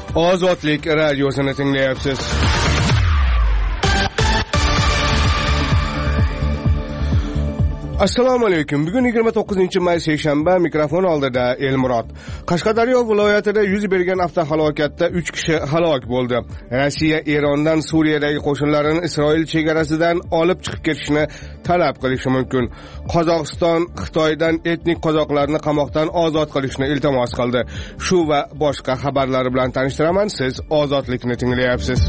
Ozodlik radiosini tinglayapsiz. Assalomu alaykum. Bugun 29-may seshanba, mikrofon oldida Elmurod. Qashqadaryo viloyatida yuz bergan avtohalokatda 3 kishi halok bo'ldi. Rossiya Erondan Suriyadagi qo'shinlarini Isroil chegarasidan olib chiqib ketishni talab qilishi mumkin. Qozog'iston Xitoydan etnik qozoqlarni qamoqdan ozod qilishni iltimos qildi. Shu va boshqa xabarlar bilan tanishtiraman. Siz Ozodlikni tinglayapsiz.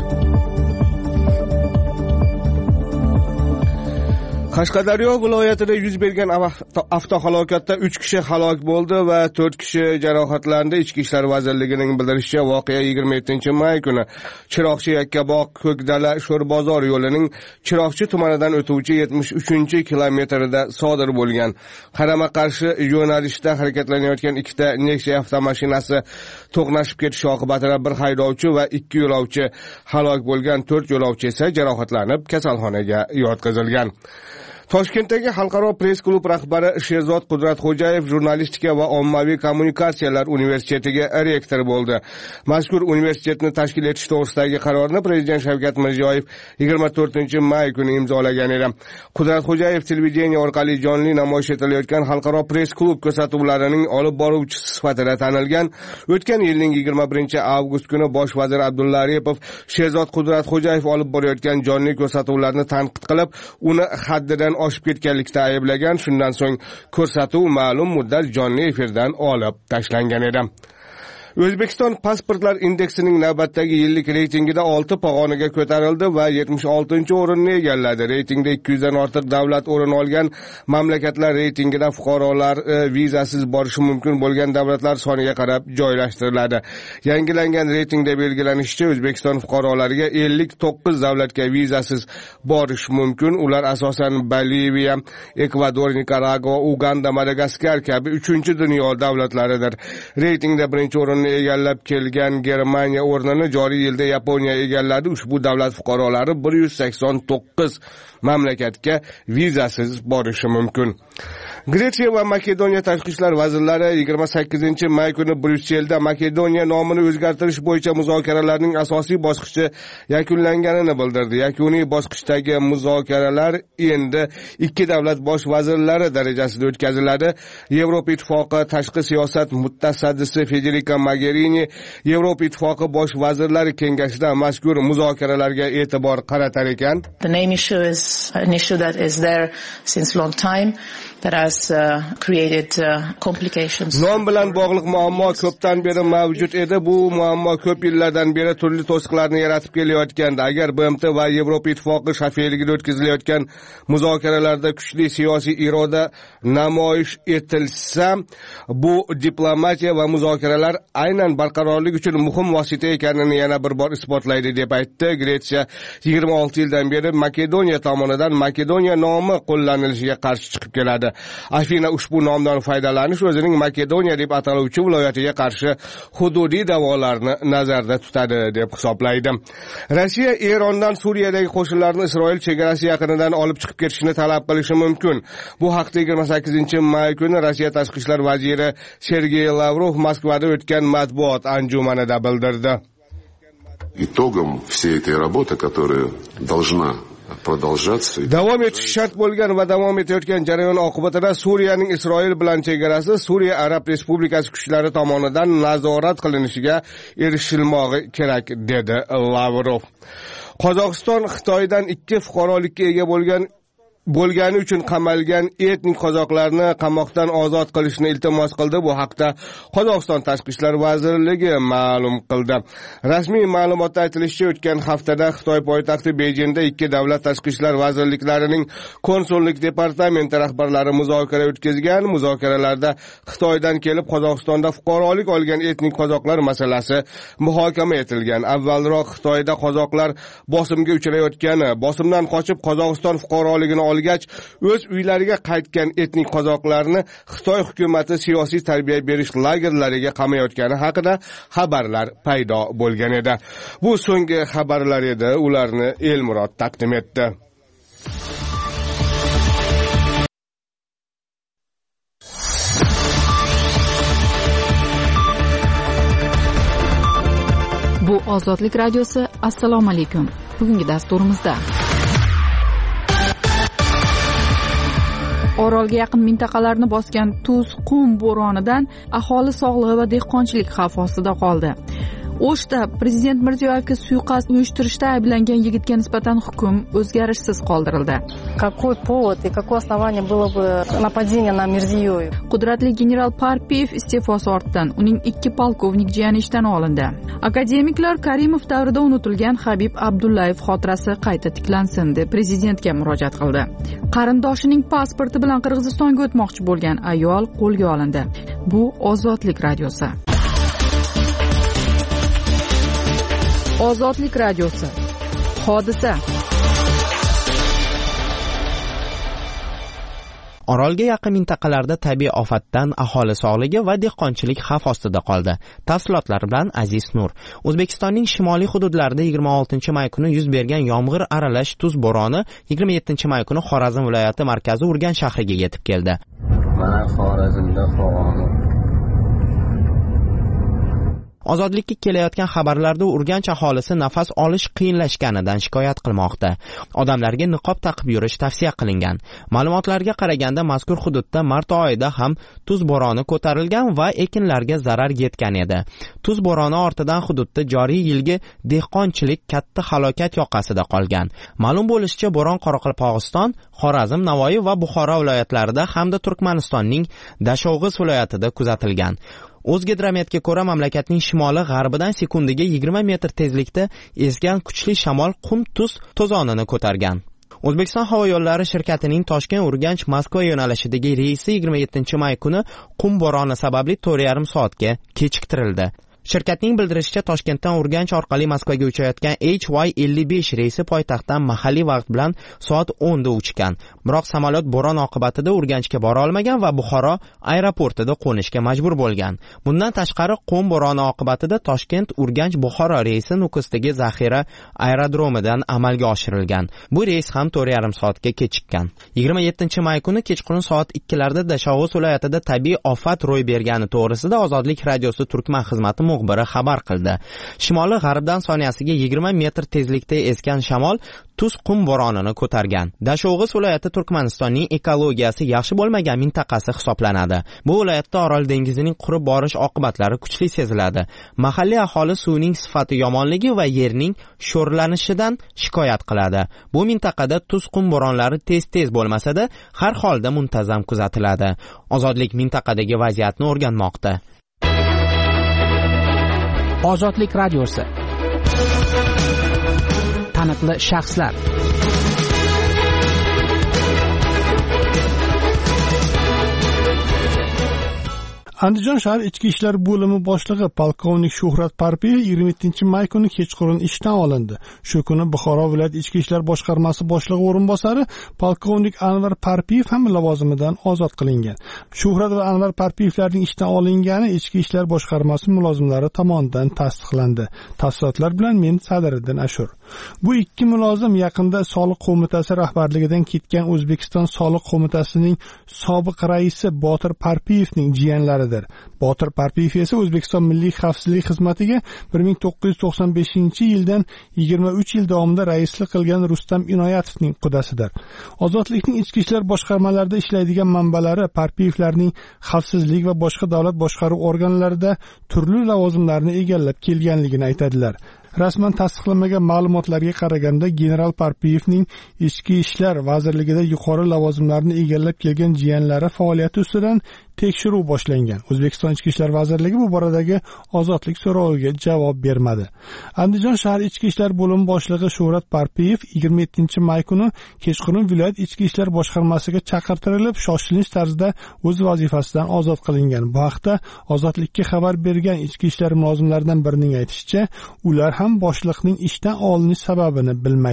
Qashqadaryo viloyatida yuz bergan avtohalokatda 3 kishi halok bo'ldi va 4 kishi jarohatlandi. Ichki ishlar vazirligining bildirishicha, voqea 27-may kuni Chiroqchi Yakkabog' Ko'kdala Sho'rbozor yo'lining Chiroqchi tumanidan o'tuvchi 73-kilometrida sodir bo'lgan. Qarama-qarshi yo'nalishda harakatlanayotgan ikkita Nexia avtomashinasi to'qnashib ketishi oqibatida bir haydovchi va 2 yo'lovchi halok bo'lgan, 4 yo'lovchi esa jarohatlanib kasalxonaga yotqizilgan. Toshkentdagi Xalqaro press klub rahbari Sherzod Qudratxo'jayev Jurnalistika va ommaviy kommunikatsiyalar universitetiga rektor bo'ldi. Mazkur universitetni tashkil etish to'g'risidagi qarorni Prezident Shavkat Mirziyoyev 24-may kuni imzolagan edi. Qudratxo'jayev televideniya orqali jonli namoyish etilayotgan Xalqaro press klub ko'rsatuvlarining olib boruvchisi sifatida tanilgan. O'tgan yilning 21-avgust kuni bosh vazir Abdulla Aripov Sherzod Qudratxo'jayev olib borayotgan jonli ko'rsatuvlarni tanqid qilib, uni haddidan oshib ketganlikda ayblagan. Shundan so'ng ko'rsatuv ma'lum muddat jonli efirdan olib tashlangan edi. O'zbekiston pasportlar indeksining navbatdagi yillik reytingida 6 pog'onaga ko'tarildi va 76-o'rinni egalladi. Reytingda 200 dan ortiq davlat o'rin olgan. Mamlakatlar reytingida fuqarolar vizasiz borishi mumkin bo'lgan davlatlar soniga qarab joylashtiriladi. Yangilangan reytingda belgilanishicha, O'zbekiston fuqarolariga 59 davlatga vizasiz borish mumkin. Ular asosan Boliviya, Ekvador, Nikaragua, Uganda, Madagaskar kabi 3-dunyo davlatlaridir. Reytingda birinchi o'rin egallab kelgan Germaniya o'rnini joriy yilda Yaponiya egalladi. Ushbu davlat fuqarolari 189 mamlakatga vizasiz borishi mumkin. Gretsiya va Makedoniya tashqi ishlar vazirlari 28-may kuni Bryusselda Makedoniya nomini o'zgartirish bo'yicha muzokaralarning asosiy bosqichi yakunlanganini bildirdi. Yakuniy bosqichdagi muzokaralar endi 2 davlat bosh vazirlari darajasida o'tkaziladi. Yevropa Ittifoqi tashqi siyosat mutasaddisi Federica Mogherini Yevropa Ittifoqi bosh vazirlari kengashida mazkur muzokaralarga e'tibor qaratar ekan. The name issue is an issue that is there since long time, that has created complications. Nom bilan bog'liq muammo ko'pdan beri mavjud edi. Bu muammo ko'p yillardan beri turli to'siqlarni yaratib kelayotgandi. Agar BMT va Yevropa Ittifoqi shafeligida o'tkazilayotgan muzokaralarda kuchli siyosiy iroda namoyish etilsa, bu diplomatiya va muzokaralar aynan barqarorlik uchun muhim vosita ekanini yana bir bor isbotlaydi deb aytdi. Gretsiya 26 yildan beri Makedoniya tomonidan Makedoniya nomi qo'llanilishiga qarshi chiqib keladi. Afina ushbu nomdan foydalanish o'zining Makedoniya deb ataluvchi viloyatiga qarshi hududiy da'volarni nazarda tutadi deb hisoblaydi. Rossiya Erondan Suriyadagi qo'shinlarni Isroil chegarasi yaqinidan olib chiqib ketishni talab qilishi mumkin. Bu haqda 28-may kuni Rossiya tashqi ishlar vaziri Sergey Lavrov Moskvada o'tgan matbuot anjumanida bildirdi. Итогом всей этой работы, которая должна davom etish shart bo'lgan va davom etayotgan jarayon oqibatida Suriyaning Isroil bilan chegarasi Suriya Arab Respublikasi kuchlari tomonidan nazorat qilinishiga erishilmog'i kerak, dedi Lavrov. Qozog'iston Xitoydan 2 fuqarolikka ega bo'lgani uchun qamalgan etnik qozoqlarni qamoqdan ozod qilishni iltimos qildi. Bu haqda Qozog'iston Tashqi ishlar vazirligi ma'lum qildi. Rasmiy ma'lumotda aytilishicha, o'tgan haftada Xitoy poytaxti Bejingda 2 davlat tashqi ishlar vazirliklarining konsullik departamenti rahbarlari muzokara o'tkazgan. Muzokaralarda Xitoydan kelib Qozog'istonda fuqarolik olgan etnik qozoqlar masalasi muhokama etilgan. Avvalroq Xitoyda qozoqlar bosimga uchrayotgani, bosimdan qochib Qozog'iston fuqaroligini olgach o'z uylariga qaytgan etnik qozoqlarni Xitoy hukumati siyosiy tarbiya berish lagerlariga qamayotgani haqida xabarlar paydo bo'lgan edi. Bu so'nggi xabarlar edi. Ularni Elmurod taqdim etdi. Ozodlik radiosi, assalomu alaykum. Bugungi dasturimizda Orolga yaqin mintaqalarni bosgan tuz qum bo'ronidan aholi sog'lig'i va dehqonchilik xavf ostida qoldi. O'shda prezident Mirziyoyevga suiqasd uyushtirishda ayblangan yigitga nisbatan hukm o'zgarishsiz qoldirildi. Какой повод и какое основание было бы нападение на Mirziyoyev? Qudratli general Parpiyev iste'fosi ortidan uning 2 polkovnik jiyani ishdan olindi. Akademiklar Karimov davrida unutilgan Habib Abdullayev xotirasi qayta tiklansin deb prezidentga murojaat qildi. Qarindoshining pasporti bilan Qirg'izistonga o'tmoqchi bo'lgan ayol qo'lga olindi. Bu Ozodlik radiosi. Ozodlik radiosi. Hodisa. Orolga yaqin mintaqalarda tabiiy ofatdan aholi sog'ligi va dehqonchilik xavf ostida qoldi. Tafsilotlar bilan Aziz Nur. O'zbekistonning shimoliy hududlarida 26-may kuni yuz bergan yomg'ir aralash tuz bo'roni 27-may kuni Xorazm viloyati markazi Urganch shahriga yetib keldi. Mana Xorazmda qolgan. Ozodlikka kelayotgan xabarlarda Urganch aholisi nafas olish qiyinlashganidan shikoyat qilmoqda. Odamlarga niqob taqib yurish tavsiya qilingan. Ma'lumotlarga qaraganda mazkur hududda mart oyida ham tuz bo'roni ko'tarilgan va ekinlarga zarar yetgan edi. Tuz bo'roni ortidan hududda joriy yilgi dehqonchilik katta halokat yoqasida qolgan. Ma'lum bo'lishicha, bo'ron Qoraqalpog'iston, Xorazm, Navoiy va Buxoro viloyatlarida hamda Turkmanistonning Dashovg'iz viloyatida kuzatilgan. O'zgidrometga ko'ra, mamlakatning shimoli g'arbidan sekundiga 20 metr tezlikda esgan kuchli shamol qum tuz to'zonini ko'targan. O'zbekiston havo yo'llari shirkatining Toshkent, Urganch, Moskva yo'nalishidagi reysi 27-may kuni qum bo'roni sababli 4,5 soatga kechiktirildi. Shirkatning bildirishicha, Toshkentdan Urganch orqali Moskvaga uchayotgan HY55 reysi poytaxtdan mahalliy vaqt bilan soat 10 da uchgan. Biroq samolyot bo'ron oqibatida Urganchga bora olmagan va Buxoro aeroportida qo'nishga majbur bo'lgan. Bundan tashqari, qum bo'roni oqibatida Toshkent, Urganch, Buxoro reysi Nukusdagi zaxira aerodromidan amalga oshirilgan. Bu reys ham 4,5 soatga kechikkan. 27-may kuni kechqurun soat 2 larda Dashovg'iz viloyatida tabiiy ofat ro'y bergani to'g'risida Ozodlik radiosi Turkman xizmati muxbiri xabar qildi. Shimoliy g'arbdan soniyasiga 20 metr tezlikda esgan shamol tuz qum bo'ronini ko'targan. Dashovg'iz viloyati Turkmanistonning ekologiyasi yaxshi bo'lmagan mintaqasi hisoblanadi. Bu viloyatda Orol dengizining qurib borish oqibatlari kuchli seziladi. Mahalliy aholi suvning sifati yomonligi va yerning sho'rlanishidan shikoyat qiladi. Bu mintaqada tuz qum bo'ronlari tez-tez bo'lmasa-da, har holda muntazam kuzatiladi. Ozodlik mintaqadagi vaziyatni o'rganmoqda. Ozodlik radiosi. Taniqli shaxslar. Andijon shahar ichki ishlar bo'limi boshlig'i polkovnik Shuhrat Parpiyev 27-may kuni kechqurun ishdan olindi. Shu kuni Buxoro viloyat ichki ishlar boshqarmasi boshlig'i o'rinbosari polkovnik Anvar Parpiyev ham lavozimidan ozod qilingan. Shuhrat va Anvar Parpiyevlarning ishdan olingani ichki ishlar boshqarmasi mulozimlari tomonidan tasdiqlandi. Tafsilotlar bilan men Sadiriddin Ashur. Bu ikki mulozim yaqinda soliq qo'mitasi rahbarligidan ketgan O'zbekiston soliq qo'mitasining sobiq raisi Botir Parpiyevning jiyanlaridir. Botir Parpiyev esa O'zbekiston Milliy xavfsizlik xizmatiga 1995-yildan 23 yil davomida raislik qilgan Rustam Inoyatovning qudasidir. Ozodlikning ichki ishlar boshqarmalarida ishlaydigan manbalari Parpiyevlarning xavfsizlik va boshqa davlat boshqaruv organlarida turli lavozimlarni egallab kelganligini aytadilar. Rasman tasdiqlanmagan ma'lumotlarga qaraganda general Parpiyevning ichki ishlar vazirligida yuqori lavozimlarni egallab kelgan jiyanlari faoliyati ustidan tekshiruv boshlangan. O'zbekiston Ichki ishlar vazirligi bu boradagi ozodlik so'roviga javob bermadi. Andijon shahar ichki ishlar bo'limi boshlig'i Shuhrat Parpiyev 27-may kuni kechqurun viloyat ichki ishlar boshqarmasiga chaqirtirilib, shoshilinch tarzda o'z vazifasidan ozod qilingan. Bu haqda Ozodlikka xabar bergan ichki ishlar mulozimlaridan birining aytishicha, ular ham boshliqning ishdan olinish sababini bilmaydi.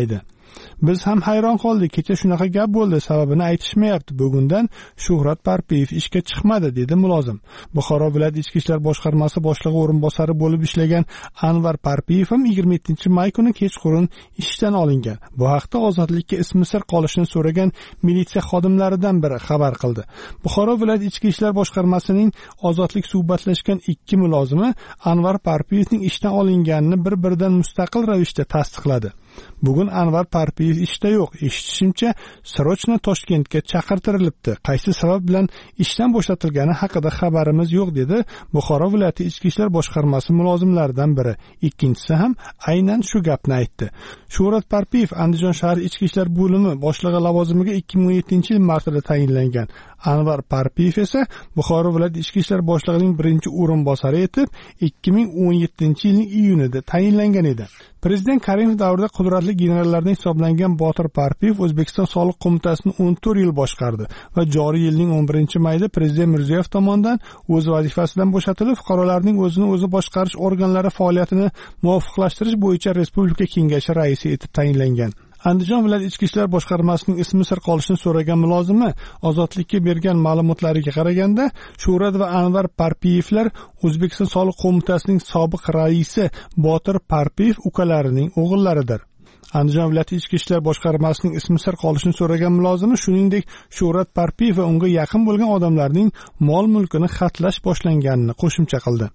Biz ham hayron qoldik, kecha shunaqa gap bo'ldi, sababini aytishmayapti. Bugundan Shuhrat Parpiyev ishga chiqmadi, dedi mulozim. Buxoro viloyat ichki ishlar boshqarmasi boshlig'i o'rinbosari bo'lib ishlagan Anvar Parpiyev ham 27-may kuni kechqurun ishdan olingan. Bu haqda Ozodlikka ismi sir qolishini so'ragan militsiya xodimlaridan biri xabar qildi. Buxoro viloyat ichki ishlar boshqarmasining Ozodlik suhbatlashgan 2 mulozimi Anvar Parpiyevning ishdan olinganini bir-biridan mustaqil ravishda tasdiqladi. Bugun Anvar Parpiyev ishda yo'q. Eshitishimcha, srochno Toshkentga chaqirtirilibdi. Qaysi sabab bilan ishdan bo'shatilgani haqida xabarimiz yo'q, dedi Buxoro viloyati ichki ishlar boshqarmasi mulozimlaridan biri. Ikkinchisi ham aynan shu gapni aytdi. Shuhrat Parpiyev Andijon shahar ichki ishlar bo'limi boshlig'i lavozimiga 2017-yil martida tayinlangan. Anvar Parpiyev esa Buxoro viloyat ichki ishlar boshlig'ining birinchi o'rinbosari etib 2017-yilning iyunida tayinlangan edi. Prezident Karimov davrida qudratli generallardan hisoblangan Botir Parpiyev O'zbekiston Soliq qo'mitasini 14 yil boshqardi va joriy yilning 11-mayida Prezident Mirziyoyev tomonidan o'z vazifasidan bo'shatilib, fuqarolarning o'zini o'zi boshqarish organlari faoliyatini muvofiqlashtirish bo'yicha Respublika Kengashi raisi etib tayinlangan. Andijon viloyat ichki ishlar boshqarmasining ismi sir qolishini so'ragan mulozimi Ozodlikka bergan ma'lumotlariga qaraganda, Shuhrat va Anvar Parpiyevlar O'zbekiston Soliq qo'mitasining sobiq raisi Botir Parpiyev ukalarining o'g'illaridir. Andijon viloyati ichki ishlar boshqarmasining ismi sir qolishini so'ragan mulozimi shuningdek Shuhrat Parpiyev va unga yaqin bo'lgan odamlarning mol-mulkini xatlash boshlanganini qo'shimcha qildi.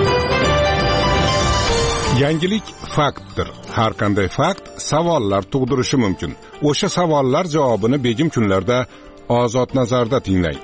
Yangilik faktdir. Har qanday fakt savollar tug'dirishi mumkin. O'sha savollar javobini begim kunlarda Ozod nazarda tinglang.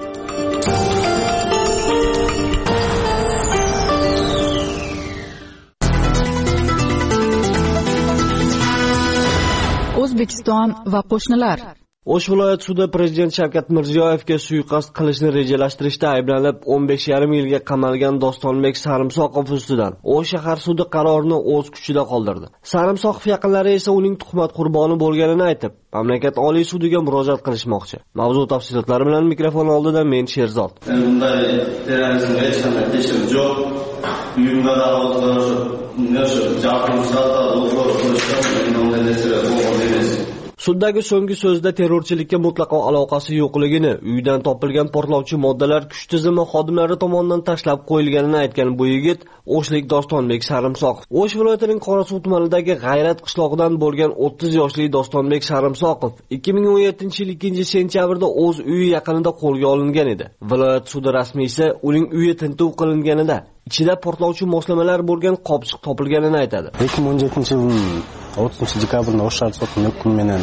O'zbekiston va qo'shnilar. O'sh viloyat sudi Prezident Shavkat Mirziyoyevga suiqasd qilishni rejalashtirishda ayblanib 15,5 yilga qamalgan Dostonbek Sarimsoqov ustidan O'sh shahar sudi qarorini o'z kuchida qoldirdi. Sarimsoqov yaqinlari esa uning tuhmat qurboni bo'lganini aytib, mamlakat Oliy sudiga murojaat qilishmoqchi. Mavzu tafsilotlari bilan mikrofon oldida men Sherzod. Bunday terrorizmga hech qanday tekshiruv yo'q. Uyimga Suddagi so'nggi so'zda terrorchilikka mutlaqo aloqasi yo'qligini, uydan topilgan portlovchi moddalar kuch tizimi xodimlari tomonidan tashlab qo'yilganini aytgan bu yigit O'shlik Dostonbek Sarimsoqov. O'sh viloyatining Qorasuv tumanidagi G'ayrat qishlog'idan bo'lgan 30 yoshli Dostonbek Sarimsoqov 2017-yil 2-sentyabrda o'z uyi yaqinida qo'lga olingan edi. Viloyat sudi rasmiysi uning uyi tintuv qilinganida ichida portlovchi moslamalar bo'lgan qopchiq topilganini aytadi. 2017-yil 30-dekabrda O'sh shahar sudi hukmidan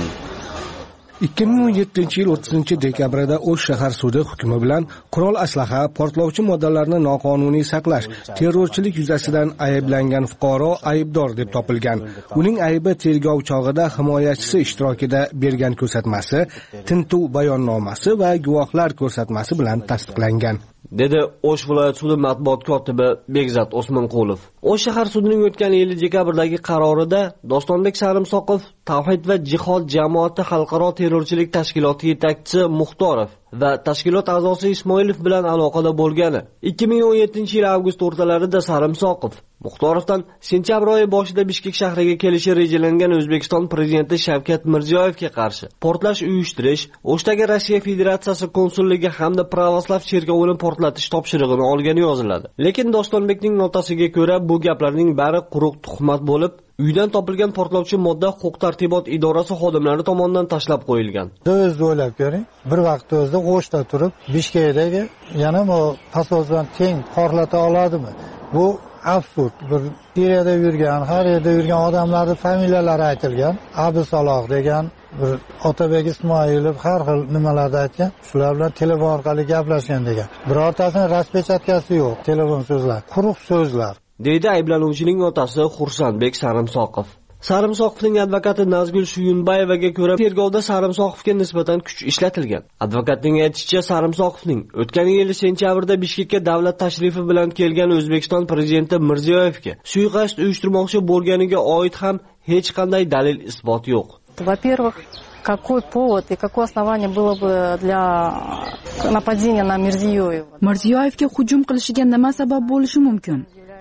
2017-yil 30-dekabrda O'sh shahar sudi hukmi bilan qurol aslaha, portlovchi moddalarni noqonuniy saqlash, terrorchilik yuzasidan ayblangan fuqaro aybdor deb topilgan. Uning aybi tergov chog'ida himoyachisi ishtirokida bergan ko'rsatmasi, tintuv bayonnomasi va guvohlar ko'rsatmasi bilan tasdiqlangan, dedi O'sh viloyat sudi matbuot kotibi Bekzat Osmonqulov. O'sh shahar sudining o'tgan yil dekabrdagi qarorida Dostonbek Sarimsoqov Tavhid va jihod jamoati xalqaro terrorchilik tashkiloti yetakchisi Muxtorov va tashkilot a'zosi Ismoilov bilan aloqada bo'lgani. 2017-yil avgust o'rtalarida Sarimsoqov Muxtorovdan sentyabr oyi boshida Bishkek shahriga kelishi rejalangan O'zbekiston prezidenti Shavkat Mirziyoyevga qarshi portlash uyushtirish, O'shdagi Rossiya Federatsiyasi konsulligi hamda Pravoslav cherkovini portlatish topshirig'ini olgani yoziladi. Lekin Dostonbekning notasiga ko'ra bu gaplarning bari quruq tuhmat bo'lib, uydan topilgan portlovchi modda huquq-tartibot idorasi xodimlari tomonidan tashlab qo'yilgan. O'zingiz o'ylab ko'ring, bir vaqt o'zida O'shda turib, Bishkekdagi yana bu pasozdan teng portlata oladimi? Bu absurd. Bir Siriyada yurgan, har yerda yurgan odamlarning familiyalari aytilgan. Abdusaloh degan, bir Otabek Ismoilov har xil nimalarda aytgan. Shular bilan telefon orqali gaplashgan degan. Birortasining raspechkatkasi yo'q, telefon so'zlar, quruq so'zlar, deydi ayblanuvchining otasi Xursandbek Sarimsoqov. Sarimsoqovning advokati Nazgul Shuyunbayevaga ko'ra, tergovda Sarimsoqovga nisbatan kuch ishlatilgan. Advokatning aytishicha, Sarimsoqovning o'tgan yil sentyabrda Bishkekka davlat tashrifi bilan kelgan O'zbekiston prezidenti Mirziyoyevga suiqasd uyushtirmoqchi bo'lganiga oid ham hech qanday dalil isbot yo'q. Во-первых, какой повод и какое основание было бы для нападения на Mirziyoyev? Mirziyoyevga hujum qilishiga nima sabab bo'lishi mumkin?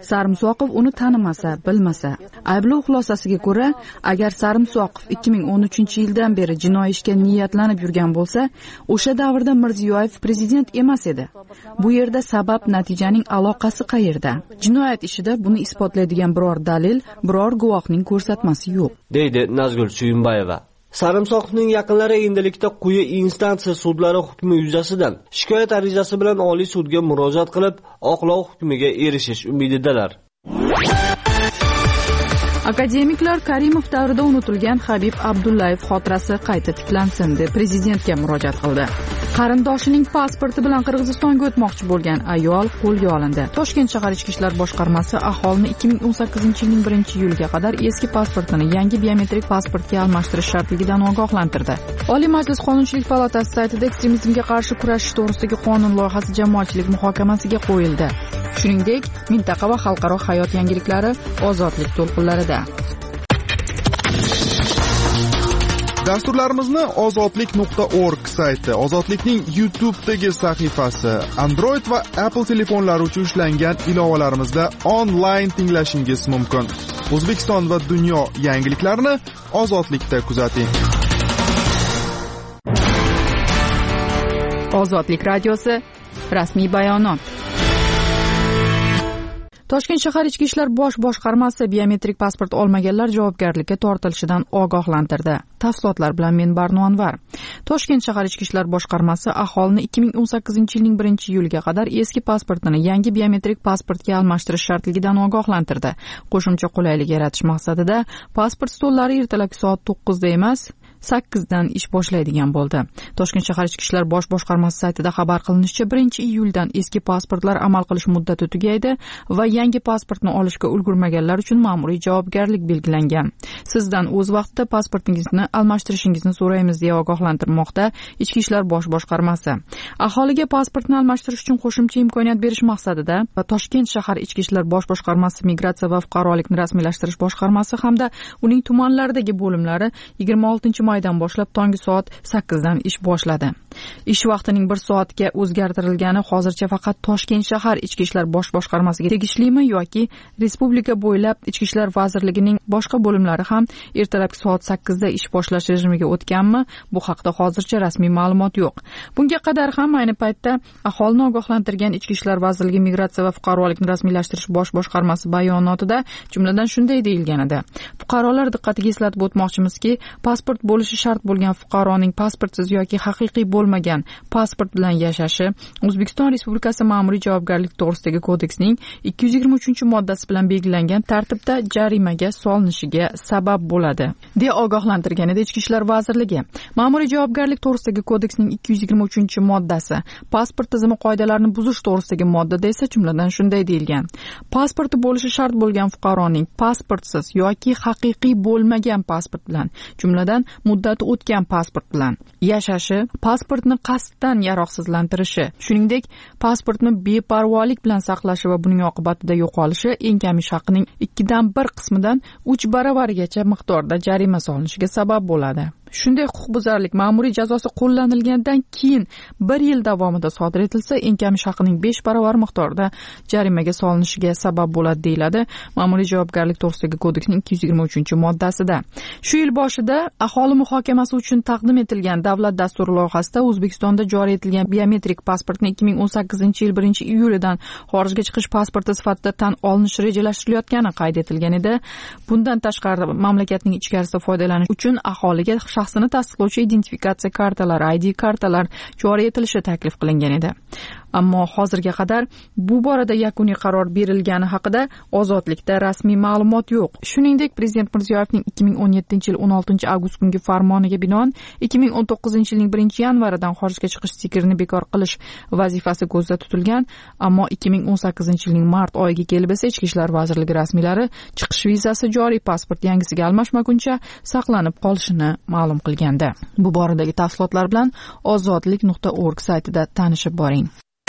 Sarimsoqov uni tanimasa, bilmasa. Ayblov xulosasiga ko'ra, agar Sarimsoqov 2013-yildan beri jinoiy ishga niyatlanib yurgan bo'lsa, o'sha davrda Mirziyoyev prezident emas edi. Bu yerda sabab natijaning aloqasi qayerda? Jinoyat ishida buni isbotlaydigan biror dalil, biror guvohning ko'rsatmasi yo'q, deydi Nazgul Suyunbayeva. Sarimsoqovning yaqinlari endilikda quyi instansiya sudlari hukmi yuzasidan shikoyat arizasi bilan Oliy sudga murojaat qilib, oqlov hukmiga erishish umididalar. Akademiklar Karimov davrida unutilgan Habib Abdullayev xotirasi qayta tiklansin deb prezidentga murojaat qildi. Qarindoshining pasporti bilan Qirg'izistonga o'tmoqchi bo'lgan ayol qo'lga olindi. Toshkent shahar ichki ishlar boshqarmasi aholini 2018-yilning 1-iyuliga qadar eski pasportini yangi biometrik pasportga almashtirish shartligidan ogohlantirdi. Oliy Majlis Qonunchilik palatasi saytida ekstremizmga qarshi kurashish to'g'risidagi qonun loyihasi jamoatchilik muhokamasiga qo'yildi. Shuningdek, mintaqa va xalqaro hayot yangiliklari ozodlik to'lqinlarida. Dasturlarimizni ozodlik.org sayti, Ozodlikning YouTube'dagi sahifasi, Android va Apple telefonlari uchun ishlangan ilovalarimizda onlayn tinglashingiz mumkin. O'zbekiston va dunyo yangiliklarini Ozodlikda kuzating. Ozodlik radiosi rasmiy bayonot. Toshkent shahar ichki ishlar bosh boshqarmasi biometrik pasport olmaganlar javobgarlikka tortilishidan ogohlantirdi. Tafsilotlar bilan men Barno Anvar. Toshkent shahar ichki ishlar boshqarmasi aholini 2018-yilning 1-iyuliga qadar eski pasportini yangi biometrik pasportga almashtirish shartligidan ogohlantirdi. Qo'shimcha qulaylik yaratish maqsadida pasport stollari ertalabki soat 9 da emas, 8 dan ish boshlaydigan bo'ldi. Toshkent shahar ichki ishlar bosh boshqarmasi saytida xabar qilinishicha, 1-iyuldan eski pasportlar amal qilish muddati tugaydi va yangi pasportni olishga ulgurmaganlar uchun ma'muriy javobgarlik belgilangan. Sizdan o'z vaqtida pasportingizni almashtirishingizni so'raymiz deya ogohlantirmoqda ichki ishlar bosh boshqarmasi. Aholiga pasportni almashtirish uchun qo'shimcha imkoniyat berish maqsadida Toshkent shahar ichki ishlar bosh boshqarmasi migratsiya va fuqarolikni rasmiylashtirish boshqarmasi hamda uning tumanlaridagi bo'limlari 26 maydan boshlab tongi soat 8 dan ish boshladi. Ish vaqtining 1 soatga o'zgartirilgani hozircha faqat Toshkent shahar ichki ishlar bosh boshqarmasiga tegishlimi yoki respublika bo'ylab ichki ishlar vazirligining boshqa bo'limlari ham ertalabki soat 8 da ish boshlash rejimiga o'tganmi? Bu haqda hozircha rasmiy ma'lumot yo'q. Bunga qadar ham ayni paytda aholini ogohlantirgan ichki ishlar vazirligi migratsiya va fuqarolikni rasmiylashtirish bosh boshqarmasi bayonotida jumladan shunday deyilgan edi. Fuqarolar diqqatiga eslatib o'tmoqchimizki, pasport bo'lishi shart bo'lgan fuqaroning pasportsiz yoki haqiqiy bo'lmagan pasport bilan yashashi O'zbekiston Respublikasi ma'muriy javobgarlik to'g'risidagi kodeksning 223-moddasi bilan belgilangan tartibda jarimaga solinishiga sabab bo'ladi, deya ogohlantirgan edi Ichki ishlar vazirligi. Ma'muriy javobgarlik to'g'risidagi kodeksning 223-moddasi pasport tizimi qoidalarini buzish to'g'risidagi moddada esa jumladan shunday deyilgan: pasporti bo'lishi shart bo'lgan fuqaroning pasportsiz yoki haqiqiy bo'lmagan pasport bilan, jumladan muddati o'tgan pasport bilan yashashi, pasportni qasddan yaroqsizlantirishi, shuningdek pasportni beparvolik bilan saqlashi va buning oqibatida yo'qolishi eng kam ish haqining 2/1 qismidan 3 baravarigacha miqdorda jarima solinishiga sabab bo'ladi. Shunday huquqbuzarlik ma'muriy jazosi qo'llanilgandan keyin 1 yil davomida sodir etilsa, eng kam ish haqining 5 baravar miqdorda jarimaga solinishiga sabab bo'ladi, deyiladi Ma'muriy javobgarlik to'g'risidagi kodeksning 223-moddasida. Shu yil boshida aholi muhokamasi uchun taqdim etilgan davlat dasturi loyihasida O'zbekistonda joriy etilgan biometrik pasportni 2018-yil 1-iyulidan xorijga chiqish pasporti sifatida tan olinishi rejalashtirilayotgani qayd etilgan edi. Bundan tashqari mamlakatning ichkarisida foydalanish uchun aholiga shaxsini tasdiqlovchi identifikatsiya kartalari, ID kartalar joriy etilishi taklif qilingan edi. Ammo hozirga qadar bu borada yakuniy qaror berilgani haqida Ozodlikda rasmiy ma'lumot yo'q. Shuningdek, Prezident Mirziyoyevning 2017-yil 16-avgust kungi farmoniga binoan 2019-yilning 1-yanvaridan xorijga chiqish stikrini bekor qilish vazifasi ko'zda tutilgan, ammo 2018-yilning mart oyiga kelib esa Ichki ishlar vazirligi rasmiylari chiqish vizasi joriy pasport yangisiga almashmaguncha saqlanib qolishini ma'lum qilgandi. Bu boradagi tafsilotlar bilan ozodlik.org saytida tanishib boring.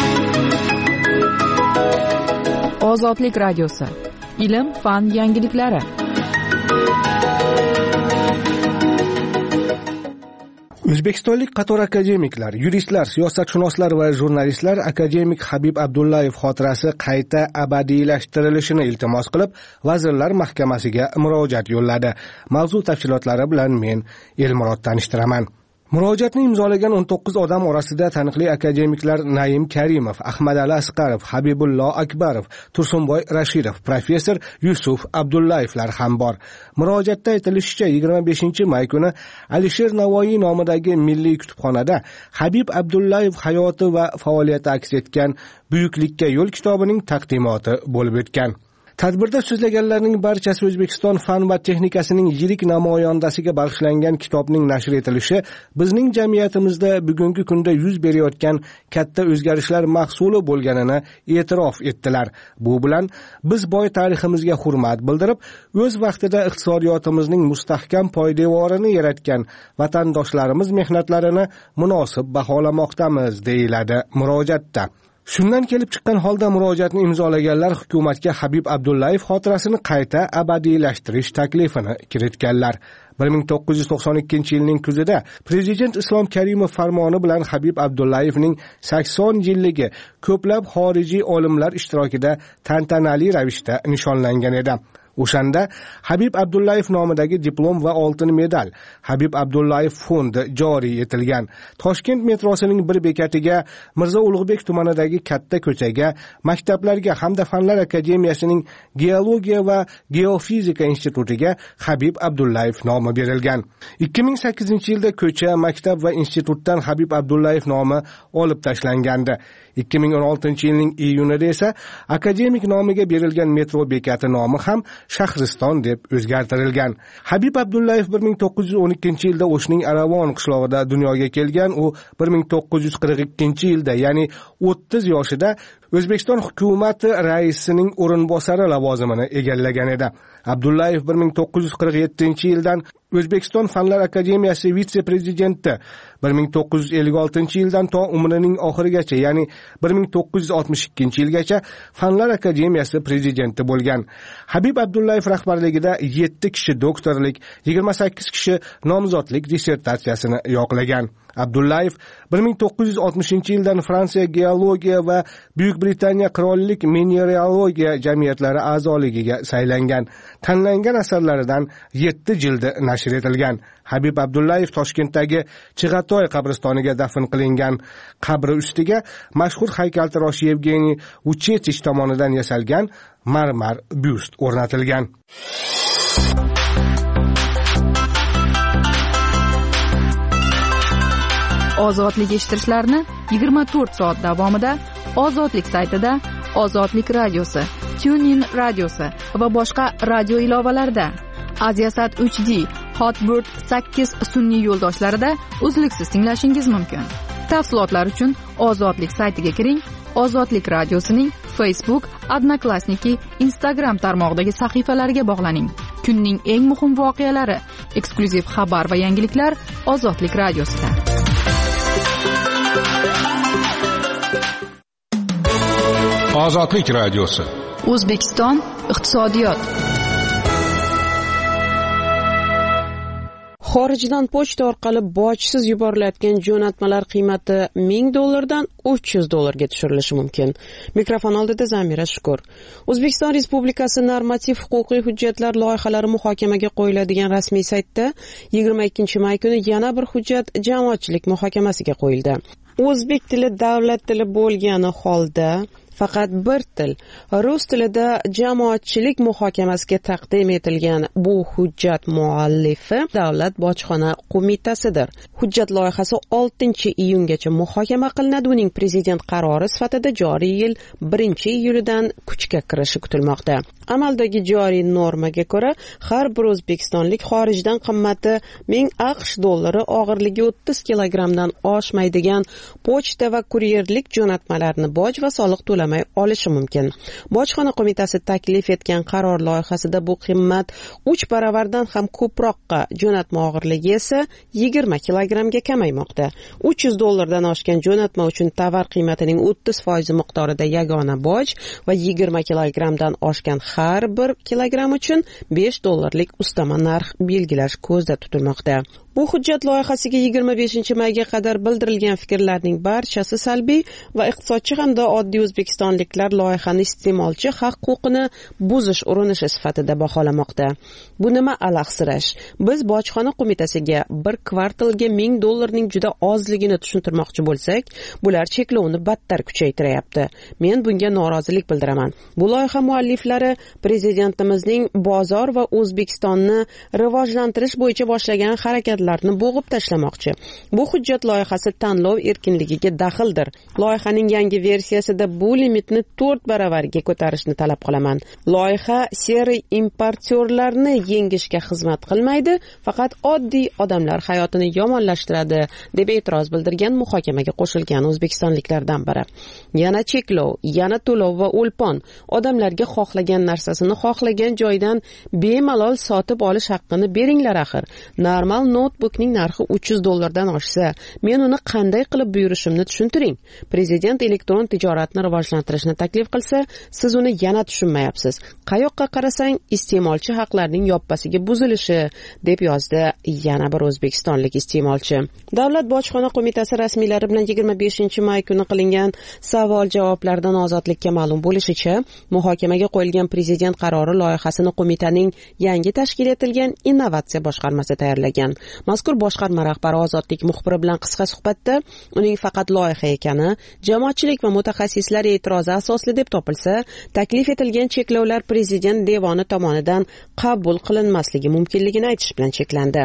Ozodlik radiosi. Ilm, fan yangiliklari. O'zbekistonlik qator akademiklar, yuristlar, siyosatshunoslar va jurnalistlar akademik Habib Abdullayev xotirasi qayta abadiylashtirilishiini iltimos qilib, Vazirlar Mahkamasiga murojaat yo'lladi. Mavzu tafsilotlari bilan men Elmurod tanishtiraman. Murojaatni imzolagan 19 odam orasida taniqli akademiklar Naim Karimov, Ahmadali Asqarov, Habibullo Akbarov, Tursunboy Rashidov, professor Yusuf Abdullayevlar ham bor. Murojaatda aytilishicha, 25-may kuni Alisher Navoiy nomidagi Milliy kutubxonada Habib Abdullayev hayoti va faoliyati aks etgan Buyuklikka yo'l kitobining taqdimoti bo'lib o'tgan. Tadbirda so'zlaganlarning barchasi O'zbekiston fan va texnikasining yirik namoyandasiga bag'ishlangan kitobning nashr etilishi bizning jamiyatimizda bugungi kunda yuz berayotgan katta o'zgarishlar mahsuli bo'lganini e'tirof etdilar. Bu bilan biz boy tariximizga hurmat bildirib, o'z vaqtida iqtisodiyotimizning mustahkam poydevorini yaratgan vatandoshlarimiz mehnatlarini munosib baholamoqdamiz, deyiladi murojaatda. Shundan kelib chiqqan holda murojaatni imzolaganlar hukumatga Habib Abdullayev xotirasini qayta abadiylashtirish taklifini kiritganlar. 1992-yilning kuzida Prezident Islom Karimov farmoni bilan Habib Abdullayevning 80 yilligi ko'plab xorijiy olimlar ishtirokida tantanali ravishda nishonlangan edi. O'shanda Habib Abdullayev nomidagi diplom va oltin medal Habib Abdullayev fondi joriy etilgan. Toshkent metrosining bir bekatiga, Mirzo Ulug'bek tumanidagi katta ko'chaga, maktablarga hamda Fanlar akademiyasining geologiya va geofizika institutiga Habib Abdullayev nomi berilgan. 2008-yilda ko'cha, maktab va institutdan Habib Abdullayev nomi olib tashlangandi. 2016-yilning iyunida esa akademik nomiga berilgan metro bekati nomi ham Shahriston deb o'zgartirilgan. Habib Abdullayev 1912-yilda O'shning Aravon qishlog'ida dunyoga kelgan. U 1942-yilda, ya'ni 30 yoshida O'zbekiston hukumati raisining o'rinbosari lavozimini egallagan edi. Abdullayev 1947-yildan O'zbekiston Fanlar akademiyasi vitse-prezidenti, 1956-yildan to umrining oxirigacha, ya'ni 1962-yilgacha Fanlar akademiyasi prezidenti bo'lgan. Habib Abdullayev rahbarligida 7 kishi doktorlik, 28 kishi nomzodlik dissertatsiyasini yoqlagan. Abdullayev 1960-yildan Fransiya geologiya va Buyuk Britaniya qirollik mineralogiya jamiyatlari a'zoligiga saylangan. Tanlangan asarlaridan 7 jildi nashr etilgan. Habib Abdullayev Toshkentdagi Chig'atoy qabristoniga dafn qilingan. Qabri ustiga mashhur haykaltarosh Yevgeniy Uchetich tomonidan yasalgan marmar byust o'rnatilgan. Ozodlik eshittirishlarni 24 soat davomida Ozodlik saytida, Ozodlik radiosi, TuneIn radiosi va boshqa radio ilovalarida, Aziasat 3D, Hotbird 8 sun'iy yo'ldoshlarida uzluksiz tinglashingiz mumkin. Tafsilotlar uchun Ozodlik saytiga kiring. Ozodlik radiosining Facebook, Odnoklassniki, Instagram tarmog'idagi sahifalariga bog'laning. Kunning eng muhim voqealari, eksklyuziv xabar va yangiliklar Ozodlik radiosida. Ozodlik radiosi. O'zbekiston iqtisodiyot. Xorijdan pochta orqali bojsiz yuborilayotgan jo'natmalar qiymati $1000 $300 tushirilishi mumkin. Mikrofon oldida Zamira Shukur. O'zbekiston Respublikasi normativ huquqiy hujjatlar loyihalari muhokamaga qo'yiladigan rasmiy saytda 22-may kuni yana bir hujjat jamoatchilik muhokamasiga qo'yildi. O'zbek tili davlat tili bo'lgani holda faqat bir til, rus tilida jamoatchilik muhokamasiga taqdim etilgan bu hujjat muallifi Davlat bojxona qo'mitasidir. Hujjat loyihasi 6-iyungacha muhokama qilinadi. Uning prezident qarori sifatida joriy yil 1-iyulidan kuchga kirishi kutilmoqda. Amaldagi joriy normaga ko'ra, har bir o'zbekistonlik xorijdan qimmati 1000 AQSh dollari, og'irligi 30 kilogramdan oshmaydigan pochta va kuryerlik jo'natmalarni boj va soliq to'lamay olishi mumkin. Bojxona qo'mitasi taklif etgan qaror loyihasida bu qimmat 3 baravardan ham ko'proqqa, jo'natma og'irligi esa 20 kilogramga kamaymoqda. $300 oshgan jo'natma uchun tovar qiymatining 30% miqdorida yagona boj va 20 kilogramdan oshgan har bir kilogram uchun $5 ustama narx belgilash ko'zda tutilmoqda. Bu hujjat loyihasiga 25-mayga qadar bildirilgan fikrlarning barchasi salbiy va iqtisodchi hamda oddiy o'zbekistonliklar loyihani iste'molchi haq-huquqini buzish urinishi sifatida baholamoqda. Bu nima alahsirash? Biz bojxona qo'mitasiga bir kvartalga $1000 juda ozligini tushuntirmoqchi bo'lsak, bular cheklovni battar kuchaytiryapti. Men bunga norozilik bildiraman. Bu loyiha mualliflari prezidentimizning bozor va O'zbekistonni rivojlantirish bo'yicha boshlagan harakatlarni bo'g'ib tashlamoqchi. Bu hujjat loyihasi tanlov erkinligiga daxldir. Loyihaning yangi versiyasida bu limitni 4 baravarga ko'tarishni talab qilaman. Loyiha seri importyorlarni yengishga xizmat qilmaydi, faqat oddiy odamlar hayotini yomonlashtiradi, deb e'tiroz bildirgan muhokamaga qo'shilgan o'zbekistonliklardan biri. Yana cheklov, yana to'lov va o'lpon. Odamlarga xohlagan narsasini xohlagan joydan bemalol sotib olish haqqini beringlar axir. Normal notebookning narxi $300 dan oshsa, men uni qanday qilib buyurishimni tushuntiring. Prezident elektron tijoratni rivojlantirishni taklif qilsa, siz uni yana tushunmayapsiz. Qayoqqa qarasang, iste'molchi haqlarining yoppasiga buzilishi, deb yozdi yana bir o'zbekistonlik iste'molchi. Davlat bojxona qo'mitasi rasmiylari bilan 25-may kuni qilingan savol-javoblardan Ozodlikka ma'lum bo'lishicha, muhokamaga qo'yilgan prezident qarori loyihasini qo'mitaning yangi tashkil etilgan innovatsiya boshqarmasi tayyorlagan. Mazkur boshqarma rahbari Ozodlik muxbiri bilan qisqa suhbatda uning faqat loyiha ekani, jamoatchilik va mutaxassislar e'tirozi asosli deb topilsa, taklif etilgan cheklovlar prezident devoni tomonidan qabul qilinmasligi mumkinligini aytish bilan cheklandi.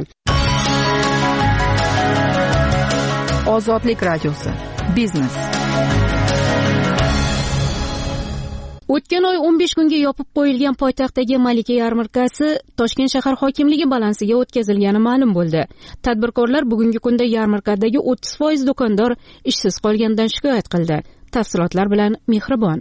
Ozodlik radiosi. Biznes. O'tgan oy 15 kunga yopib qo'yilgan poytaxtdagi Malika yarmarkasi Toshkent shahar hokimligi balansiga o'tkazilgani ma'lum bo'ldi. Tadbirkorlar bugungi kunda yarmarkadagi 30% do'kondor ishsiz qolganidan shikoyat qildi. Tafsilotlar bilan Mehribon.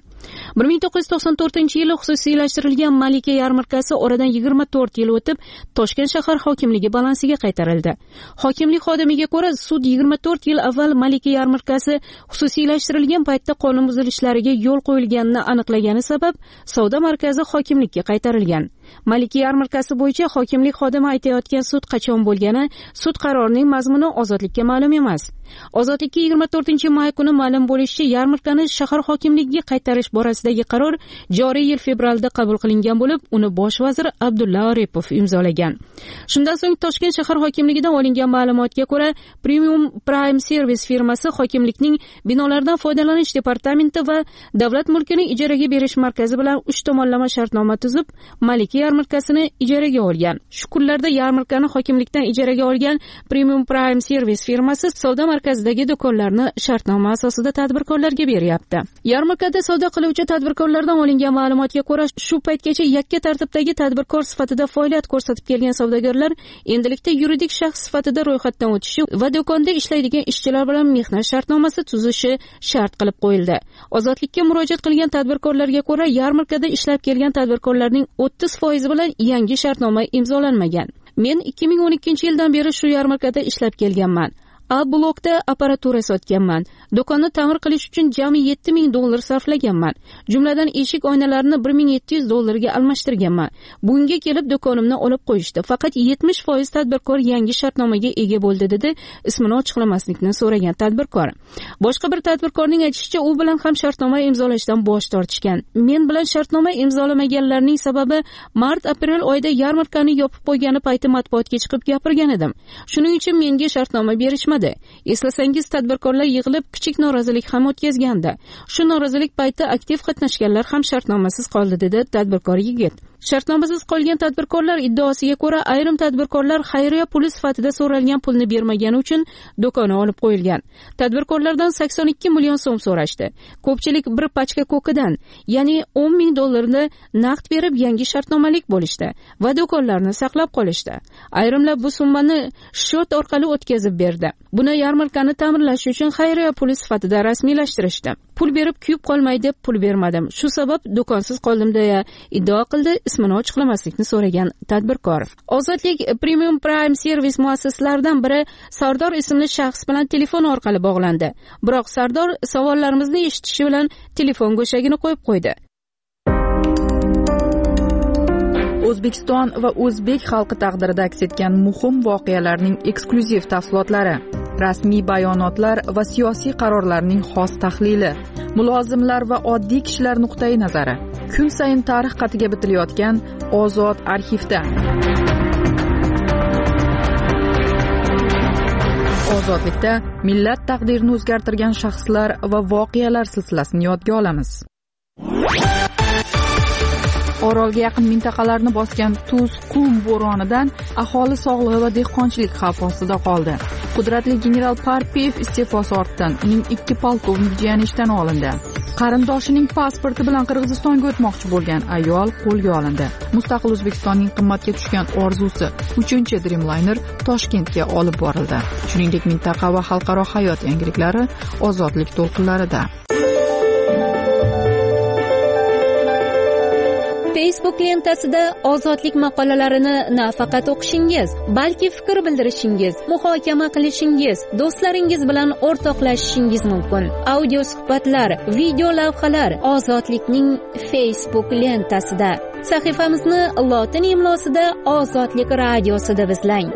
1994-yili xususiylashtirilgan Malika yarmarkasi oradan 24 yil o'tib Toshkent shahar hokimligi balansiga qaytarildi. Hokimlik xodimiga ko'ra, sud 24 yil avval Malika yarmarkasi xususiylashtirilgan paytda qonun buzilishlariga yo'l qo'yilganini aniqlagani sabab savdo markazi hokimlikka qaytarilgan. Malika yarmarkasi bo'yicha hokimlik xodimi aytayotgan sud qachon bo'lgani, sud qarorining mazmuni Ozodlikka ma'lum emas. Ozodlikka 24-may kuni ma'lum bo'lishicha, yarmarkani shahar hokimligiga qaytarish borasidagi qaror joriy yil fevralda qabul qilingan bo'lib, uni bosh vazir Abdulla Aripov imzolagan. Shundan so'ng Toshkent shahar hokimligidan olingan ma'lumotga ko'ra, Premium Prime Service firmasi hokimlikning binolardan foydalanish departamenti va davlat mulkini ijaraga berish markazi bilan 3 tomonlama shartnoma tuzib, Malika yarmarkasini ijaraga olgan. Shu kunlarda yarmarkani hokimlikdan ijaraga olgan Premium Prime Service firmasi savdo markazidagi do'konlarni shartnoma asosida tadbirkorlarga beryapti. Yarmarkada savdo qiluvchi tadbirkorlardan olingan ma'lumotga ko'ra, shu paytgacha yakka tartibdagi tadbirkor sifatida faoliyat ko'rsatib kelgan savdogarlar endilikda yuridik shaxs sifatida ro'yxatdan o'tishi va do'konda ishlaydigan ishchilar bilan mehnat shartnomasi tuzishi shart qilib qo'yildi. Ozodlikka murojaat qilgan tadbirkorlarga ko'ra, yarmarkada ishlab kelgan tadbirkorlarning 30% bilan yangi shartnoma imzolanmagan. Men 2012-yildan beri shu yarmarkada ishlab kelganman. A blokda apparatura sotganman. Do'konni ta'mir qilish uchun jami $7000 sarflaganman. Jumladan eshik oynalarini $1700 ga almashtirganman. Bunga kelib do'konimni olib qo'yishdi. Faqat 70% tadbirkor yangi shartnomaga ega bo'ldi, dedi ismini ochiqlamaslikni so'ragan tadbirkor. Boshqa bir tadbirkorning aytishicha, u bilan ham shartnoma imzolashdan bosh tortishgan. Men bilan shartnoma imzolamaganlarning sababi mart-aprel oyida yarmarkani yopib qo'ygani payti matbuotga chiqib gapirgan edim. Shuning uchun menga shartnoma berishmadi. Eslasangiz, tadbirkorlar yig'ilib kichik norozilik ham o'tkazgandi. Shu norozilik payti aktiv qatnashganlar ham shartnomasiz qoldi, dedi tadbirkor yigit. Shartnomasiz qolgan tadbirkorlar iddaosiga ko'ra, ayrim tadbirkorlar xayriya puli sifatida so'ralgan pulni bermagani uchun do'koni olib qo'yilgan. Tadbirkorlardan 82 million so'm so'rashdi. Ko'pchilik bir pachka ko'kidan, ya'ni $10,000 naqd berib yangi shartnomalik bo'lishdi va do'konlarni saqlab qolishdi. Ayrimlar bu summani shot orqali o'tkazib berdi. Buni yarmarkani ta'mirlash uchun xayriya puli sifatida rasmiylashtirishdi. Pul berib kuyib qolmay deb pul bermadim. Shu sabab do'konsiz qoldim, deya iddio qildi ismini ochiqlamaslikni so'ragan tadbirkor. Ozodlik Premium Prime Service muassislaridan biri Sardor ismli shaxs bilan telefon orqali bog'landi. Biroq Sardor savollarimizni eshitishi bilan telefon go'shagini qo'yib qo'ydi. O'zbekiston va o'zbek xalqi taqdirida aks etgan muhim voqealarning eksklyuziv tafsilotlari, rasmiy bayonotlar va siyosiy qarorlarning xos tahlili, mulozimlar va oddiy kishilar nuqtai nazari, kun sayin tarix qatiga bitilayotgan Ozod arxivda. Ozodlikda millat taqdirini o'zgartirgan shaxslar va voqealar silsilasini yodga olamiz. Orolga yaqin mintaqalarni bosgan tuz, qum bo'ronidan aholi sog'lig'i va dehqonchilik xavf ostida qoldi. Qudratli general Parpiyev iste'fosi ortidan uning 2 polkovnik jiyani ishdan olindi. Qarindoshining pasporti bilan Qirg'izistonga o'tmoqchi bo'lgan ayol qo'lga olindi. Mustaqil O'zbekistonning qimmatga tushgan orzusi 3-Dreamliner Toshkentga olib borildi. Shuningdek, mintaqa va xalqaro hayot yangiliklari ozodlik to'lqinlarida. Facebook lentasida ozodlik maqolalarini nafaqat o'qishingiz, balki fikr bildirishingiz, muhokama qilishingiz, do'stlaringiz bilan o'rtoqlashishingiz mumkin. Audio suhbatlar, video lavhalar ozodlikning Facebook lentasida. Sahifamizni lotin imlosida Ozodlik radiosida izlang.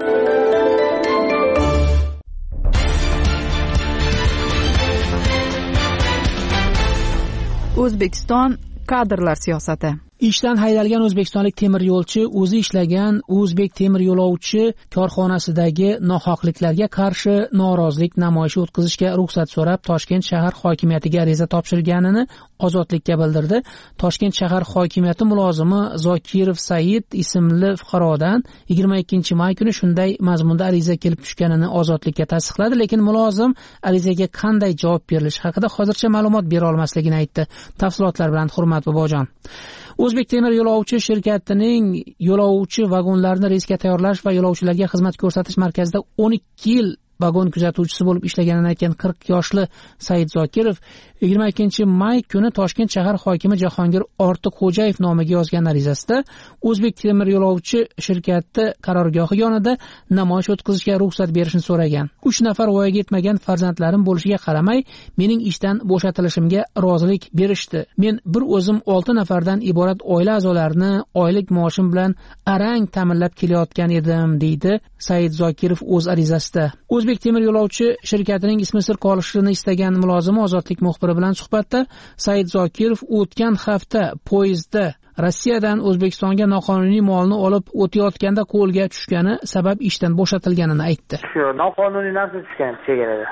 O'zbekiston kadrlar siyosati. Ishdan haydalgan o'zbekistonlik temir yo'lchi o'zi ishlagan o'zbek temir yo'lovchi korxonasidagi nohaqliklarga qarshi norozilik namoyishi o'tkazishga ruxsat so'rab Toshkent shahar hokimiyatiga ariza topshirganini Ozodlikka bildirdi. Toshkent shahar hokimiyati mulozimi Zokirov Said ismli fuqarodan 22 may kuni shunday mazmunda ariza kelib tushganini Ozodlikka tasdiqladi, lekin mulozim arizaga qanday javob berilishi haqida hozircha ma'lumot bera olmasligini aytdi. Tafsilotlar bilan Hurmat Bobojon. O'zbek temir yo'lovchi shirkatining yo'lovchi vagonlarini reysga tayyorlash va yo'lovchilarga xizmat ko'rsatish markazida 12 yil vagon kuzatuvchisi bo'lib ishlaganini aytgan 40 yoshli Said Zokirov 22 may kuni Toshkent shahar hokimi Jahongir Ortiqxo'jayev nomiga yozgan arizasida O'zbek temir yo'lovchi shirkati qarorgohi yonida namoyish o'tkazishga ruxsat berishni so'ragan. 3 nafar voyaga yetmagan farzandlarim bo'lishiga qaramay, mening ishdan bo'shatilishimga rozilik berishdi. Men bir o'zim 6 nafardan iborat oila a'zolarini oylik maoshim bilan arang ta'minlab kelayotgan edim, deydi Said Zokirov o'z arizasida. O'zbek temir yo'lovchi shirkatining ismi sir qolishini istagan mulozimi Ozodlik muxbiri bilan suhbatda Said Zokirov o'tgan hafta poyezdda Rossiyadan O'zbekistonga noqonuniy molni olib o'tayotganda qo'lga tushgani sabab ishdan bo'shatilganini aytdi. Shu noqonuniy narsa tushgan chegarada.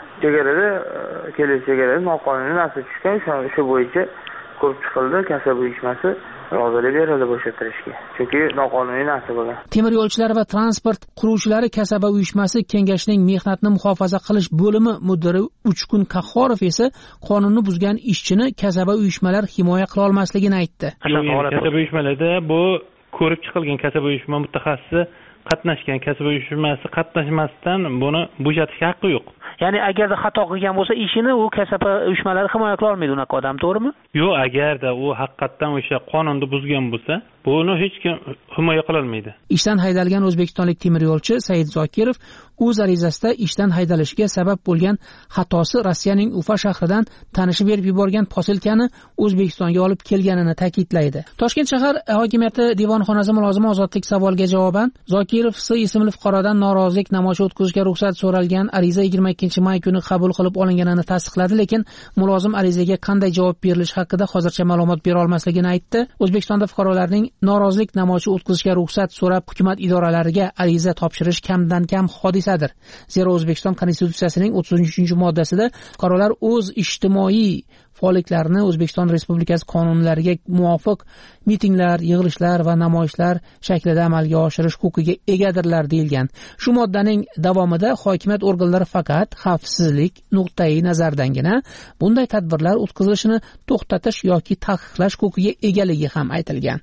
Kelib chegarada noqonuniy narsa tushgan, shu bo'yicha ko'rib chiqildi, kasaba uyushmasi rozilik berildi bo'shatirishga. Chunki noqonuniy narsa bo'lgan. Temir yo'lchilar va transport quruvchilari kasaba uyushmasi kengashining mehnatni muhofaza qilish bo'limi mudiri Uchqun Qahhorov esa qonunni buzgan ishchini kasaba uyushmalar himoya qila olmasligini aytdi. Kasaba uyushmalarda bu ko'rib chiqilgan kasaba uyushma mutaxassisi qatnashgan, kasaba uyushmasi qatnashmasdan buni bo'shatishga haqqi yo'q. Ya'ni agarda xato qilgan bo'lsa, ishini u kasaba uyushmalari himoya qila olmaydi unaqa odam, to'g'rimi? Yo'q, agarda u haqiqatan o'sha qonunni buzgan bo'lsa, buni hech kim himoya qila olmaydi. Ishdan haydalgan o'zbekistonlik temir yo'lchi Said Zokirov o'z arizasida ishdan haydalishiga sabab bo'lgan xatosi Rossiyaning Ufa shahridan tanishi berib yuborgan posilkani O'zbekistonga olib kelganini ta'kidlaydi. Toshkent shahar hokimiyati devonxonasi mulozimi Ozodlik savoliga javoban Zokirov S ismli fuqarodan norozilik namoyishi o'tkazishga ruxsat so'ralgan ariza 22 may kuni qabul qilib olinganini tasdiqladi, lekin mulozim arizaga qanday javob berilishi haqida hozircha ma'lumot bera olmasligini aytdi. O'zbekistonda fuqarolarning norozilik namoyishi o'tkazishga ruxsat so'rab hukumat idoralariga ariza topshirish kamdan kam hodisadir. Zero O'zbekiston Konstitutsiyasining 33-moddasida fuqarolar o'z ijtimoiy faolliklarini O'zbekiston Respublikasi qonunlariga muvofiq mitinglar, yig'ilishlar va namoyishlar shaklida amalga oshirish huquqiga egadirlar deyilgan. Shu moddaning davomida hokimiyat organlari faqat xavfsizlik nuqtai nazardangina bunday tadbirlar o'tkazilishini to'xtatish yoki taqiqlash huquqiga egaligi ham aytilgan.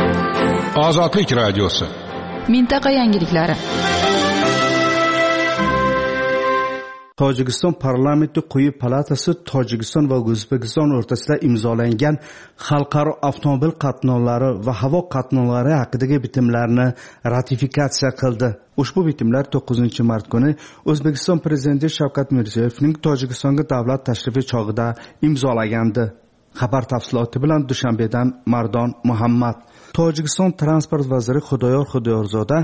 Ozodlik radiosi. Mintaqa yangiliklari. Tojikiston parlamenti quyi palatasi Tojikiston va O'zbekiston o'rtasida imzolangan xalqaro avtomobil qatnovlari va havo qatnovlari haqidagi bitimlarni ratifikatsiya qildi. Ushbu bitimlar 9-mart kuni O'zbekiston prezidenti Shavkat Mirziyoyevning Tojikistonga davlat tashrifi chog'ida imzolagandi. Xabar tafsiloti bilan Dushanbedan Mardon Muhammad. Tojikiston transport vaziri Xudoyor Xudoyorzoda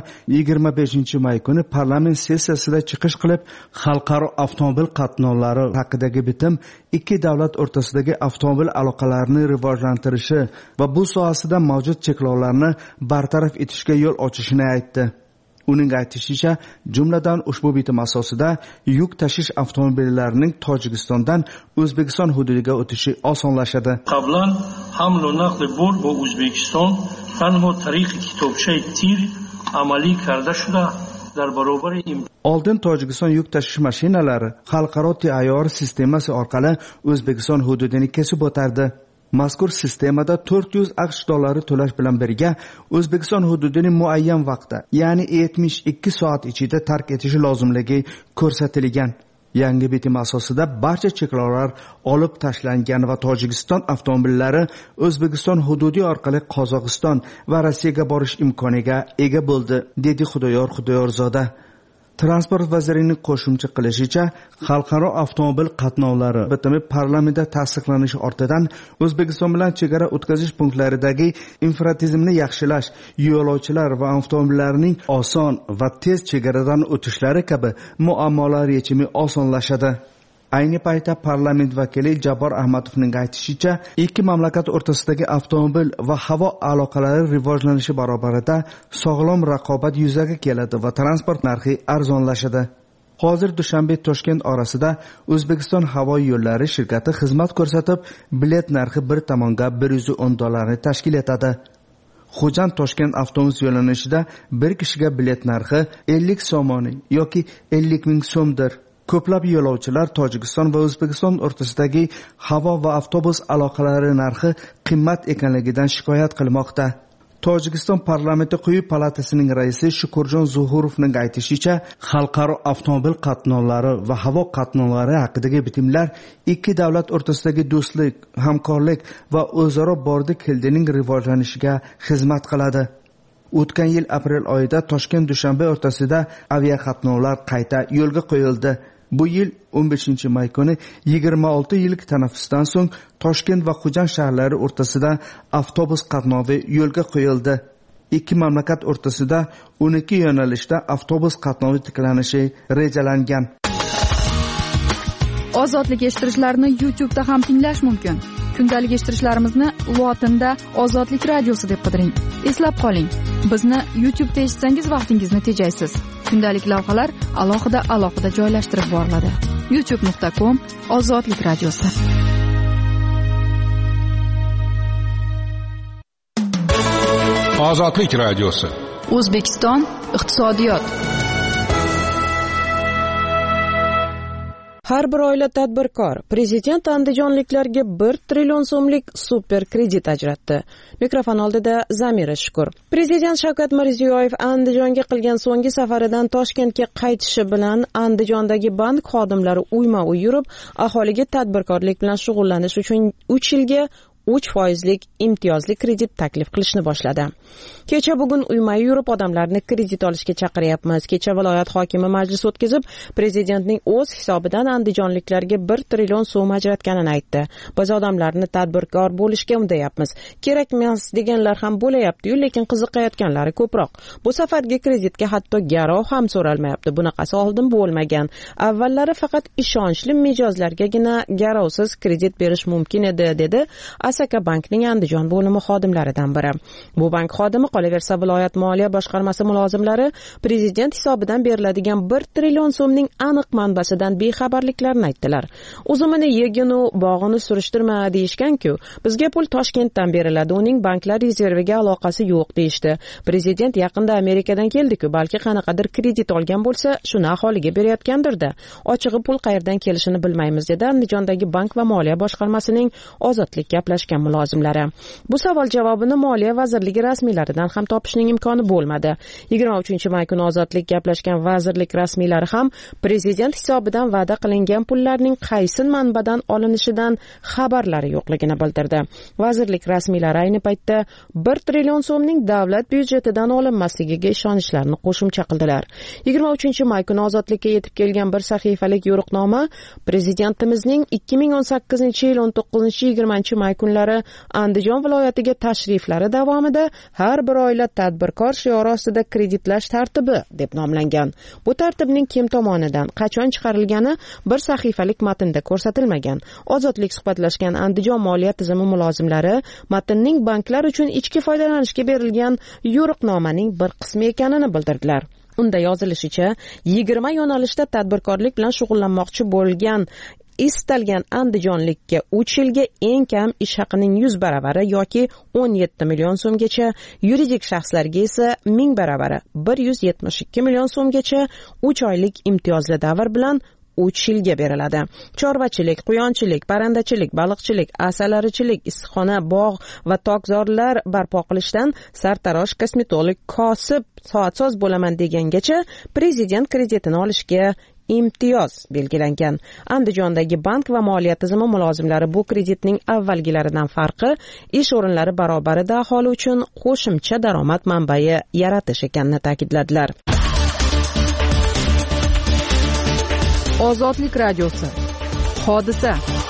25 may kuni parlament sessiyasida chiqish qilib, xalqaro avtomobil qatnovlari haqidagi bitim ikki davlat o'rtasidagi avtomobil aloqalarini rivojlantirishi va bu sohasida mavjud cheklovlarni bartaraf etishga yo'l ochishini aytdi. Uning aytishicha, jumladan ushbu bitim asosida yuk tashish avtomobillarining Tojikistondan O'zbekiston hududiga o'tishi osonlashadi. Qablan haml va naql bor ba O'zbekiston tanho tariqi kitobchay tir amaliy karda shuda dar barobar Oldin Tojikiston yuk tashish mashinalari xalqaro tayyor sistemasi orqali O'zbekiston hududini kesib o'tardi. Mazkur sistemada 400 AQSh dollari to'lash bilan birga O'zbekiston hududini muayyan vaqtda, ya'ni 72 soat ichida tark etishi lozimligi ko'rsatilgan. Yangi bitim asosida barcha cheklovlar olib tashlangan va Tojikiston avtomobillari O'zbekiston hududi orqali Qozog'iston va Rossiyaga borish imkoniga ega bo'ldi, dedi Xudoyor Xudoyorzoda. Transport vazirining qo'shimcha qilishicha, xalqaro avtomobil qatnovlari bitimi parlamentda tasdiqlanishi ortidan O'zbekiston bilan chegara o'tkazish punktlaridagi infratizimni yaxshilash, yo'lovchilar va avtomobillarning oson va tez chegaradan o'tishlari kabi muammolar yechimi osonlashadi. Ayni paytda parlament vakili Jabor Ahmadovning aytishicha, ikki mamlakat o'rtasidagi avtomobil va havo aloqalari rivojlanishi barobarida sog'lom raqobat yuzaga keladi va transport narxi arzonlashadi. Hozir Dushanbe-Toshkent orasida O'zbekiston havo yo'llari shirkati xizmat ko'rsatib, bilet narxi bir tomonga 110 dollarni tashkil etadi. Xo'jand-Toshkent avtobus yo'nalishida bir kishiga bilet narxi 50 somoni yoki 50 ming so'mdir. Ko'plab yo'lovchilar Tojikiston va O'zbekiston o'rtasidagi havo va avtobus aloqalari narxi qimmat ekanligidan shikoyat qilmoqda. Tojikiston parlamenti quyi palatasining raisi Shukurjon Zuhurovning aytishicha, xalqaro avtomobil qatnovlari va havo qatnovlari haqidagi bitimlar ikki davlat o'rtasidagi do'stlik, hamkorlik va o'zaro bordi-keldining rivojlanishiga xizmat qiladi. O'tgan yil aprel oyida Toshkent-Dushanbe o'rtasida aviaqatnovlar qayta yo'lga qo'yildi. Bu yil 15 may kuni 26 yillik tanaffusdan so'ng Toshkent va Xo'jand shaharlari o'rtasida avtobus qatnovi yo'lga qo'yildi. Ikki mamlakat o'rtasida 12 yo'nalishda avtobus qatnovi tiklanishi rejalangan. Ozodlik eshittirishlarni YouTube'da ham tinglash mumkin. Kundalik eshittirishlarimizni lotinda Ozodlik radiosi deb qidiring. Eslab qoling, bizni YouTube'da eshitsangiz vaqtingizni tejaysiz. Kundalik lavhalar alohida joylashtirib boriladi. youtube.com/Ozodlik radiosi. Ozodlik radiosi. O'zbekiston iqtisodiyot. Har bir oila tadbirkor. Prezident andijonliklarga 1 trillion so'mlik super kredit ajratdi. Mikrofon oldida Zamira Shukur. Prezident Shavkat Mirziyoyev Andijonga qilgan so'nggi safaridan Toshkentga qaytishi bilan Andijondagi bank xodimlari uyma-uy yurib, aholiga tadbirkorlik bilan shug'ullanish uchun 3 yilga 3% imtiyozli kredit taklif qilishni boshladi. Kecha bugun uyma yurib odamlarni kredit olishga chaqiryapmiz. Kecha viloyat hokimi majlis o'tkazib, prezidentning o'z hisobidan andijonliklarga 1 trillion so'm ajratganini aytdi. Biz odamlarni tadbirkor bo'lishga undayapmiz. Kerak emas deganlar ham bo'layapti-yu, lekin qiziqayotganlari ko'proq. Bu safargi kreditga hatto garov ham so'ralmayapti. Bunaqasi oldin bo'lmagan. Avvallari faqat ishonchli mijozlargagina garovsiz kredit berish mumkin edi, dedi Asaka bankning Andijon bo'limi xodimlaridan biri. Bu bank xodimi qolaversa viloyat moliya boshqarmasi mulozimlari prezident hisobidan beriladigan 1 trillion so'mning aniq manbasidan bexabarliklarini aytdilar. Uzumini yeginu bog'ini surishtirma deyishgan-ku, bizga pul Toshkentdan beriladi, uning banklar rezerviga aloqasi yo'q deyishdi. Prezident yaqinda Amerikadan keldi-ku, balki qanaqadir kredit olgan bo'lsa, shuni aholiga berayotgandir-da. Ochig'i pul qayerdan kelishini bilmaymiz, dedi Andijondagi bank va moliya boshqarmasining ozodlik gaplashgan mulozimlari. Bu savol javobini Moliya vazirligi rasmiylaridan ham topishning imkoni bo'lmadi. 23 may kuni ozodlik gaplashgan vazirlik rasmiylari ham prezident hisobidan va'da qilingan pullarning qaysi manbadan olinishidan xabarlari yo'qligini bildirdi. Vazirlik rasmiylari ayni paytda 1 trillion so'mning davlat byudjetidan olinmasligiga ishonchlarini qo'shimcha qildilar. 23 may kuni ozodlikka yetib kelgan bir sahifalik yo'riqnoma prezidentimizning 2018 yil 19-20 may kunlari kunlari Andijon viloyatiga tashriflari davomida har bir oila tadbirkor shiori ostida kreditlash tartibi deb nomlangan. Bu tartibning kim tomonidan qachon chiqarilgani bir sahifalik matnda ko'rsatilmagan. Ozodlik suhbatlashgan Andijon moliya tizimi mulozimlari matnning banklar uchun ichki foydalanishga berilgan yo'riqnomaning bir qismi ekanini bildirdilar. Unda yozilishicha, 20 yo'nalishda tadbirkorlik bilan shug'ullanmoqchi bo'lgan istalgan andijonlikka 3 yilga eng kam ish haqining 100 baravari yoki 17 million so'mgacha, yuridik shaxslarga esa 1000 baravari 172 million so'mgacha 3 oylik imtiyozli davr bilan 3 yilga beriladi. Chorvachilik, quyonchilik, parrandachilik, baliqchilik, asalarichilik, issiqxona, bog' va tokzorlar barpo qilishdan sartarosh, kosmetolog, kosib, soatsoz bo'laman degangacha prezident kreditini olishga imtiyoz belgilangan. Andijondagi bank va moliya tizimi mulozimlari bu kreditning avvalgilaridan farqi ish o'rinlari barobarida aholi uchun qo'shimcha daromad manbai yaratish ekanini ta'kidladilar. Ozodlik radiosi. Hodisa.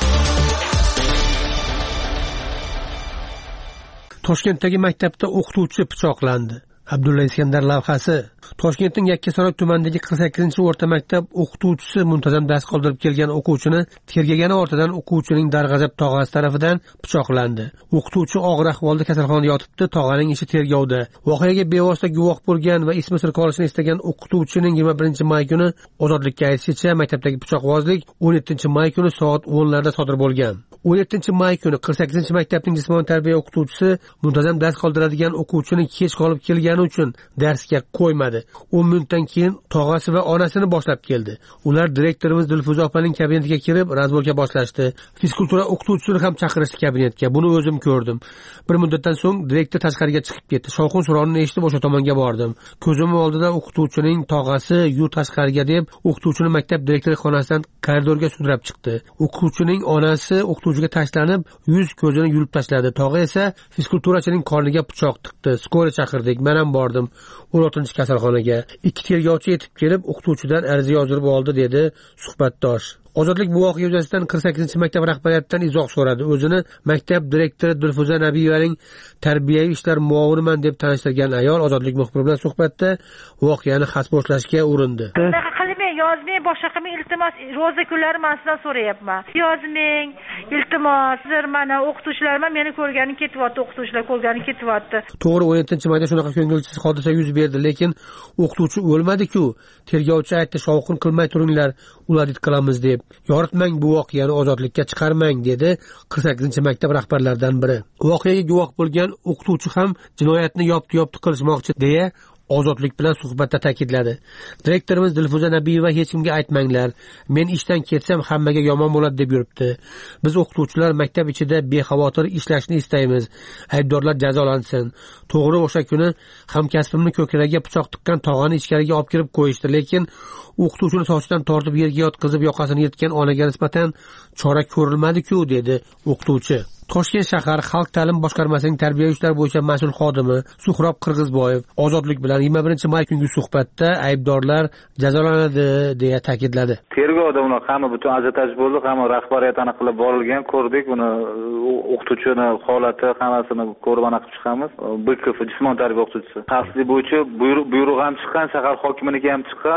Toshkentdagi maktabda o'qituvchi pichoqlandi. Abdulla Iskandar lavhasi. Toshkentning Yakkasaroy tumanidagi 48-o'rta maktab o'qituvchisi muntazam dars qoldirib kelgan o'quvchini tergagani ortidan o'quvchining darg'azab tog'asi tarafidan pichoqlandi. O'qituvchi og'ir ahvolda kasalxonada yotibdi, tog'aning ishi tergovda. Voqeaga bevosita guvoh bo'lgan va ismi sir qolishini istagan o'qituvchining 21-may kuni ozodlikka aytishicha, maktabdagi pichoqbozlik 17-may kuni soat 10larda sodir bo'lgan. 17-may kuni 48-maktabning jismoniy tarbiya o'qituvchisi muntazam dars qoldiradigan o'quvchini kech qolib kelgani uchun darsga qo'ymadi. 10 minutdan keyin tog'asi va onasini boshlab keldi. Ular direktorimiz Dilfuza opaning kabinetiga kirib, razborga boshlashdi. Fizkultura o'qituvchisini ham chaqirishdi kabinetga. Buni o'zim ko'rdim. Bir muddatdan so'ng direktor tashqariga chiqib ketdi. Shovqin suronini eshitib o'sha tomonga bordim. Ko'zim oldida o'qituvchining tog'asi "Yu tashqariga" deb o'qituvchini maktab direktori xonasidan koridorga sudrab chiqdi. O'qituvchining onasi o'qituvchiga tashlanib, yuz ko'zini yulib tashladi. Tog'a esa fizkulturachining qorniga pichoq tiqdi. Skora chaqirdik. Men ham bordim 16 kasalxonaga. 2 tergovchi yetib kelib, o'qituvchidan ariza yozdirib oldi, dedi suhbatdosh. Ozodlik bu voqea yuzasidan 48-maktab rahbariyatidan izoh so'radi. O'zini maktab direktori Dilfuza Nabiyevaning tarbiyaviy ishlar muaviniman deb tanishtirgan ayol Ozodlik muxbiri bilan suhbatda voqeani xasbo'shlashga urindi. Yozmang, boshqa qilmang, iltimos, ro'za kunlari men sizdan so'rayapman. Yozmang, iltimos, sizlar mana o'qituvchilarman, meni ko'rgani ketyapti, o'qituvchilar ko'rgani ketyapti. To'g'ri, 17-mayda shunaqa ko'ngilsiz hodisa yuz berdi, lekin o'qituvchi o'lmadi-ku. Tergovchi aytdi, shovqin qilmay turinglar, ular qilamiz deb. Yoritmang bu voqeani, ozodlikka chiqarmang, dedi 48-maktab rahbarlaridan biri. Voqeaga guvoh bo'lgan o'qituvchi ham jinoyatni yopti qilishmoqchi deya Ozodlik bilan suhbatda ta'kidladi. Direktorimiz Dilfuza Nabiyeva hech kimga aytmanglar, men ishdan ketsam hammaga yomon bo'ladi deb yuribdi. Biz o'qituvchilar maktab ichida bexavotir ishlashni istaymiz. Aybdorlar jazolansin. To'g'ri, o'sha kuni hamkasbimni ko'kragiga pichoq tiqqan tog'ani ichkariga olib kirib qo'yishdi, lekin o'qituvchini sochidan tortib yerga yotqizib yoqasini yirtgan onaga nisbatan chora ko'rilmadi-ku, dedi o'qituvchi. Toshkent shahar Xalq ta'lim boshqarmasining tarbiya ishlari bo'yicha mas'ul xodimi Suhrob Qirg'izboyev Ozodlik bilan 21-may kungi suhbatda aybdorlar jazolanadi deya ta'kidladi. Tergovda uni hamma butun ajotaj bo'ldi, hamma rahbariyat aniqlab borilgan, ko'rdik, uni o'qituvchini holati hammasini ko'rib aniq chiqamiz. BKF jismoniy tarbiya o'qituvchisi. Xavfsizlik bo'yicha buyruq ham chiqqan, shahar hokimligi ham chiqqan,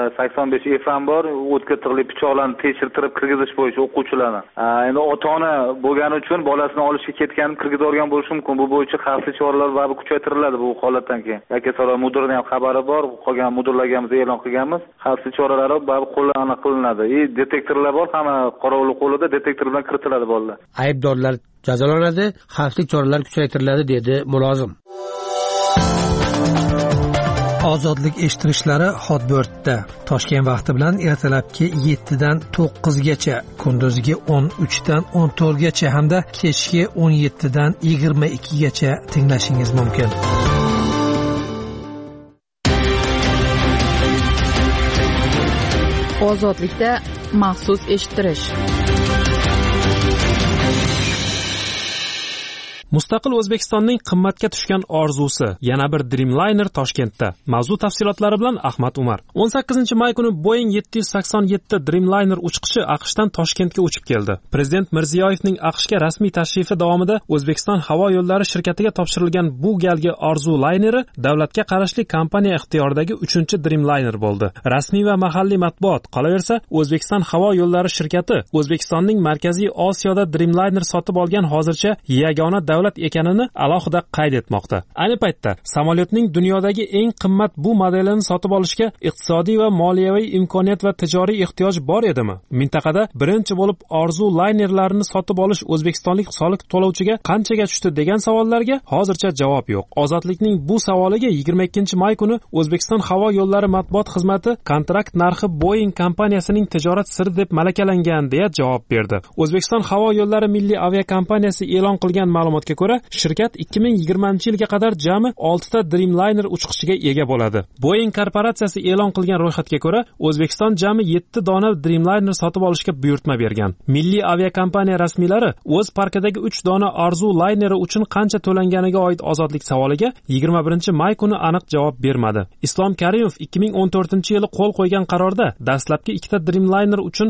85 ham bor, o'tkir pichoqlarni tekshirtirib kirgizish bo'yicha o'quvchilarni. Endi ota-ona bo'lgani uchun bolasini olishga ketganini kirgizib olgan bo'lishi mumkin. Bu bo'yicha xavfsizlik choralari va kuchaytiriladi bu holatdan keyin. Yakkasaroy mudirining ham xabari bor, qolgan mudirlarga ham e'lon qilganmiz. Xavfsizlik choralari qo'llanib qilinadi. Detektorlar bor, hamma qorovul qo'lida detektor bilan kiritiladi bolalar. Aybdorlar jazolanadi, xavfsizlik choralari kuchaytiriladi, dedi mulozim. Ozodlik eshittirishlari Hotbirtda Toshkent vaqti bilan ertalabki 7 dan 9 gacha, kunduzgi 13 dan 14 gacha hamda kechki 17 dan 22 gacha tinglashingiz mumkin. Ozodlikda maxsus eshittirish. Mustaqil O'zbekistonning qimmatga tushgan orzusi, yana bir Dreamliner Toshkentda. Mavzu tafsilotlari bilan Ahmad Umar. 18-may kuni Boeing 787 Dreamliner uchqishi AQShdan Toshkentga uchib keldi. Prezident Mirziyoyevning AQShga rasmiy tashrifi davomida O'zbekiston havo yo'llari shirkatiga topshirilgan bu galgi Orzu layneri davlatga qarashli kompaniya ixtiyoridagi 3-Dreamliner bo'ldi. Rasmiy va mahalliy matbuot qolaversa, O'zbekiston havo yo'llari shirkati O'zbekistonning Markaziy Osiyoda Dreamliner sotib olgan hozircha yagona davlat ekanini alohida qayd etmoqda. Ayni paytda samolyotning dunyodagi eng qimmat bu modelini sotib olishga iqtisodiy va moliyaviy imkoniyat va tijoriy ehtiyoj bor edimi? Mintaqada birinchi bo'lib Orzu laynerlarini sotib olish o'zbekistonlik soliq to'lovchiga qanchaga tushdi degan savollarga hozircha javob yo'q. Ozodlikning bu savoliga 22-may kuni O'zbekiston havo yo'llari matbuot xizmati kontrakt narxi Boeing kompaniyasining tijorat siri deb malakalangan deya javob berdi. O'zbekiston havo yo'llari milliy aviakompaniyasi e'lon qilgan ma'lumotga ko'ra, shirkat 2020-yilga qadar jami 6 ta Dreamliner uchqishiga ega bo'ladi. Boeing korporatsiyasi e'lon qilgan ro'yxatga ko'ra, O'zbekiston jami 7 dona Dreamliner sotib olishga buyurtma bergan. Milliy aviakompaniya rasmiylari o'z parkidagi 3 dona Orzu layneri uchun qancha to'langaniga oid ozodlik savoliga 21-may kuni aniq javob bermadi. Islom Karimov 2014-yili qo'l qo'ygan qarorda dastlabki 2 ta Dreamliner uchun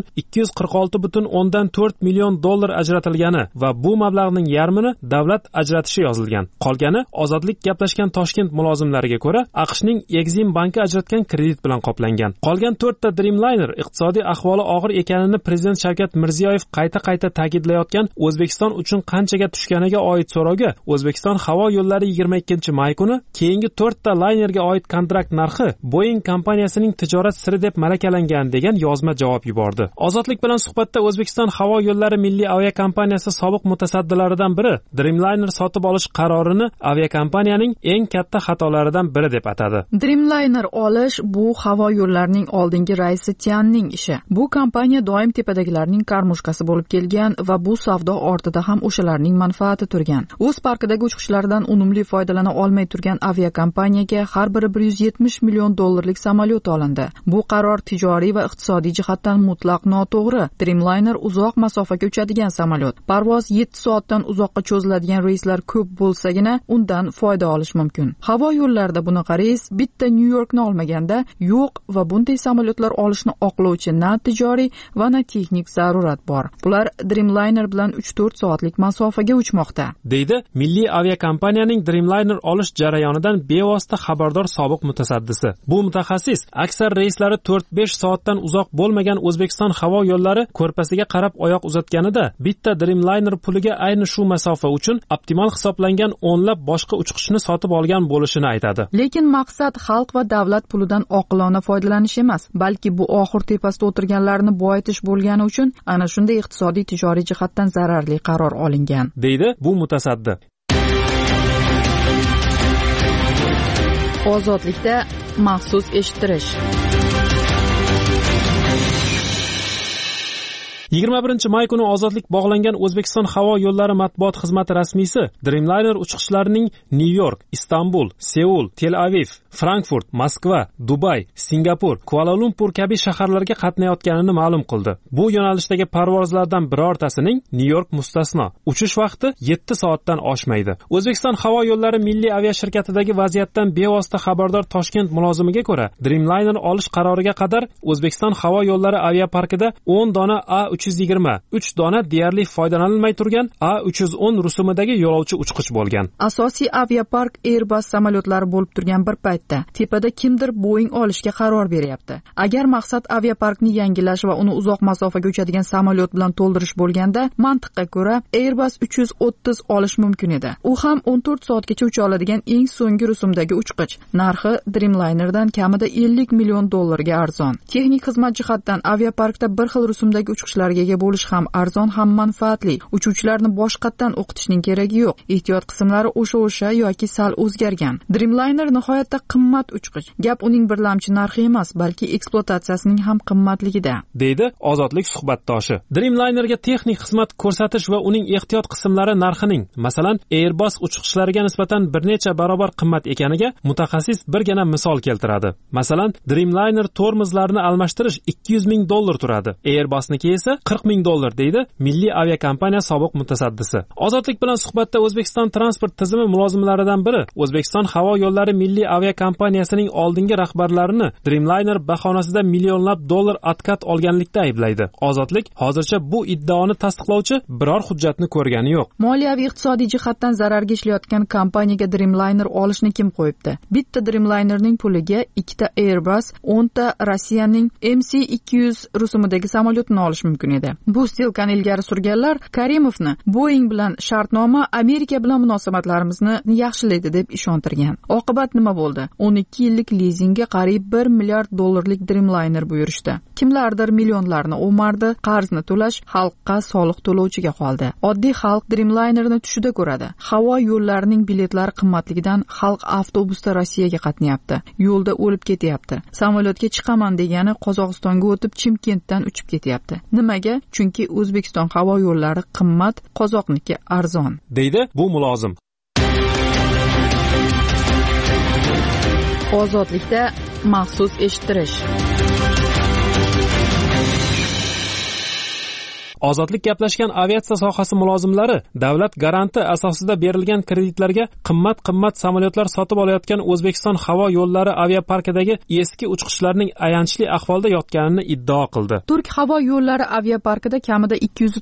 246,4 million dollar ajratilgani va bu mablag'ning yarmini davlat ajratishi yozilgan. Qolgani ozodlik gaplashgan Toshkent mulozimlariga ko'ra, AQShning Exim banki ajratgan kredit bilan qoplangan. Qolgan 4 ta Dreamliner iqtisodiy ahvoli og'ir ekanini prezident Shavkat Mirziyoyev qayta ta'kidlayotgan O'zbekiston uchun qanchaga tushganiga oid so'rovga O'zbekiston havo yo'llari 22-may kuni keyingi 4 ta laynerga oid kontrakt narxi Boeing kompaniyasining tijorat siri deb malakalangan degan yozma javob yubordi. Ozodlik bilan suhbatda O'zbekiston havo yo'llari milliy aviakompaniyasi sobiq mutasaddilaridan biri Dreamliner sotib olish qarorini aviakompaniyaning eng katta xatolaridan biri deb atadi. Dreamliner olish bu havo yo'llarining oldingi raisi Tianning ishi. Bu kompaniya doim tepadagilarning karmushkasi bo'lib kelgan va bu savdo ortida ham o'shalarning manfaati turgan. O'z parkidagi uchqishlardan unumli foydalana olmay turgan aviakompaniyaga har biri 170 million dollarlik samolyot olindi. Bu qaror tijoriy va iqtisodiy jihatdan mutlaq noto'g'ri. Dreamliner uzoq masofaga uchadigan samolyot. Parvoz 7 soatdan uzoqqa cho'ziladigan reyslar ko'p bo'lsagina undan foyda olish mumkin. Havo yo'llarida bunaqa reys bitta New Yorkni olmaganda yo'q va bunday samolyotlar olishni oqlovchi na tijoriy va na texnik zarurat bor. Bular Dreamliner bilan 3-4 soatlik masofaga uchmoqda, deydi milliy aviakompaniyaning Dreamliner olish jarayonidan bevosita xabardor sobiq mutasaddisi. Bu mutaxassis aksar reyslari 4-5 soatdan uzoq bo'lmagan O'zbekiston havo yo'llari ko'rpasiga qarab oyoq uzatganida bitta Dreamliner puliga ayni shu masofa uchun optimal hisoblangan o'nlab boshqa uchqishni sotib olgan bo'lishini aytadi. Lekin maqsad xalq va davlat pulidan oqilona foydalanish emas, balki bu oxir tepasida o'tirganlarni boyitish bo'lgani uchun ana shunday iqtisodiy tijoriy jihatdan zararli qaror olingan, deydi bu mutasaddi. Ozodlikda maxsus eshittirish. 21-may kuni ozodlik bog'langan O'zbekiston havo yo'llari matbuot xizmati rasmiysi Dreamliner uchqishlarining New York, Istanbul, Seul, Tel Aviv, Frankfurt, Moskva, Dubay, Singapur, Kuala Lumpur kabi shaharlarga qatnayotganini ma'lum qildi. Bu yo'nalishdagi parvozlardan birortasining New York mustasno. Uchish vaqti 7 soatdan oshmaydi. O'zbekiston havo yo'llari milliy aviashirkatidagi vaziyatdan bevosita xabardor Toshkent mulozimiga ko'ra, Dreamliner olish qaroriga qadar O'zbekiston havo yo'llari aviaparkida 10 dona A320, 3 dona deyarli foydalanilmay turgan A310 rusumidagi yo'lovchi uchqich bo'lgan. Asosiy aviapark Airbus samolyotlari bo'lib turgan bir paytda tepada kimdir Boeing olishga qaror beryapti. Agar maqsad aviaparkni yangilash va uni uzoq masofaga uchadigan samolyot bilan to'ldirish bo'lganda, mantiqqa ko'ra Airbus 330 olish mumkin edi. U ham 14 soatgacha ucha oladigan eng so'nggi rusumdagi uchqich. Narxi Dreamlinerdan kamida 50 million dollarga arzon. Texnik xizmat jihatdan aviaparkda bir xil rusumdagi uchqishlarga ega bo'lish ham arzon ham manfaatli. Uchuvchilarni boshqatdan o'qitishning keragi yo'q. Ehtiyot qismlari o'sha yoki sal o'zgargan. Dreamliner nihoyatda qimmat uchqich. Gap uning birlamchi narxi emas, balki ekspluatatsiyasining ham qimmatligida, deydi ozodlik suhbatdoshi. Dreamlinerga texnik xizmat ko'rsatish va uning ehtiyot qismlari narxining, masalan, Airbus uchqishlariga nisbatan bir necha barobar qimmat ekaniga mutaxassis birgina misol keltiradi. Masalan, Dreamliner tormozlarini almashtirish 200 ming dollar turadi. Airbusniki esa $40,000 deydi Milliy aviakompaniya sobiq mutasaddisi. Ozodlik bilan suhbatda O'zbekiston transport tizimi mulozimlaridan biri O'zbekiston havo yo'llari milliy aviakompaniyasining oldingi rahbarlarini Dreamliner bahonasida millionlab dollar atkat olganlikda ayblaydi. Ozodlik hozircha bu iddaoni tasdiqlovchi biror hujjatni ko'rgani yo'q. Moliyaviy iqtisodiy jihatdan zararga ishlayotgan kompaniyaga Dreamliner olishni kim qo'yibdi? Bitta Dreamlinerning puliga ikkita Airbus, 10 ta Rossiyaning MC-200 rusumidagi samolyotni olish mumkin edi. Bu stilkani ilgari surganlar Karimovni Boeing bilan shartnoma Amerika bilan munosabatlarimizni yaxshilaydi deb ishontirgan. Oqibat nima bo'ldi? 12 yillik lizingga qariyb $1 milliard Dreamliner buyurishdi. Kimlardir millionlarni o'mardi, qarzni to'lash xalqqa soliq to'lovchiga qoldi. Oddiy xalq Dreamlinerni tushida ko'radi. Havo yo'llarining biletlari qimmatligidan xalq avtobusda Rossiyaga qatnayapti. Yo'lda o'lib ketyapti. Samolyotga chiqaman degani Qozog'istonga o'tib Chimkentdan uchib ketyapti. Nimaga? Chunki O'zbekiston havo yo'llari qimmat, qozoqniki arzon. deydi bu mulozim. Ozodlikda maxsus eshittirish. Ozodlik gaplashgan aviatsiya sohasi mulozimlari davlat garanti asosida berilgan kreditlarga qimmat samolyotlar sotib olayotgan O'zbekiston havo yo'llari aviaparkidagi eski uchqishlarning ayanchli ahvolda yotganini iddao qildi. Turk havo yo'llari aviaparkida kamida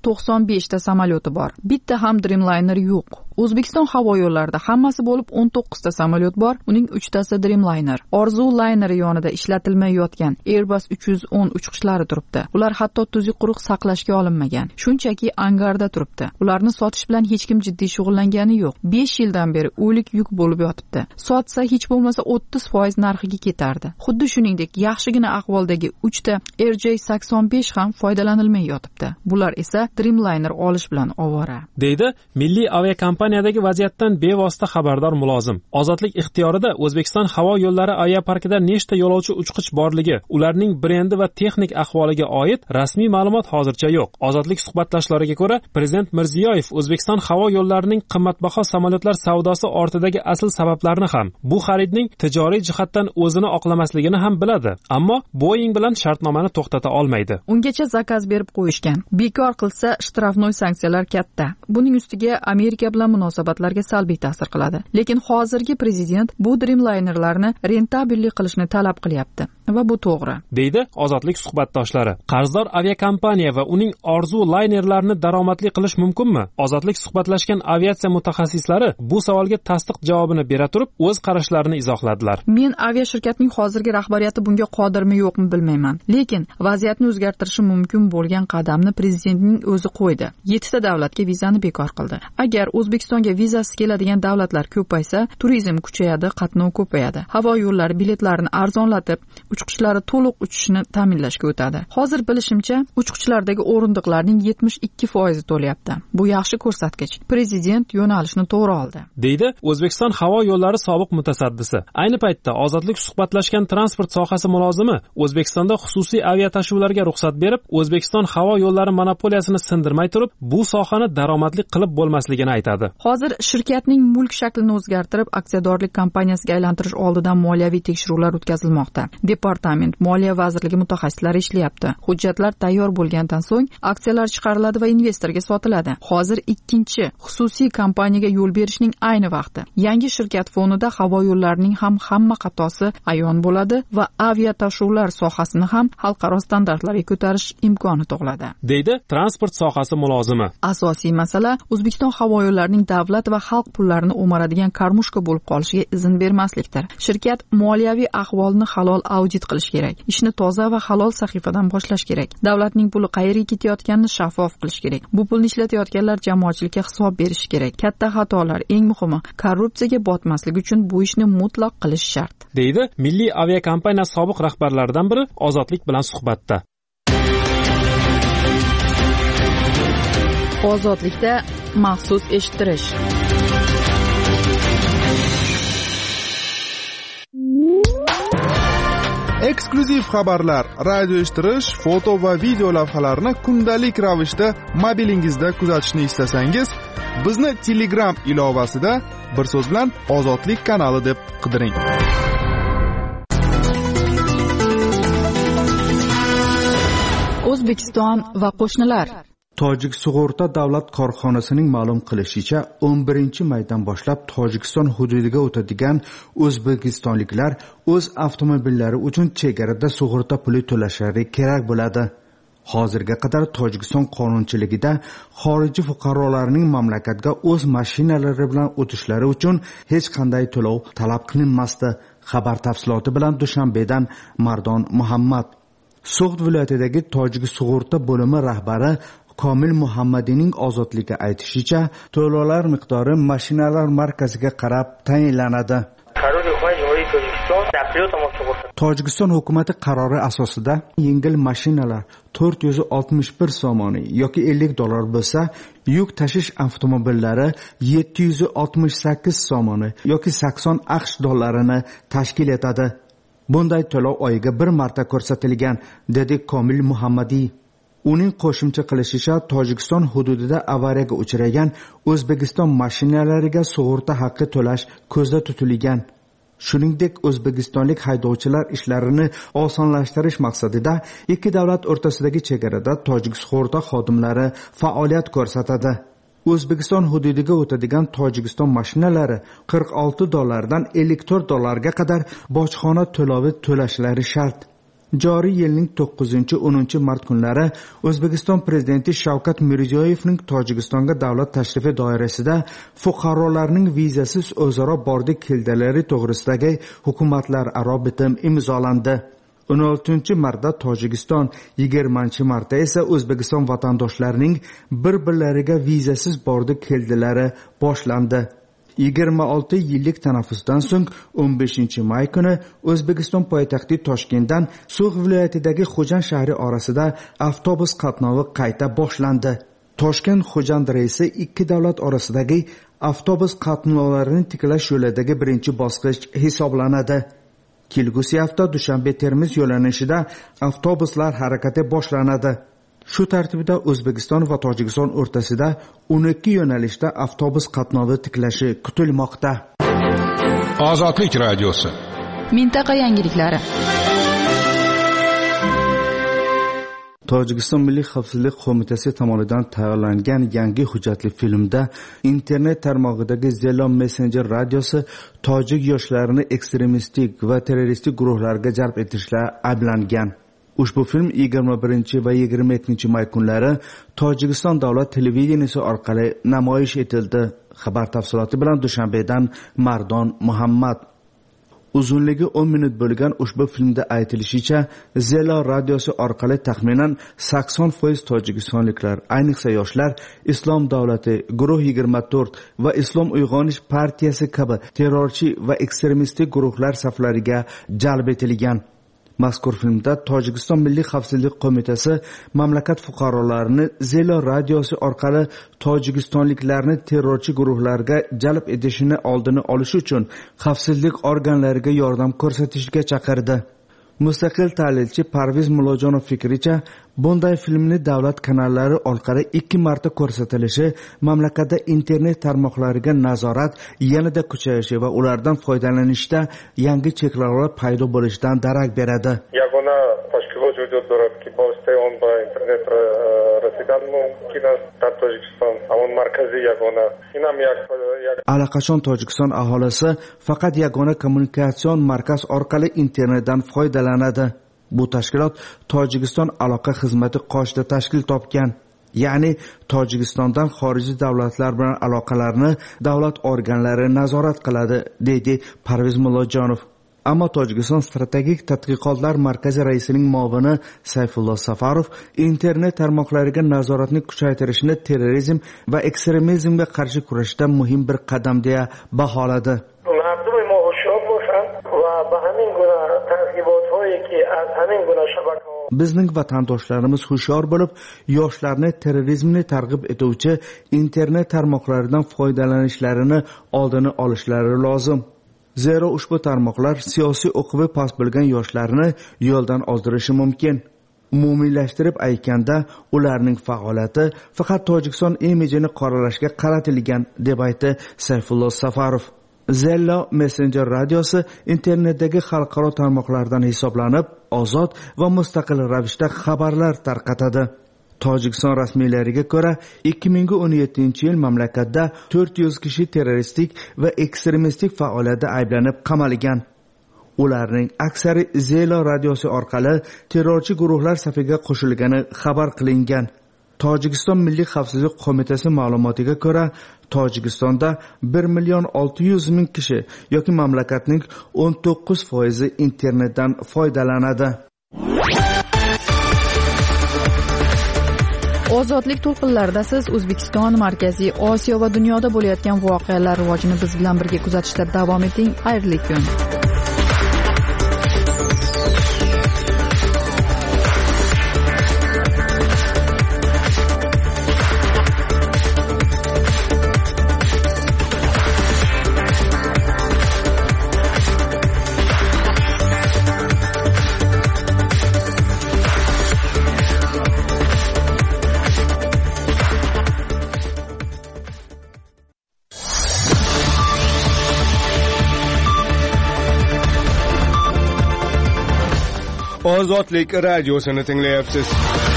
295 ta samolyoti bor. Bitta ham Dreamliner yo'q. O'zbekiston havo yo'llarida hammasi bo'lib 19 ta samolyot bor, uning 3 tasi Dreamliner. Orzu Liner yonida ishlatilmay yotgan Airbus 310 uchqishlari turibdi. Ular hatto tuzuq quruq saqlashga olinmagan. Shunchaki angarda turibdi. Ularni sotish bilan hech kim jiddiy shug'ullangani yo'q. 5 yildan beri o'lik yuk bo'lib yotibdi. Sotsa hech bo'lmasa 30% narxiga ketardi. Xuddi shuningdek, yaxshigina ahvoldagi 3 ta RJ85 ham foydalanilmay yotibdi. Bular esa Dreamliner olish bilan ovora. deydi Milliy aviakompaniyadagi vaziyatdan bevosita xabardor mulozim. Ozodlik ixtiyorida O'zbekiston havo yo'llari aviaparkida nechta yo'lovchi uchqich borligi, ularning brendi va texnik ahvoliga oid rasmiy ma'lumot hozircha yo'q. Ozodlik suhbatdoshlariga ko'ra, Prezident Mirziyoyev O'zbekiston havo yo'llarining qimmatbaho samolyotlar savdosi ortidagi asl sabablarni ham, bu xaridning tijoriy jihatdan o'zini oqlamasligini ham biladi, ammo Boeing bilan shartnomani to'xtata olmaydi. Ungacha zakaz berib qo'yishgan. Bekor qilsa shtrafnoy sanksiyalar katta. Buning ustiga Amerika bilan munosabatlarga salbiy ta'sir qiladi. Lekin hozirgi prezident bu Dreamlinerlarni rentabellik qilishni talab qilyapti va bu to'g'ri, deydi Ozodlik suhbatdoshlari. Qarzdor aviakompaniya va uning Orzu Linerlarni daromadli qilish mumkinmi? Ozodlik suhbatlashgan aviatsiya mutaxassislari bu savolga tasdiq javobini bera turib, o'z qarashlarini izohladilar. Men aviashirkatning hozirgi rahbariyati bunga qodirmi yo'qmi bilmayman, lekin vaziyatni o'zgartirishi mumkin bo'lgan qadamni prezidentning o'zi qo'ydi. 7 ta davlatga vizani bekor qildi. Agar O'zbekistonga vizasiz keladigan davlatlar ko'paysa, turizm kuchayadi, qatnov ko'payadi. Havo yo'llari biletlarini arzonlatib, uchqishlari to'liq uchishni ta'minlashga o'tadi. Hozir bilishimcha, uchqishlardagi o'rindiqlarning 72% to'layapti. Bu yaxshi ko'rsatkich. Prezident yo'nalishni to'g'ri oldi, deydi O'zbekiston havo yo'llari sobiq mutasaddisi. Ayni paytda Ozodlik suhbatlashgan transport sohasi mulozimi O'zbekistonda xususiy aviatashuvlarga ruxsat berib, O'zbekiston havo yo'llari monopoliyasini sindirmay turib, bu sohani daromadli qilib bo'lmasligini aytadi. Hozir shirkatning mulk shaklini o'zgartirib, aksiyadorlik kompaniyasiga aylantirish oldidan moliyaviy tekshiruvlar o'tkazilmoqda. Departament Moliya vazirligi mutaxassislari ishlayapti. Hujjatlar tayyor bo'lgandan so'ng aksiyalar chiqariladi va investorga sotiladi. Hozir ikkinchi xususiy kompaniyaga yo'l berishning ayni vaqti. Yangi shirkat fonida havo yo'llarining ham hamma xatosi ayon bo'ladi va aviatashuvlar sohasini ham xalqaro standartlarga ko'tarish imkoni tug'iladi, deydi transport sohasi mulozimi. Asosiy masala O'zbekiston havo yo'llarining davlat va xalq pullarini o'maradigan karmushka bo'lib qolishiga izn bermaslikdir. Shirkat moliyaviy ahvolni halol audit qilish kerak. Ishni toza va halol sahifadan boshlash kerak. Davlatning puli qayerga ketayotganini shaffof qilish kerak. Bu pulni ishlatayotganlar jamoatchilikka hisob berish kerak. Katta xatolar, eng muhimi, korrupsiyaga botmaslik uchun bu ishni mutlaq qilish shart, deydi Milliy aviakompaniya sobiq rahbarlaridan biri Ozodlik bilan suhbatda. Ozodlikda maxsus eshittirish. Eksklyuziv xabarlar, radio eshittirish, foto va video lavhalarni kundalik ravishda mobilingizda kuzatishni istasangiz, bizni Telegram ilovasida bir so'z bilan Ozodlik kanali deb qidiring. O'zbekiston va qo'shnilar. Tojik sug'urta davlat korxonasining ma'lum qilishicha 11 maydan boshlab Tojikiston hududiga o'tadigan o'zbekistonliklar o'z avtomobillari uchun chegarada sug'urta puli to'lashlari kerak bo'ladi. Hozirga qadar Tojikiston qonunchiligida xorijiy fuqarolarning mamlakatga o'z mashinalari bilan o'tishlari uchun hech qanday to'lov talab qilinmasdi. Xabar tafsiloti bilan Dushanbedan Mardon Muhammad. So'g'd viloyatidagi Tojik sug'urta bo'limi rahbari Komil Muhammadining ozodlikka aytishicha, to'lovlar miqdori mashinalar markaziga qarab tayinlanadi. Tojikiston hukumati qarori asosida yengil mashinalar 461 somoni yoki $50 bo'lsa, yuk tashish avtomobillari 768 somoni yoki 80 AQSh dollarini tashkil etadi. Bunday to'lov oyiga bir marta ko'rsatilgan, dedi Komil Muhammadi. Uning qo'shimcha qilishicha, Tojikiston hududida avariyaga uchragan O'zbekiston mashinalariga sug'urta haqqi to'lash ko'zda tutilgan. Shuningdek, o'zbekistonlik haydovchilar ishlarini osonlashtirish maqsadida ikki davlat o'rtasidagi chegarada tojik sug'urta xodimlari faoliyat ko'rsatadi. O'zbekiston hududiga o'tadigan Tojikiston mashinalari $46 dan $54 qadar bojxona to'lovi to'lashlari shart. Joriy yilning 9-10 mart kunlari O'zbekiston prezidenti Shavkat Mirziyoyevning Tojikistonga davlat tashrifi doirasida fuqarolarning vizasiz o'zaro bordi-keldilari to'g'risidagi hukumatlararo bitim imzolandi. 16 martda Tojikiston, 20 martda esa O'zbekiston vatandoshlarining bir-birlariga vizasiz bordi-keldilari boshlandi. 26 yillik tanaffusdan so'ng 15 may kuni O'zbekiston poytaxti Toshkentdan So'g'd viloyatidagi Xo'jand shahri orasida avtobus qatnovi qayta boshlandi. Toshkent-Xo'jand reysi ikki davlat orasidagi avtobus qatnovlarini tiklash yo'lidagi birinchi bosqich hisoblanadi. Kelgusi hafta Dushanbe-Termiz yo'nalishida avtobuslar harakati boshlanadi. Shu tartibda O'zbekiston va Tojikiston o'rtasida 12 yo'nalishda avtobus qatnovi tiklashi kutilmoqda. Ozodlik radiosi. Mintaqa yangiliklari. Tojikiston Milliy xavfsizlik qo'mitasi tomonidan tayyorlangan yangi hujjatli filmda internet tarmog'idagi Zelo Messenger radiosi tojik yoshlarini ekstremistik va terroristik guruhlarga jalb etishda ayblangan. Ushbu film 21 va 27 may kunlari Tojikiston davlat televideniyasi orqali namoyish etildi. Xabar tafsiloti bilan Dushanbedan Mardon Muhammad. Uzunligi 10 minut bo'lgan ushbu filmda aytilishicha, Zelo radiosi orqali taxminan 80% tojikistonliklar, ayniqsa yoshlar, Islom davlati, Guruh 24 va Islom uyg'onish partiyasi kabi terrorchi va ekstremistik guruhlar saflariga jalb etilgan. Mazkur filmda Tojikiston Milliy xavfsizlik qo'mitasi mamlakat fuqarolarini Zelo radiosi orqali tojikistonliklarni terrorchi guruhlarga jalb etishini oldini olish uchun xavfsizlik organlariga yordam ko'rsatishga chaqirdi. Mustaqil tahlilchi Parviz Mulojonov fikricha, bunday filmni davlat kanallari orqali 2 marta ko'rsatilishi mamlakatda internet tarmoqlariga nazorat yanada kuchayishi va ulardan foydalanishda yangi cheklovlar paydo bo'lishidan darak beradi. Yagona tashkilot vujud dорад ки боваситаи он ба интернет расидан мумкин аст дар Tojikiston. Амон маркази ягона. Инам як Allaqachon Tojikiston aholisi faqat yagona kommunikatsion markaz orqali internetdan foydalanadi. Bu tashkilot Tojikiston aloqa xizmati qoshida tashkil topgan. Ya'ni Tojikistondan xorijiy davlatlar bilan aloqalarni davlat organlari nazorat qiladi, deydi Parviz Mulojonov. Ammo Tojikiston strategik tadqiqotlar markazi raisining muovini Sayfullo Safarov internet tarmoqlariga nazoratni kuchaytirishni terrorizm va ekstremizmga qarshi kurashda muhim bir qadam deya baholadi. Mardum ma hushyor bo'lsin va ba hamin guna targ'ibotlariki az hamin guna shabaka Bizning vatandoshlarimiz hushyor bo'lib, yoshlarni terrorizmni targ'ib etuvchi internet tarmoqlaridan foydalanishlarini oldini olishlari lozim. Zero ushbu tarmoqlar siyosiy o'qivi past bo'lgan yoshlarni yo'ldan ozdirishi mumkin. Umumiylashtirib aytganda, ularning faoliyati faqat Tojikiston imijini qoralashga qaratilgan, deb aytdi Sayfullo Safarov. Zelo Messenger radiosi internetdagi xalqaro tarmoqlardan hisoblanib, ozod va mustaqil ravishda xabarlar tarqatadi. Tojikiston rasmiylariga ko'ra, 2017-yil mamlakatda 400 kishi terroristik va ekstremistik faoliyatda ayblanib qamalgan. Ularning aksari Zelo radiosi orqali terrorchi guruhlar safiga qo'shilgani xabar qilingan. Tojikiston Milliy xavfsizlik qo'mitasi ma'lumotiga ko'ra, Tojikistonda 1,600,000 kishi yoki mamlakatning 19% internetdan foydalanadi. Ozodlik to'lqinlarida siz O'zbekiston, Markaziy Osiyo va dunyoda bo'layotgan voqealar rivojini biz bilan birga kuzatishda davom eting. Xayrli kun. Ozodlik radiosini tinglayapsiz.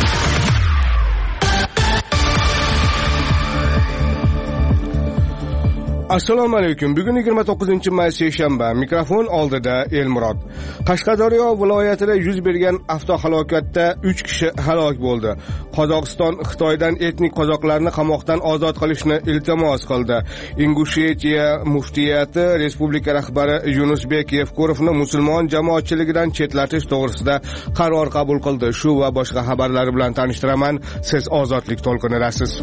Assalomu alaykum. Bugun 29-may seshanba. Mikrofon oldida Elmurod. Qashqadaryo viloyatida yuz bergan avtohalokatda 3 kishi halok bo'ldi. Qozog'iston Xitoydan etnik qozoqlarni qamoqdan ozod qilishni iltimos qildi. Ingushetiya muftiyati respublika rahbari Yunusbek Yevkurovni musulmon jamoatchiligidan chetlatish to'g'risida qaror qabul qildi. Shu va boshqa xabarlar bilan tanishtiraman. Siz ozodlik to'lqinidasiz.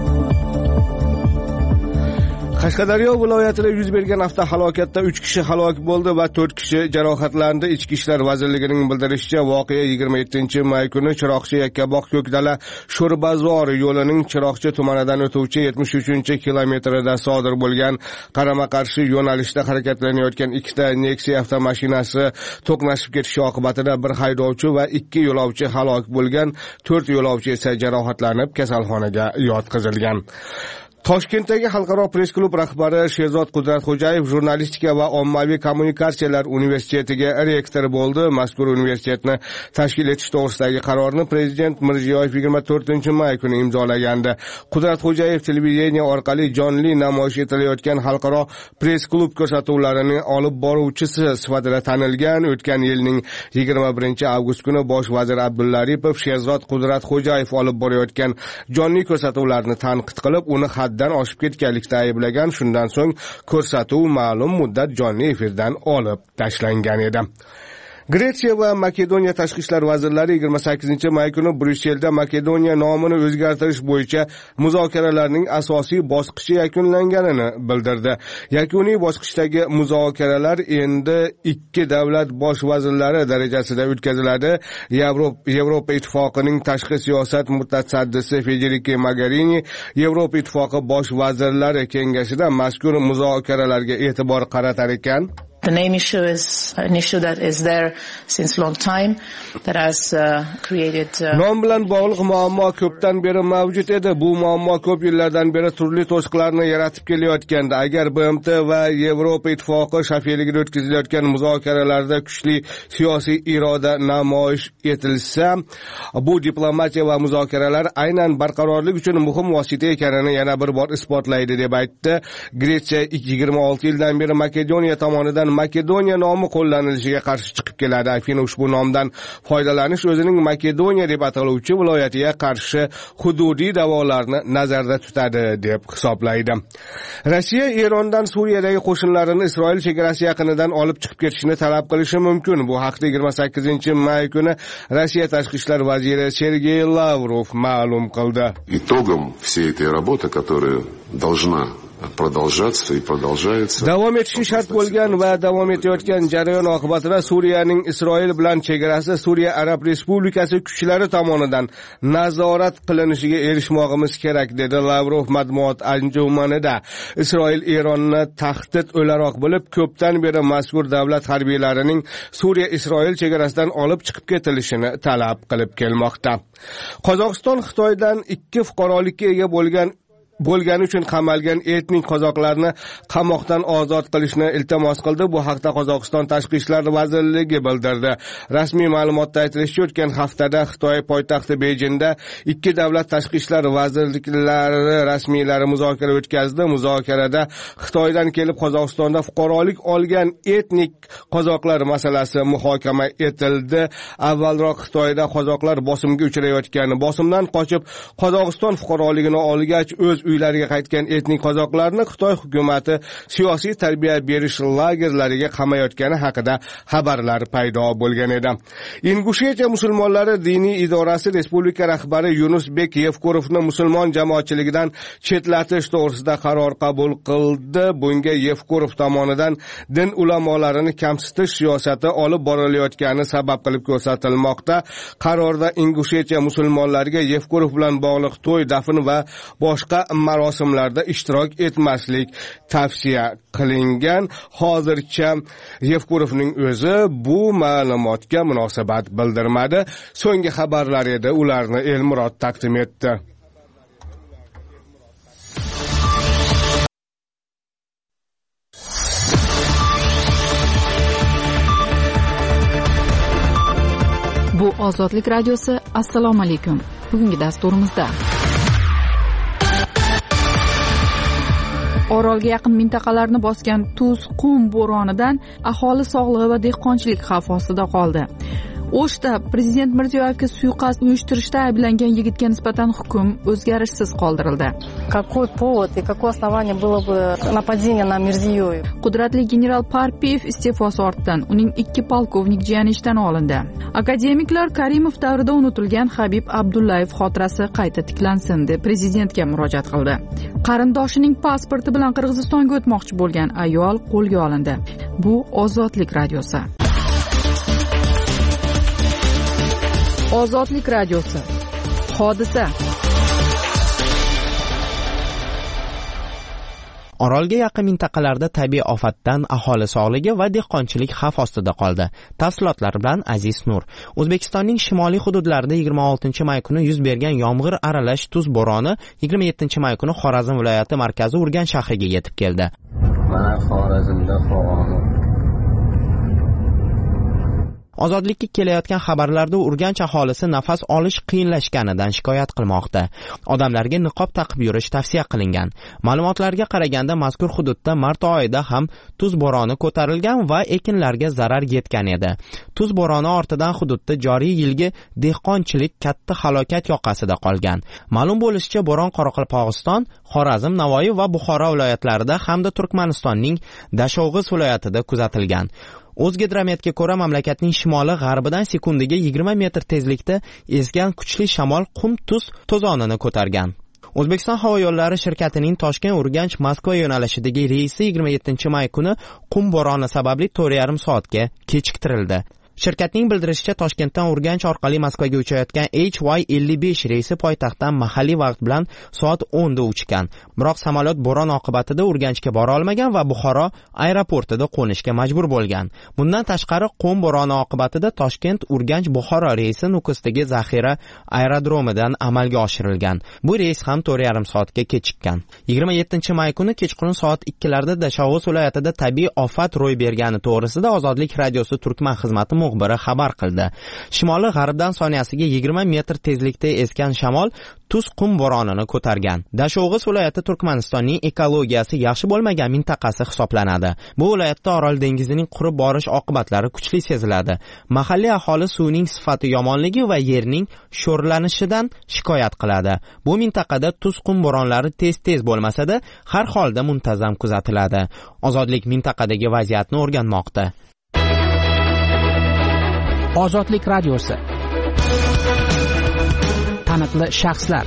Qashqadaryo viloyatida yuz bergan avtohalokatda 3 kishi halok bo'ldi va 4 kishi jarohatlandi. Ichki ishlar vazirligining bildirishicha, voqea 27-may kuni Chiroqchi Yakkabog' Ko'kdala Sho'rbazor yo'lining Chiroqchi tumanidan o'tuvchi 73-kilometrida sodir bo'lgan. Qarama-qarshi yo'nalishda harakatlanayotgan ikkita Nexia avtomashinasi to'qnashib ketishi oqibatida bir haydovchi va 2 yo'lovchi halok bo'lgan, 4 yo'lovchi esa jarohatlanib kasalxonaga yotqizilgan. Toshkentdagi Xalqaro press klub rahbari Sherzod Qudratxo'jayev jurnalistika va ommaviy kommunikatsiyalar universitetiga rektor bo'ldi. Mazkur universitetni tashkil etish to'g'risidagi qarorni prezident Mirziyoyev 24-may kuni imzolagandi. Qudratxo'jayev televideniya orqali jonli namoyish etilayotgan Xalqaro press klub ko'rsatuvlarini olib boruvchisi sifatida tanilgan. O'tgan yilning 21-avgust kuni bosh vazir Abdulla Aripov Sherzod Qudratxo'jayev olib borayotgan jonli ko'rsatuvlarni tanqid qilib, uni dan oshib ketganlikda ayblagan. Shundan so'ng ko'rsatuv ma'lum muddat jonli efirdan olib tashlangan edi. Gretsiya va Makedoniya tashqi ishlar vazirlari 28-may kuni Bryusselda Makedoniya nomini o'zgartirish bo'yicha muzokaralarning asosiy bosqichi yakunlanganini bildirdi. Yakuniy bosqichdagi muzokaralar endi 2 davlat bosh vazirlari darajasida o'tkaziladi. Yevropa Ittifoqining tashqi siyosat mutasaddisi Federica Mogherini Yevropa Ittifoqi bosh vazirlari kengashida mazkur muzokaralarga e'tibor qaratar ekan. The name issue is an issue that is there since long time, that has created nom bilan bog'liq muammo ko'pdan beri mavjud edi. Bu muammo ko'p yillardan beri turli to'siqlarni yaratib kelayotgandi. Agar BMT va Yevropa Ittifoqi shafeligida o'tkazilayotgan muzokaralarda kuchli siyosiy iroda namoyish etilsa, bu diplomatiya va muzokaralar aynan barqarorlik uchun muhim vosita ekanini yana bir bor isbotlaydi deb aytdi. Gretsiya 26 yildan beri Makedoniya tomonidan Makedoniya nomi qo'llanilishiga qarshi chiqib keladi. Afina ushbu nomdan foydalanish o'zining Makedoniya deb ataluvchi viloyatiga qarshi hududiy da'volarni nazarda tutadi deb hisoblaydi. Rossiya Erondan Suriyadagi qo'shinlarini Isroil chegarasi yaqinidan olib chiqib ketishini talab qilishi mumkin. Bu haqda 28-may kuni Rossiya tashqi ishlar vaziri Sergey Lavrov ma'lum qildi. Итогом всей этой работы, которая должна продолжаться и продолжается. Davom etishi shart bo'lgan va davom etayotgan jarayon oqibatida Suriyaning Isroil bilan chegarasi Suriya Arab Respublikasi kuchlari tomonidan nazorat qilinishiga erishmoqimiz kerak, dedi Lavrov matbuot anjumanida. Isroil Eronni tahdid o'laroq bilib, ko'pdan beri mazkur davlat harbiylarining Suriya Isroil chegarasidan olib chiqib ketilishini talab qilib kelmoqda. Qozog'iston Xitoydan 2 fuqarolikka ega bo'lgan bo'lgani uchun qamalgan etnik qozoqlarni qamoqdan ozod qilishni iltimos qildi. Bu haqda Qozog'iston Tashqi ishlar vazirligi bildirdi. Rasmiy ma'lumotda aytilishicha, o'tgan haftada Xitoy poytaxti Bejingda ikki davlat tashqi ishlar vazirliklari rasmiylari muzokara o'tkazdi. Muzokarada Xitoydan kelib Qozog'istonda fuqarolik olgan etnik qozoqlar masalasi muhokama etildi. Avvalroq Xitoyda qozoqlar bosimga uchrayotgani, bosimdan qochib Qozog'iston fuqaroligini olgach o'z uylariga qaytgan etnik qozoqlarni Xitoy hukumatati siyosiy tarbiya berish lagerlariga qamayotgani haqida xabarlar paydo bo'lgan edi. Ingushetiya musulmonlari diniy idorasi respublika rahbari Yunus Bek Yevkurovni musulmon jamoatchiligidan chetlatish to'g'risida qaror qabul qildi. Bunga Yevkurov tomonidan din ulamolarini kamsitish siyosati olib borilayotgani sabab qilib ko'rsatilmoqda. Qarorda Ingushetiya musulmonlariga Yevkurov bilan bog'liq to'y, dafn va boshqa marosimlarda ishtirok etmaslik tavsiya qilingan. Hozircha Yevkurovning o'zi bu ma'lumotga munosabat bildirmadi. So'nggi xabarlar edi, ularni Elmurod taqdim etdi. Bu Ozodlik radiosi. Assalomu alaykum. Bugungi dasturimizda Orolga yaqin mintaqalarni bosgan tuz qum bo'ronidan aholi sog'lig'i va dehqonchilik xavf ostida qoldi. O'shda prezident Mirziyoyevga suiqasd uyushtirishda ayblangan yigitga nisbatan hukm o'zgarishsiz qoldirildi. Какой повод и какое основание было бы нападение на Mirziyoyev? Qudratli general Parpiyev iste'fosi ortidan uning 2 polkovnik jiyani ishdan olindi. Akademiklar Karimov davrida unutilgan Habib Abdullayev xotirasi qayta tiklansin deb prezidentga murojaat qildi. Qarindoshining pasporti bilan Qirg'izistonga o'tmoqchi bo'lgan ayol qo'lga olindi. Bu Ozodlik radiosi. Ozodlik radiosi. Hodisa. Orolga yaqin mintaqalarda tabiiy ofatdan aholi sog'ligi va dehqonchilik xavf ostida qoldi. Tafsilotlar bilan Aziz Nur. O'zbekistonning shimoliy hududlarida 26-may kuni yuz bergan yomg'ir aralash tuz bo'roni 27-may kuni Xorazm viloyati markazi Urganch shahriga yetib keldi. Mana Xorazmda qolgan. Ozodlikka kelayotgan xabarlarda Urganch aholisi nafas olish qiyinlashganidan shikoyat qilmoqda. Odamlarga niqob taqib yurish tavsiya qilingan. Ma'lumotlarga qaraganda mazkur hududda mart oyida ham tuz bo'roni ko'tarilgan va ekinlarga zarar yetgan edi. Tuz bo'roni ortidan hududda joriy yilgi dehqonchilik katta halokat yoqasida qolgan. Ma'lum bo'lishicha, bo'ron Qoraqalpog'iston, Xorazm, Navoiy va Buxoro viloyatlarida hamda Turkmanistonning Dashovg'iz viloyatida kuzatilgan. O'zgidrometga ko'ra, mamlakatning shimoli g'arbidan sekundiga 20 metr tezlikda esgan kuchli shamol qum tuz to'zonini ko'targan. O'zbekiston havo yo'llari shirkatining Toshkent, Urganch, Moskva yo'nalishidagi reysi 27-may kuni qum bo'roni sababli 4,5 soatga kechiktirildi. Shirkatning bildirishicha, Toshkentdan Urganch orqali Moskvaga uchayotgan HY55 reysi poytaxtdan mahalliy vaqt bilan soat 10 da uchgan. Biroq samolyot bo'ron oqibatida Urganchga bora olmagan va Buxoro aeroportida qo'nishga majbur bo'lgan. Bundan tashqari, qum bo'roni oqibatida Toshkent, Urganch, Buxoro reysi Nukusdagi zaxira aerodromidan amalga oshirilgan. Bu reys ham 4,5 soatga kechikkan. 27-may kuni kechqurun soat 2 larda Dashovg'iz viloyatida tabiiy ofat ro'y bergani to'g'risida Ozodlik radiosi Turkman xizmati muxbiri xabar qildi. Shimoliy g'arbdan soniyasiga 20 metr tezlikda esgan shamol tuz qum bo'ronini ko'targan. Dashovg'iz viloyati Turkmanistonning ekologiyasi yaxshi bo'lmagan mintaqasi hisoblanadi. Bu viloyatda Orol dengizining qurib borish oqibatlari kuchli seziladi. Mahalliy aholi suvning sifati yomonligi va yerning sho'rlanishidan shikoyat qiladi. Bu mintaqada tuz qum bo'ronlari tez-tez bo'lmasa-da, har holda muntazam kuzatiladi. Ozodlik mintaqadagi vaziyatni o'rganmoqda. Ozodlik radiosi. Taniqli shaxslar.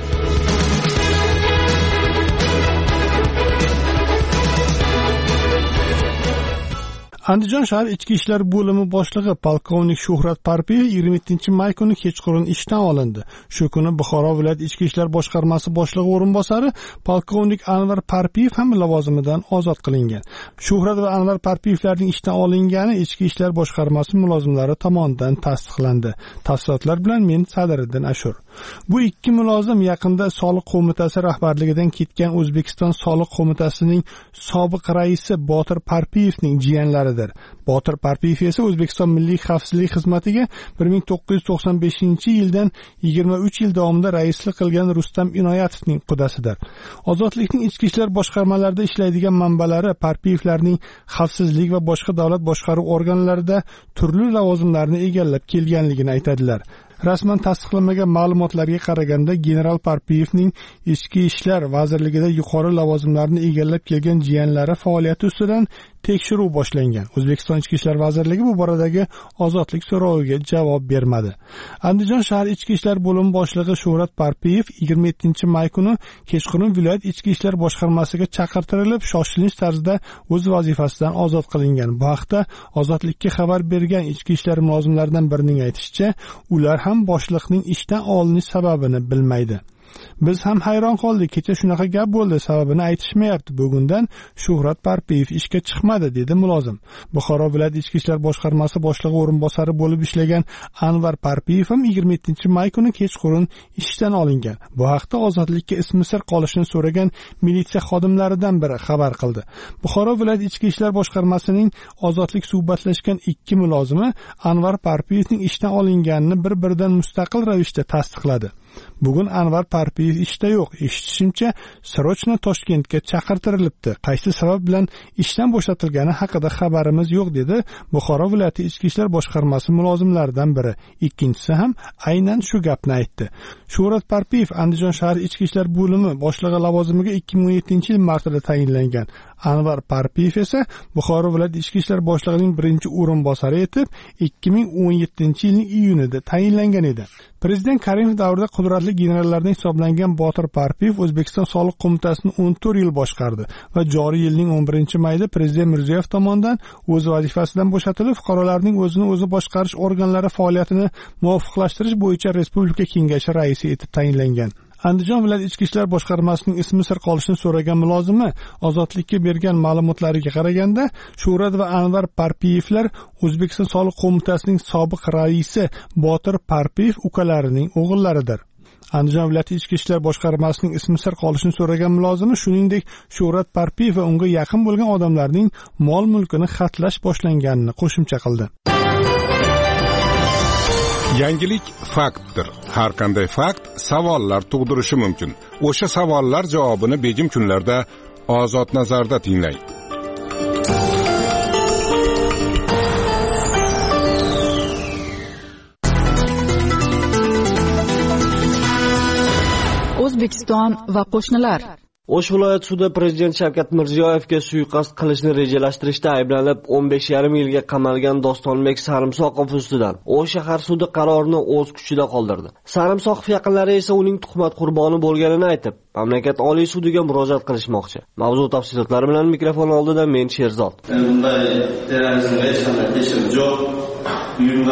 Andijon shahar ichki ishlar bo'limi boshlig'i polkovnik Shuhrat Parpiyev 27-may kuni kechqurun ishdan olindi. Shu kuni Buxoro viloyat ichki ishlar boshqarmasi boshlig'i o'rinbosari polkovnik Anvar Parpiyev ham lavozimidan ozod qilingan. Shuhrat va Anvar Parpiyevlarning ishdan olingani ichki ishlar boshqarmasi mulozimlari tomonidan tasdiqlandi. Tafsilotlar bilan men Sadiriddin Ashur. Bu ikki mulozim yaqinda soliq qo'mitasi rahbarligidan ketgan O'zbekiston soliq qo'mitasining sobiq raisi Botir Parpiyevning jiyanlaridir. Botir Parpiyev esa O'zbekiston Milliy xavfsizlik xizmatiga 1995-yildan 23 yil davomida raislik qilgan Rustam Inoyatovning qudasidir. Ozodlikning ichki ishlar boshqarmalarida ishlaydigan manbalari Parpiyevlarning xavfsizlik va boshqa davlat boshqaruv organlarida turli lavozimlarni egallab kelganligini aytadilar. Rasman tasdiqlanmagan ma'lumotlarga qaraganda general Parpiyevning ichki ishlar vazirligida yuqori lavozimlarni egallab kelgan jiyanlari faoliyati ustidan tekshiruv boshlangan. O'zbekiston Ichki ishlar vazirligi bu boradagi ozodlik so'roviga javob bermadi. Andijon shahar ichki ishlar bo'limi boshlig'i Shuhrat Parpiyev 27-may kuni kechqurun viloyat ichki ishlar boshqarmasiga chaqirtirilib, shoshilinch tarzda o'z vazifasidan ozod qilingan. Bu haqda ozodlikka xabar bergan ichki ishlar mulozimlaridan birining aytishicha, ular ham boshliqning ishdan olinish sababini bilmaydi. Biz ham hayron qoldik. Kecha shunaqa gap bo'ldi, sababini aytishmayapti. Bugundan Shuhrat Parpiyev ishga chiqmadi, dedi mulozim. Buxoro viloyat ichki ishlar boshqarmasi boshlig'i o'rinbosari bo'lib ishlagan Anvar Parpiyev ham 27-may kuni kechqurun ishdan olingan. Bu haqda ozodlikka ismi sir qolishini so'ragan militsiya xodimlaridan biri xabar qildi. Buxoro viloyat ichki ishlar boshqarmasining ozodlik suhbatlashgan ikki mulozimi Anvar Parpiyevning ishdan olinganini bir-biridan mustaqil ravishda tasdiqladi. Bugun Anvar Parpiyev ishda yo'q. Eshitishimcha, srochno Toshkentga chaqirtirilibdi. Qaysi sabab bilan ishdan bo'shatilgani haqida xabarimiz yo'q, dedi Buxoro viloyati ichki ishlar boshqarmasi mulozimlaridan biri. Ikkinchisi ham aynan shu gapni aytdi. Shuhrat Parpiyev Andijon shahar ichki ishlar bo'limi boshlig'i lavozimiga 2017-yil martida tayinlangan. Anvar Parpiyev esa Buxoro viloyat ichki ishlar boshlig'ining birinchi o'rinbosari etib 2017-yilning iyunida tayinlangan edi. Prezident Karimov davrida qudratli generallardan hisoblangan Botir Parpiyev O'zbekiston soliq qo'mitasini 14 yil boshqardi va joriy yilning 11-mayida Prezident Mirziyoyev tomonidan o'z vazifasidan bo'shatilib, fuqarolarning o'zini o'zi boshqarish organlari faoliyatini muvofiqlashtirish bo'yicha Respublika Kengashi raisi etib tayinlangan. Andijon viloyat ichki ishlar boshqarmasining ismi sir qolishini so'ragan mulozimi ozodlikka bergan ma'lumotlariga qaraganda, Shuhrat va Anvar Parpiyevlar O'zbekiston soliq qo'mitasining sobiq raisi Botir Parpiyev ukalarining o'g'illaridir. Andijon viloyati ichki ishlar boshqarmasining ismi sir qolishini so'ragan mulozimi shuningdek Shuhrat Parpiyev va unga yaqin bo'lgan odamlarning mol-mulkini xatlash boshlanganini qo'shimcha qildi. Yangilik faktdir. Har qanday fakt savollar tug'dirishi mumkin. O'sha savollar javobini begim kunlarda Ozod nazarda tinglang. O'zbekiston va qo'shnilar. O'sh viloyat sudi Prezident Shavkat Mirziyoyevga suiqasd qilishni rejalashtirishda ayblanib 15,5 yilga qamalgan Dostonbek Sarimsoqov ustidan O'sh shahar sudi qarorini o'z kuchida qoldirdi. Sarimsoqov yaqinlari esa uning tuhmat qurboni bo'lganini aytib, mamlakat Oliy sudiga murojaat qilishmoqchi. Mavzu tafsilotlari bilan mikrofon oldida men Sherzod. Bunday terrorizmga hech qanday teshim yo'q. Uyimda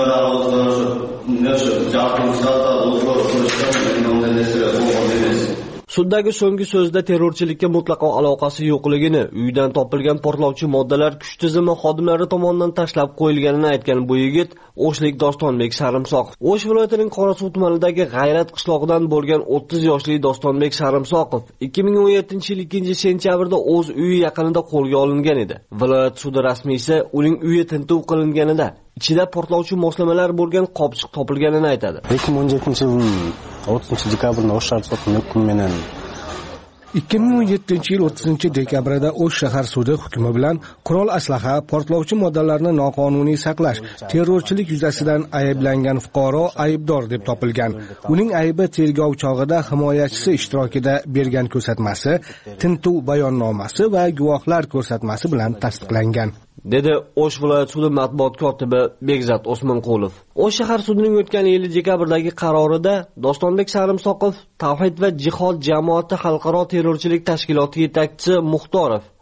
Suddagi so'nggi so'zda terrorchilikka mutlaqo aloqasi yo'qligini, uydan topilgan portlovchi moddalar kuch tizimi xodimlari tomonidan tashlab qo'yilganini aytgan bu yigit O'shlik Dostonbek Sarimsoqov. O'sh viloyatining Qorasuv tumanidagi G'ayrat qishlog'idan bo'lgan 30 yoshli Dostonbek Sarimsoqov 2017-yil 2-sentyabrda o'z uyi yaqinida qo'lga olingan edi. Viloyat sudi rasmiysi uning uyi tintuv qilinganida ichida portlovchi moslamalar bo'lgan qopchiq topilganini aytadi. 2017-yil 30-dekabrda O'sh shahar sudi hukmidan 2017-yil 30-dekabrda O'sh shahar sudi hukmi bilan qurol aslaha, portlovchi moddalarni noqonuniy saqlash, terrorchilik yuzasidan ayblangan fuqaro aybdor deb topilgan. Uning aybi tergov chog'ida himoyachisi ishtirokida bergan ko'rsatmasi, tintuv bayonnomasi va guvohlar ko'rsatmasi bilan tasdiqlangan, dedi O'sh viloyat sudi matbuot kotibi Bekzat Osmonqulov. O'sh shahar sudining o'tgan yil dekabrdagi qarorida Dostonbek Sarimsoqov Tavhid va jihod jamoati xalqaro terrorchilik tashkiloti yetakchisi Muxtorov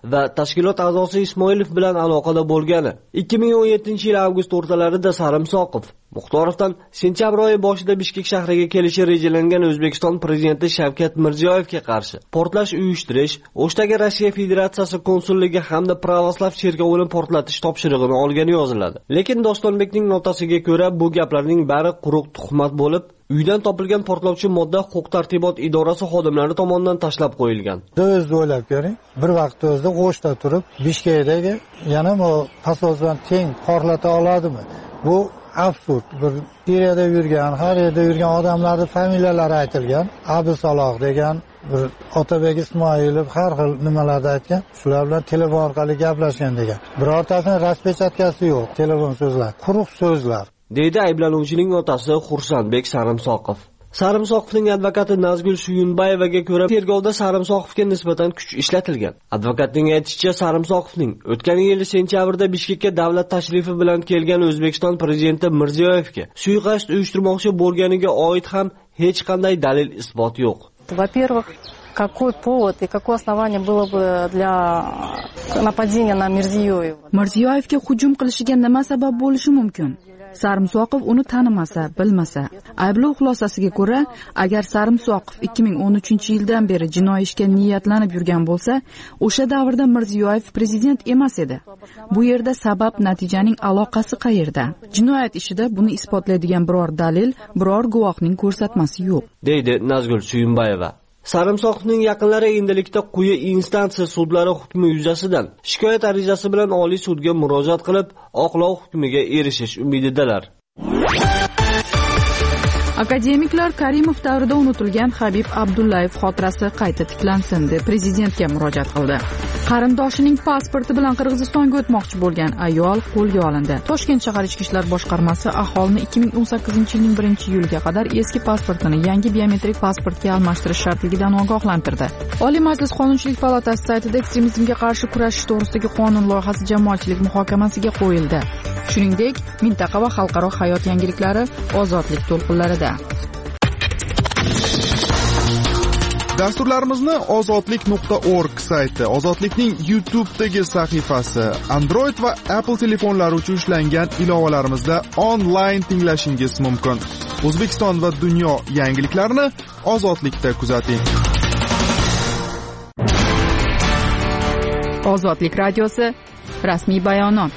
va tashkilot a'zosi Ismoilov bilan aloqada bo'lgani. 2017-yil avgust o'rtalarida Sarimsoqov Muxtorovdan sentyabr oyi boshida Bishkek shahriga kelishi rejalangan O'zbekiston prezidenti Shavkat Mirziyoyevga qarshi portlash uyushtirish, O'shdagi Rossiya Federatsiyasi konsulligi hamda Pravoslav cherkovini portlatish topshirig'ini olgani yoziladi. Lekin Dostonbekning notasiga ko'ra bu gaplarning bari quruq tuhmat bo'lib, uydan topilgan portlovchi modda huquq-tartibot idorasi xodimlari tomonidan tashlab qo'yilgan. O'zingiz o'ylab ko'ring, bir vaqtda o'zida G'o'shda turib, Bishkekdagi yana bu pasoldan teng portlata oladimi? Bu absurd. Bir Siriyada yurgan, har yerda yurgan odamlarning familiyalari aytilgan. Abdusaloh degan, bir Otabek Ismoilov har xil nimalarni aytgan. Shular bilan telefon orqali gaplashgan degan. Birortasining raspechkatkasi yo'q, telefon so'zlar, quruq so'zlar. Deydi ayblanuvchining otasi Xursandbek Sarimsoqov. Sarimsoqovning advokati Nazgul Suyunbayevaga ko'ra, tergovda Sarimsoqovga nisbatan kuch ishlatilgan. Advokatning aytishicha, Sarimsoqovning o'tgan yil sentyabrda Bishkekka davlat tashrifi bilan kelgan O'zbekiston prezidenti Mirziyoyevga suiqasd uyushtirmoqchi bo'lganiga oid ham hech qanday dalil isbot yo'q. Во-первых, какой повод и какое основание было бы для нападения на Мирзиёева? Mirziyoyevga hujum qilishiga nima sabab bo'lishi mumkin? Sarimsoqov uni tanimasa, bilmasa. Ayblov xulosasiga ko'ra, agar Sarimsoqov 2013-yildan beri jinoiy ishga niyatlanib yurgan bo'lsa, o'sha davrda Mirziyoyev prezident emas edi. Bu yerda sabab natijaning aloqasi qayerda? Jinoyat ishida buni isbotlaydigan biror dalil, biror guvohning ko'rsatmasi yo'q, deydi Nazgul Suyunbayeva. Sarimsoqovning yaqinlari endilikda quyi instansiya sudlari hukmi yuzasidan shikoyat arizasi bilan Oliy sudga murojaat qilib, oqlov hukmiga erishish umididalar. Akademiklar Karimov davrida unutilgan Habib Abdullayev xotirasi qayta tiklansin deb prezidentga murojaat qildi. Qarindoshining pasporti bilan Qirg'izistonga o'tmoqchi bo'lgan ayol qo'lga olindi. Toshkent shahar ichki ishlar boshqarmasi aholini 2018-yilning 1-iyuliga qadar eski pasportini yangi biometrik pasportga almashtirish shartligidan ogohlantirdi. Oliy Majlis Qonunchilik palatasi saytida ekstremizmga qarshi kurashish to'g'risidagi qonun loyihasi jamoatchilik muhokamasiga qo'yildi. Shuningdek, mintaqa va xalqaro hayot yangiliklari ozodlik to'lqinlarida. Dasturlarimizni ozodlik.org sayti, Ozodlikning YouTube'dagi sahifasi, Android va Apple telefonlari uchun ishlangan ilovalarimizda onlayn tinglashingiz mumkin. O'zbekiston va dunyo yangiliklarini Ozodlikda kuzating. Ozodlik radiosi rasmiy bayonot.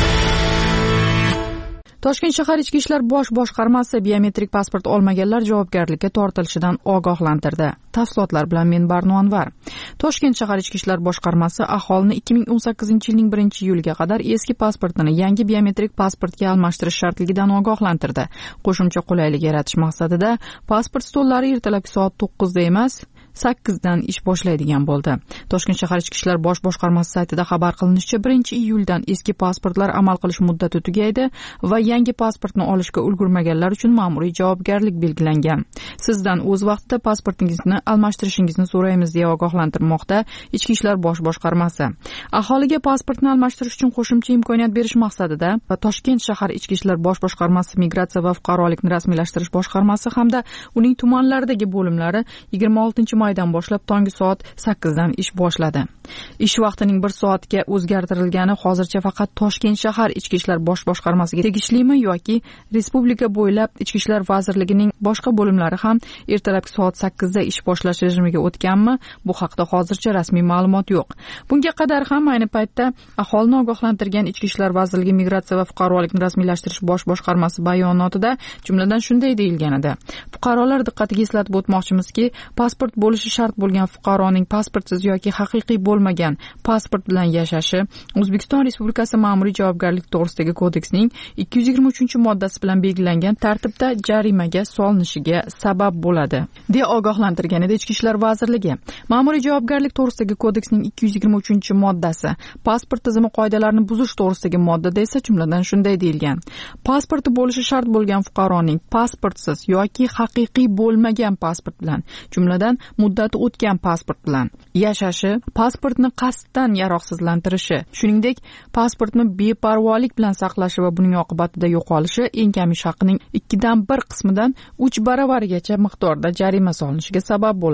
Toshkent shahar ichki ishlar bosh boshqarmasi biometrik pasport olmaganlar javobgarlikka tortilishidan ogohlantirdi. Tafsilotlar bilan men Barno Anvar. Toshkent shahar ichki ishlar boshqarmasi aholini 2018-yilning 1-iyuliga qadar eski pasportini yangi biometrik pasportga almashtirish shartligidan ogohlantirdi. Qo'shimcha qulaylik yaratish maqsadida pasport stollari ertalabki soat 9 da emas, 8 dan ish boshlaydigan bo'ldi. Toshkent shahar ichki ishlar bosh boshqarmasi saytida xabar qilinishicha, 1-iyuldan eski pasportlar amal qilish muddati tugaydi va yangi pasportni olishga ulgurmaganlar uchun ma'muriy javobgarlik belgilangan. Sizdan o'z vaqtida pasportingizni almashtirishingizni so'raymiz deya ogohlantirmoqda ichki ishlar bosh boshqarmasi. Aholiga pasportni almashtirish uchun qo'shimcha imkoniyat berish maqsadida Toshkent shahar ichki ishlar bosh boshqarmasi migratsiya va fuqarolikni rasmiylashtirish boshqarmasi hamda uning tumanlaridagi bo'limlari 26 maydan boshlab tongi soat 8 dan ish boshladi. Ish vaqtining 1 soatga o'zgartirilgani hozircha faqat Toshkent shahar ichki ishlar bosh boshqarmasiga tegishlimi yoki respublika bo'ylab ichki ishlar vazirligining boshqa bo'limlari ham ertalabki soat 8 da ish boshlash rejimiga o'tganmi? Bu haqda hozircha rasmiy ma'lumot yo'q. Bunga qadar ham ayni paytda aholini ogohlantirgan ichki ishlar vazirligi migratsiya va fuqarolikni rasmiylashtirish bosh boshqarmasi bayonotida jumladan shunday deyilgan edi. Fuqarolar diqqatiga eslatib o'tmoqchimizki, pasport bo'lishi shart bo'lgan fuqaroning pasportsiz yoki haqiqiy bo'lmagan pasport bilan yashashi O'zbekiston Respublikasi ma'muriy javobgarlik to'g'risidagi kodeksning 223-moddasi bilan belgilangan tartibda jarimaga solinishiga sabab bo'ladi, deya ogohlantirgan edi Ichki ishlar vazirligi. Ma'muriy javobgarlik to'g'risidagi kodeksning 223-moddasi pasport tizimi qoidalarini buzish to'g'risidagi moddada esa jumladan shunday deyilgan: pasporti bo'lishi shart bo'lgan fuqaroning pasportsiz yoki haqiqiy bo'lmagan pasport bilan, jumladan muddati o'tgan pasport bilan yashashi, pasportni qasddan yaroqsizlantirishi, shuningdek pasportni beparvolik bilan saqlashi va buning oqibatida yo'qolishi eng kam ish haqining 2/1 qismidan 3 baravarigacha miqdorda jarima solinishiga sabab bo'ladi.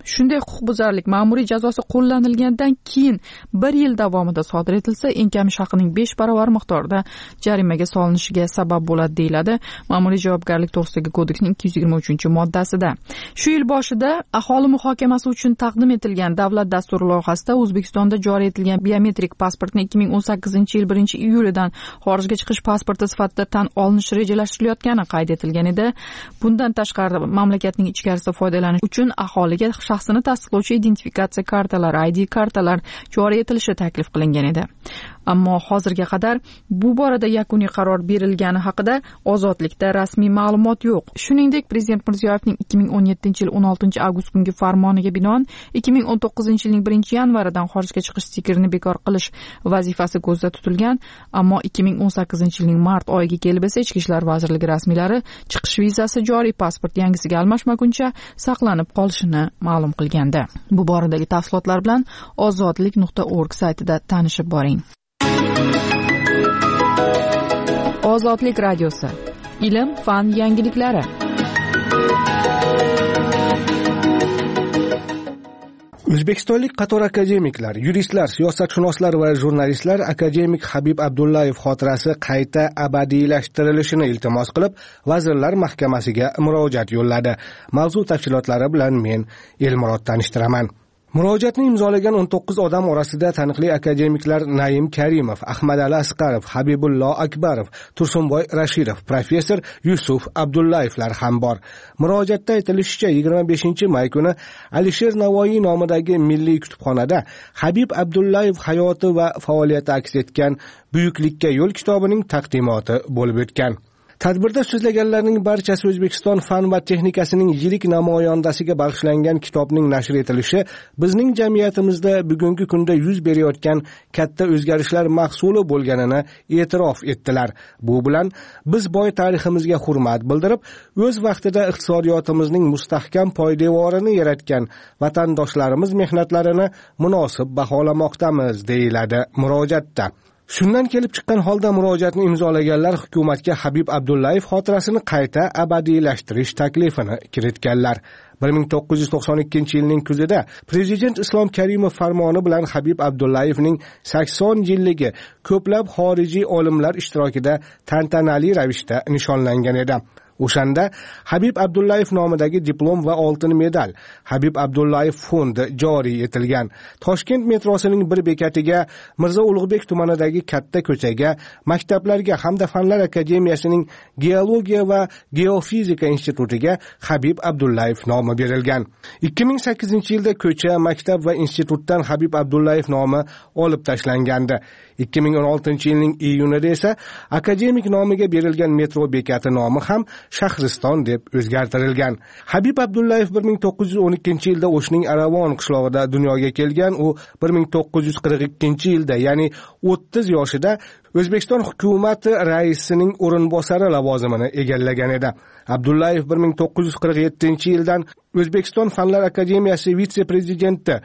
shunday huquqbuzarlik ma'muriy jazosi qo'llanilgandan keyin 1 yil davomida sodir etilsa, eng kam haqining 5 barobar miqdorda jarimaga solinishiga sabab bo'ladi deyiladi Ma'muriy javobgarlik to'g'risidagi kodeksning 223-moddasida. Shu yil boshida aholi muhokamasi uchun taqdim etilgan davlat dasturi loyihasida O'zbekistonda joriy etilgan biometrik pasportni 2018-yil 1-iyulidan xorijga chiqish pasporti sifatida tan olinishi rejalashtirilayotgani qayd etilgan edi. Bundan tashqari mamlakatning ichkarisida foydalanish uchun aholiga shaxsini tasdiqlovchi identifikatsiya kartalari, ID kartalar joriy etilishi taklif qilingan edi. Ammo hozirga qadar bu borada yakuniy qaror berilgani haqida Ozodlikda rasmiy ma'lumot yo'q. Shuningdek, Prezident Mirziyoyevning 2017-yil 16-avgust kungi farmoniga binoan 2019-yilning 1-yanvaridan xorijga chiqish stikkerini bekor qilish vazifasi ko'zda tutilgan, ammo 2018-yilning mart oyiga kelib esa Ichki ishlar vazirligi rasmiylari chiqish vizasi joriy pasport yangisiga almashmaguncha saqlanib qolishini ma'lum qilgandi. Bu boradagi tafsilotlar bilan ozodlik.org saytida tanishib boring. Ozodlik radiosi. Ilm, fan yangiliklari. O'zbekistonlik qator akademiklar, yuristlar, siyosatshunoslar va jurnalistlar akademik Habib Abdullayev xotirasi qayta abadiylashtirilishiini iltimos qilib, Vazirlar Mahkamasiga murojaat yo'lladi. Mavzu tafsilotlari bilan men Elmurod tanishtiraman. Murojaatni imzolagan 19 odam orasida taniqli akademiklar Naim Karimov, Ahmadali Asqarov, Habibullo Akbarov, Tursunboy Rashidov, professor Yusuf Abdullayevlar ham bor. Murojaatda aytilishicha, 25-may kuni Alisher Navoiy nomidagi Milliy kutubxonada Habib Abdullayev hayoti va faoliyati aks etgan Buyuklikka yo'l kitobining taqdimoti bo'lib o'tgan. Tadbirda so'zlaganlarning barchasi O'zbekiston fan va texnikasining yirik namoyandasiga bag'ishlangan kitobning nashr etilishi bizning jamiyatimizda bugungi kunda yuz berayotgan katta o'zgarishlar mahsuli bo'lganini e'tirof etdilar. Bu bilan biz boy tariximizga hurmat bildirib, o'z vaqtida iqtisodiyotimizning mustahkam poydevorini yaratgan vatandoshlarimiz mehnatlarini munosib baholamoqdamiz, deyiladi murojaatda. Shundan kelib chiqqan holda murojaatni imzolaganlar hukumatga Habib Abdullayev xotirasini qayta abadiylashtirish taklifini kiritganlar. 1992-yilning kuzida Prezident Islom Karimov farmoni bilan Habib Abdullayevning 80 yilligi ko'plab xorijiy olimlar ishtirokida tantanali ravishda nishonlangan edi. O'shanda Habib Abdullayev nomidagi diplom va oltin medal Habib Abdullayev fondi joriy etilgan. Toshkent metrosining bir bekatiga, Mirzo Ulug'bek tumanidagi katta ko'chaga, maktablarga hamda Fanlar akademiyasining geologiya va geofizika institutiga Habib Abdullayev nomi berilgan. 2008-yilda ko'cha, maktab va institutdan Habib Abdullayev nomi olib tashlangandi. 2016-yilning iyunida esa akademik nomiga berilgan metro bekati nomi ham Shahriston deb o'zgartirilgan. Habib Abdullayev 1912-yilda O'shning Aravon qishlog'ida dunyoga kelgan. U 1942-yilda, ya'ni 30 yoshida O'zbekiston hukumati raisining o'rinbosari lavozimini egallagan edi. Abdullayev 1947-yildan O'zbekiston Fanlar akademiyasi vitse-prezidenti,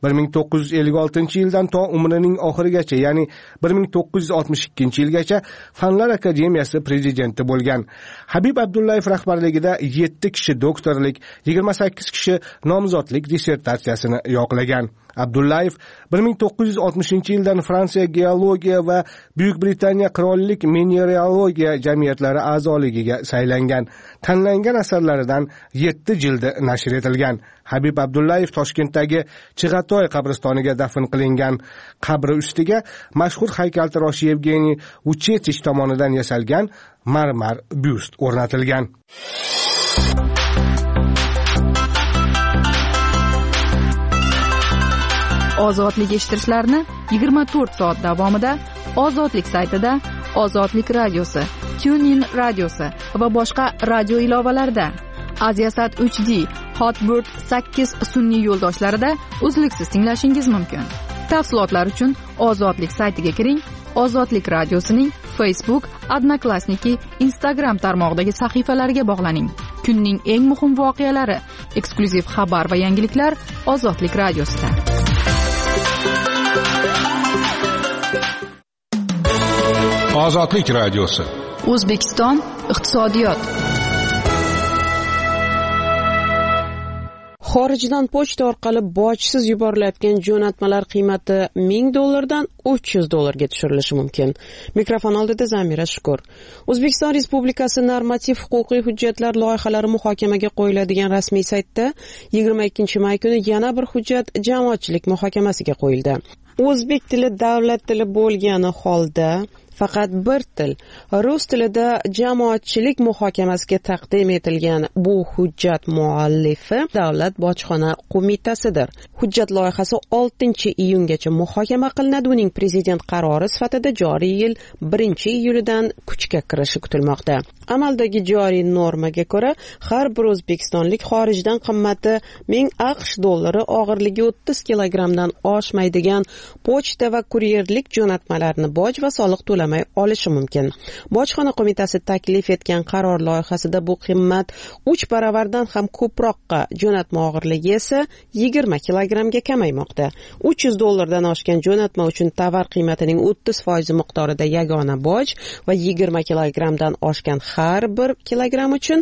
1956-yildan to umrining oxirigacha, ya'ni 1962-yilgacha Fanlar akademiyasi prezidenti bo'lgan. Habib Abdullayev rahbarligida 7 kishi doktorlik, 28 kishi nomzodlik dissertatsiyasini yoqlagan. Abdullayev 1960-yildan Fransiya geologiya va Buyuk Britaniya qirollik mineralogiya jamiyatlari a'zoligiga saylangan. Tanlangan asarlaridan 7 jildi nashr etilgan. Habib Abdullayev Toshkentdagi Chig'atoy qabristoniga dafn qilingan. Qabri ustiga mashhur haykaltarosh Yevgeniy Uchetich tomonidan yasalgan marmar byust o'rnatilgan. Ozodlik eshittirishlarni 24 soat davomida Ozodlik saytida, Ozodlik radiosi, TuneIn radiosi va boshqa radio ilovalarida, Aziasat HD, Hotbird 8 sun'iy yo'ldoshlarida uzluksiz tinglashingiz mumkin. Tafsilotlar uchun Ozodlik saytiga kiring. Ozodlik radiosining Facebook, Odnoklassniki, Instagram tarmog'idagi sahifalariga bog'laning. Kunning eng muhim voqealari, eksklyuziv xabar va yangiliklar Ozodlik radiosida. Ozodlik radiosi. O'zbekiston iqtisodiyot. Xorijdan pochta orqali bojsiz yuborilayotgan jo'natmalar qiymati $1000 $300 tushirilishi mumkin. Mikrofon oldida Zamira Shukur. O'zbekiston Respublikasi normativ huquqiy hujjatlar loyihalari muhokamaga qo'yiladigan rasmiy saytda 22-may kuni yana bir hujjat jamoatchilik muhokamasiga qo'yildi. O'zbek tili davlat tili bo'lgani holda faqat bir til, rus tilida jamoatchilik muhokamasiga taqdim etilgan bu hujjat muallifi Davlat bojxona qo'mitasidir. Hujjat loyihasi 6-iyungacha muhokama qilinadi. Uning prezident qarori sifatida joriy yil 1-iyulidan kuchga kirishi kutilmoqda. Amaldagi joriy normaga ko'ra, har bir o'zbekistonlik xorijdan qimmati $1000 og'irligi 30 kilogramdan oshmaydigan pochta va kuryerlik jo'natmalarni boj va soliq to'lamay olishi mumkin. Bojxona qo'mitasi taklif etgan qaror loyihasida bu qimmat 3 baravardan ham ko'proqqa, jo'natma og'irligi esa 20 kilogramga kamaymoqda. $300 dan oshgan jo'natma uchun tovar qiymatining 30% miqdorida yagona boj va 20 kilogramdan oshgan har bir kilogram uchun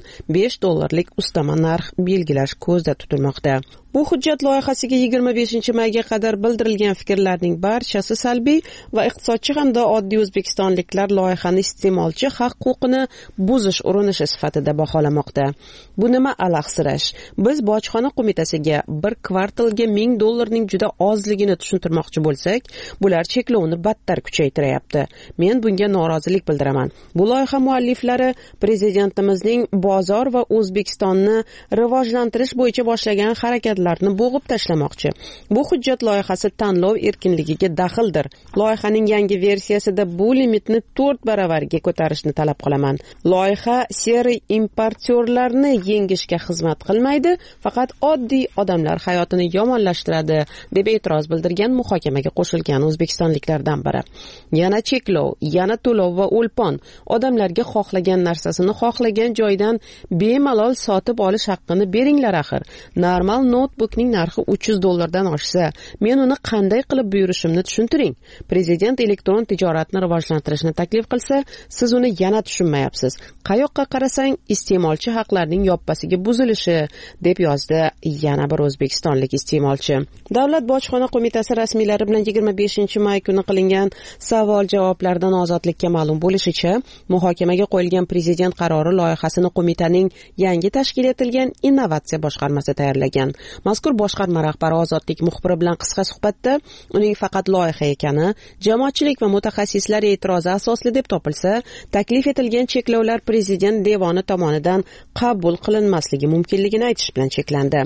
$5 ustama narx belgilash ko'zda tutilmoqda. Bu hujjat loyihasiga 25-mayga qadar bildirilgan fikrlarning barchasi salbiy va iqtisodchi hamda oddiy o'zbekistonliklar loyihani iste'molchi haq-huquqini buzish urinishi sifatida baholamoqda. Bu nima alahsirash? Biz bojxona qo'mitasiga bir kvartalga $1000 ning juda ozligini tushuntirmoqchi bo'lsak, bular cheklovni battar kuchaytiryapti. Men bunga norozilik bildiraman. Bu loyiha mualliflari prezidentimizning bozor va O'zbekistonni rivojlantirish bo'yicha boshlagan harakat bo'g'ib tashlamoqchi. Bu hujjat loyihasi tanlov erkinligiga daxldir. Loyihaning yangi versiyasida bu limitni 4 baravarga ko'tarishni talab qilaman. Loyiha seri importyorlarni yengishga xizmat qilmaydi, faqat oddiy odamlar hayotini yomonlashtiradi, deb e'tiroz bildirgan muhokamaga qo'shilgan o'zbekistonliklardan biri. Yana cheklov, yana to'lov va o'lpon. Odamlarga xohlagan narsasini xohlagan joydan bemalol sotib olish haqqini beringlar axir. Normal notebookning narxi $300 dan oshsa, men uni qanday qilib buyurishimni tushuntiring. Prezident elektron tijoratni rivojlantirishni taklif qilsa, siz uni yana tushunmayapsiz. Qayoqqa qarasang, iste'molchi haqlarining yoppasiga buzilishi, deb yozdi yana bir o'zbekistonlik iste'molchi. Davlat bojxona qo'mitasi rasmiylari bilan 25-may kuni qilingan savol-javoblardan Ozodlikka ma'lum bo'lishicha, muhokamaga qo'yilgan prezident qarori loyihasini qo'mitaning yangi tashkil etilgan innovatsiya boshqarmasi tayyorlagan. Mazkur boshqarma rahbari Ozodlik muxbiri bilan qisqa suhbatda uning faqat loyiha ekani, jamoatchilik va mutaxassislar e'tirozi asosli deb topilsa, taklif etilgan cheklovlar prezident devoni tomonidan qabul qilinmasligi mumkinligini aytish bilan cheklandi.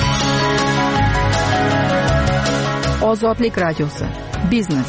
Ozodlik radiosi. Biznes.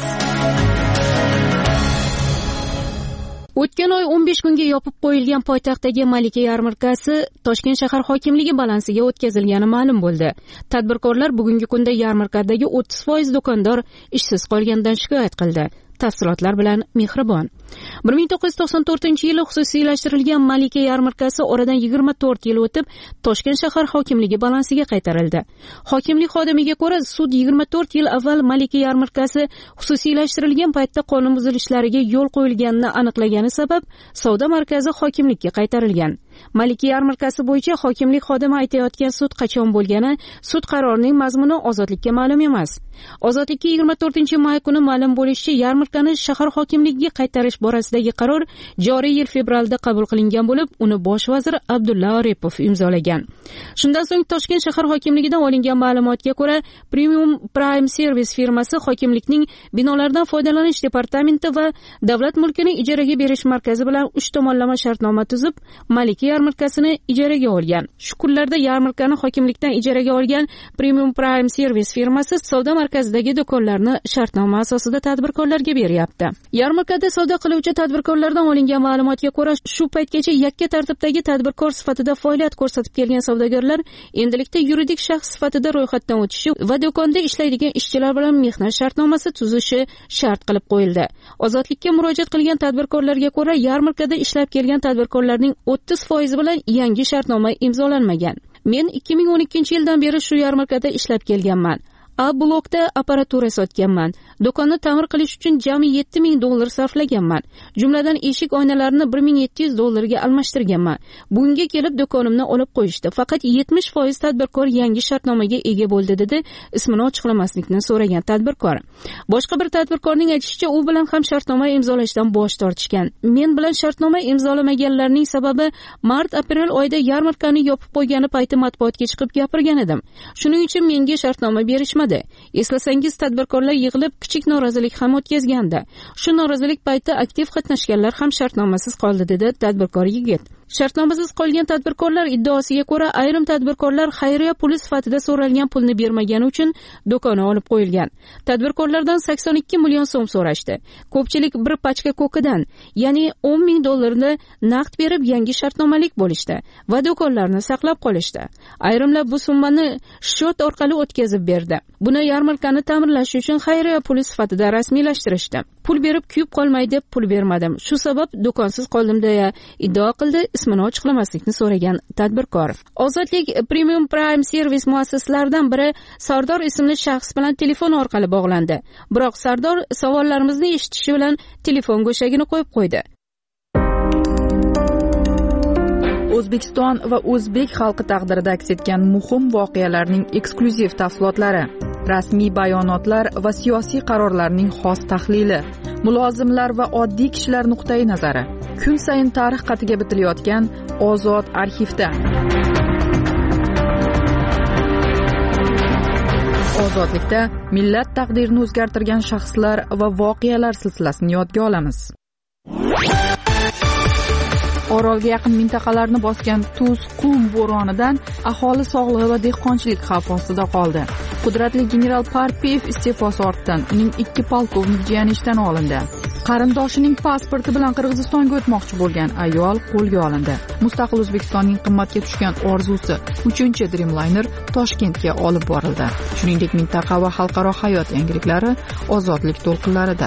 O'tgan oy 15 kunga yopib qo'yilgan poytaxtdagi Malika yarmarkasi Toshkent shahar hokimligi balansiga o'tkazilgani ma'lum bo'ldi. Tadbirkorlar bugungi kunda yarmarkadagi 30% do'kondor ishsiz qolganidan shikoyat qildi. Tafsilotlar bilan Mehribon. 1994-yili xususiylashtirilgan Malika yarmarkasi oradan 24 yil o'tib Toshkent shahar hokimligi balansiga qaytarildi. Hokimlik xodimiga ko'ra, sud 24 yil avval Malika yarmarkasi xususiylashtirilgan paytda qonun buzilishlariga yo'l qo'yilganini aniqlagani sabab savdo markazi hokimlikka qaytarilgan. Malika yarmarkasi bo'yicha hokimlik xodimi aytayotgan sud qachon bo'lgani, sud qarorining mazmuni Ozodlikka ma'lum emas. Ozodlikka 24-may kuni ma'lum bo'lishicha, yarmarkani shahar hokimligiga qaytarish borasidagi qaror joriy yil fevralda qabul qilingan bo'lib, uni bosh vazir Abdulla Aripov imzolagan. Shundan so'ng Toshkent shahar hokimligidan olingan ma'lumotga ko'ra, Premium Prime Service firmasi hokimlikning binolardan foydalanish departamenti va davlat mulkini ijaraga berish markazi bilan 3 tomonlama shartnoma tuzib, Malika yarmarkasini ijaraga olgan. Shu kunlarda yarmarkani hokimlikdan ijaraga olgan Premium Prime Service firmasi savdo markazidagi do'konlarni shartnoma asosida tadbirkorlarga beryapti. Yarmarkada savdo qiluvchi tadbirkorlardan olingan ma'lumotga ko'ra, shu paytgacha yakka tartibdagi tadbirkor sifatida faoliyat ko'rsatib kelgan savdogarlar endilikda yuridik shaxs sifatida ro'yxatdan o'tishi va do'konda ishlaydigan ishchilar bilan mehnat shartnomasi tuzishi shart qilib qo'yildi. Ozodlikka murojaat qilgan tadbirkorlarga ko'ra, yarmarkada ishlab kelgan tadbirkorlarning 30% bilan yangi shartnoma imzolanmagan. Men 2012-yildan beri shu yarmarkada ishlab kelganman. A blokda apparatura sotganman. Do'konni ta'mir qilish uchun jami $7,000 sarflaganman. Jumladan eshik oynalarini $1,700 almashtirganman. Bunga kelib do'konimni olib qo'yishdi. Faqat 70% tadbirkor yangi shartnomaga ega bo'ldi dedi, ismini ochiqlamaslikni so'ragan tadbirkor. Boshqa bir tadbirkorning aytishicha, u bilan ham shartnoma imzolashdan bosh tortishgan. Men bilan shartnoma imzolamaganlarning sababi mart-aprel oyida yarmarkani yopib qo'ygani payti matbuotga chiqib gapirgan edim. Shuning uchun menga shartnoma berishmadi. Eslasangiz, tadbirkorlar yig'ilib kichik norozilik ham o'tkazgandi. Shu norozilik payti aktiv qatnashganlar ham shartnomasiz qoldi dedi tadbirkor yigit. Shartnomasiz qolgan tadbirkorlar iddaosiga ko'ra, ayrim tadbirkorlar xayriya puli sifatida so'ralgan pulni bermagani uchun do'koni olib qo'yilgan. Tadbirkorlardan 82 million so'm so'rashdi. Ko'pchilik bir pachka ko'kidan, ya'ni $10,000 naqd berib yangi shartnomalik bo'lishdi va do'konlarni saqlab qolishdi. Ayrimlar bu summani shot orqali o'tkazib berdi. Buni yarmarkani ta'mirlash uchun xayriya puli sifatida rasmiylashtirishdi. Pul berib kuyib qolmay deb pul bermadim. Shu sabab do'konsiz qoldim deya iddao qildi, ismini ochiqlamaslikni so'ragan tadbirkor. Ozodlik Premium Prime servis muassasalaridan biri Sardor ismli shaxs bilan telefon orqali bog'landi. Biroq Sardor savollarimizni eshitishi bilan telefon go'shagini qo'yib qo'ydi. O'zbekiston va o'zbek xalqi taqdirida aks etgan muhim voqealarning eksklyuziv tafsilotlari, rasmiy bayonotlar va siyosiy qarorlarning xos tahlili, mulozimlar va oddiy kishilar nuqtai nazari. Kun sayin tarix qatiga bitilayotgan Ozod arxivda. Ozodlikda millat taqdirini o'zgartirgan shaxslar va voqealar silsilasini yodga olamiz. Orolga yaqin mintaqalarni bosgan tuz, qum bo'ronidan aholi sog'lig'i va dehqonchilik xavf ostida qoldi. Qudratli general Parpiyev iste'fosi ortidan uning 2 polkovnik jiyani ishdan olindi. Qarindoshining pasporti bilan Qirg'izistonga o'tmoqchi bo'lgan ayol qo'lga olindi. Mustaqil O'zbekistonning qimmatga tushgan orzusi 3-Dreamliner Toshkentga olib borildi. Shuningdek, mintaqa va xalqaro hayot yangiliklari ozodlik to'lqinlarida.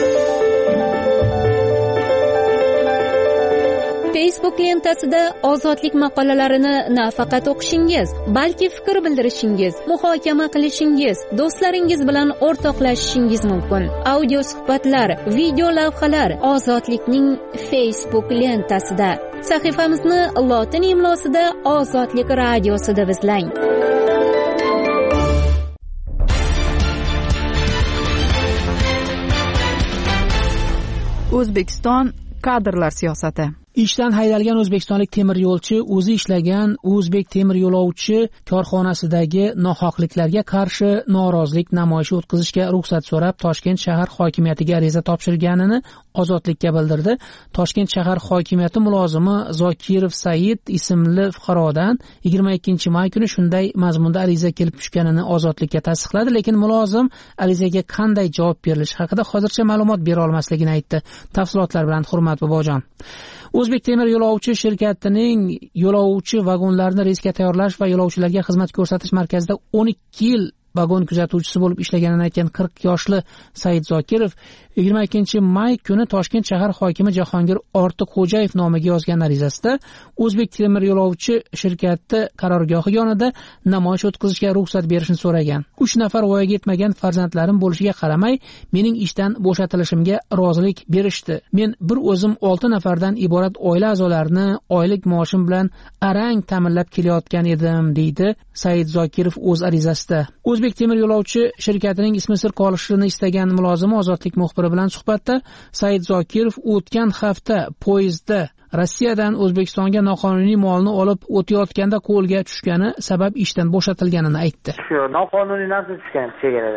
Facebook lentasida ozodlik maqolalarini nafaqat o'qishingiz, balki fikr bildirishingiz, muhokama qilishingiz, do'stlaringiz bilan o'rtoqlashishingiz mumkin. Audio suhbatlar, video lavhalar ozodlikning Facebook lentasida. Sahifamizni lotin imlosida Ozodlik radiosi deb izlang. O'zbekiston kadrlar siyosati. Ishdan haydalgan o'zbekistonlik temir yo'lchi o'zi ishlagan o'zbek temir yo'lovchi korxonasidagi nohaqliklarga qarshi norozilik namoyishi o'tkazishga ruxsat so'rab Toshkent shahar hokimiyatiga ariza topshirganini Ozodlikka bildirdi. Toshkent shahar hokimiyati mulozimi Zokirov Said ismli fuqarodan 22-may kuni shunday mazmunda ariza kelib tushganini Ozodlikka tasdiqladi, lekin mulozim arizaga qanday javob berilishi haqida hozircha ma'lumot bera olmasligini aytdi. Tafsilotlar bilan Hurmat Bobojon. O'zbek temir yo'lovchi shirkatining yo'lovchi vagonlarini reysga tayyorlash va yo'lovchilarga xizmat ko'rsatish markazida 12 yil vagon kuzatuvchisi bo'lib ishlaganini aytgan 40 yoshli Said Zokirov 22-may kuni Toshkent shahar hokimi Jahongir Ortiqxo'jayev nomiga yozgan arizasida O'zbek temir yo'lovchi shirkati qarorgohi yonida namoyish o'tkazishga ruxsat berishni so'ragan. 3 nafar voyaga yetmagan farzandlarim bo'lishiga qaramay, mening ishdan bo'shatilishimga rozilik berishdi. Men bir o'zim 6 nafardan iborat oila a'zolarini oylik maoshim bilan arang ta'minlab kelayotgan edim, deydi Said Zokirov o'z arizasida. O'zbek temir yo'lovchi shirkatining ismi sir qolishini istagan mulozimi Ozodlik muxbiri bilan suhbatda Said Zokirov o'tgan hafta poyezdda Rossiyadan O'zbekistonga noqonuniy molni olib o'tayotganda qo'lga tushgani sabab ishdan bo'shatilganini aytdi. Shu noqonuniy narsa tushgan chegarada.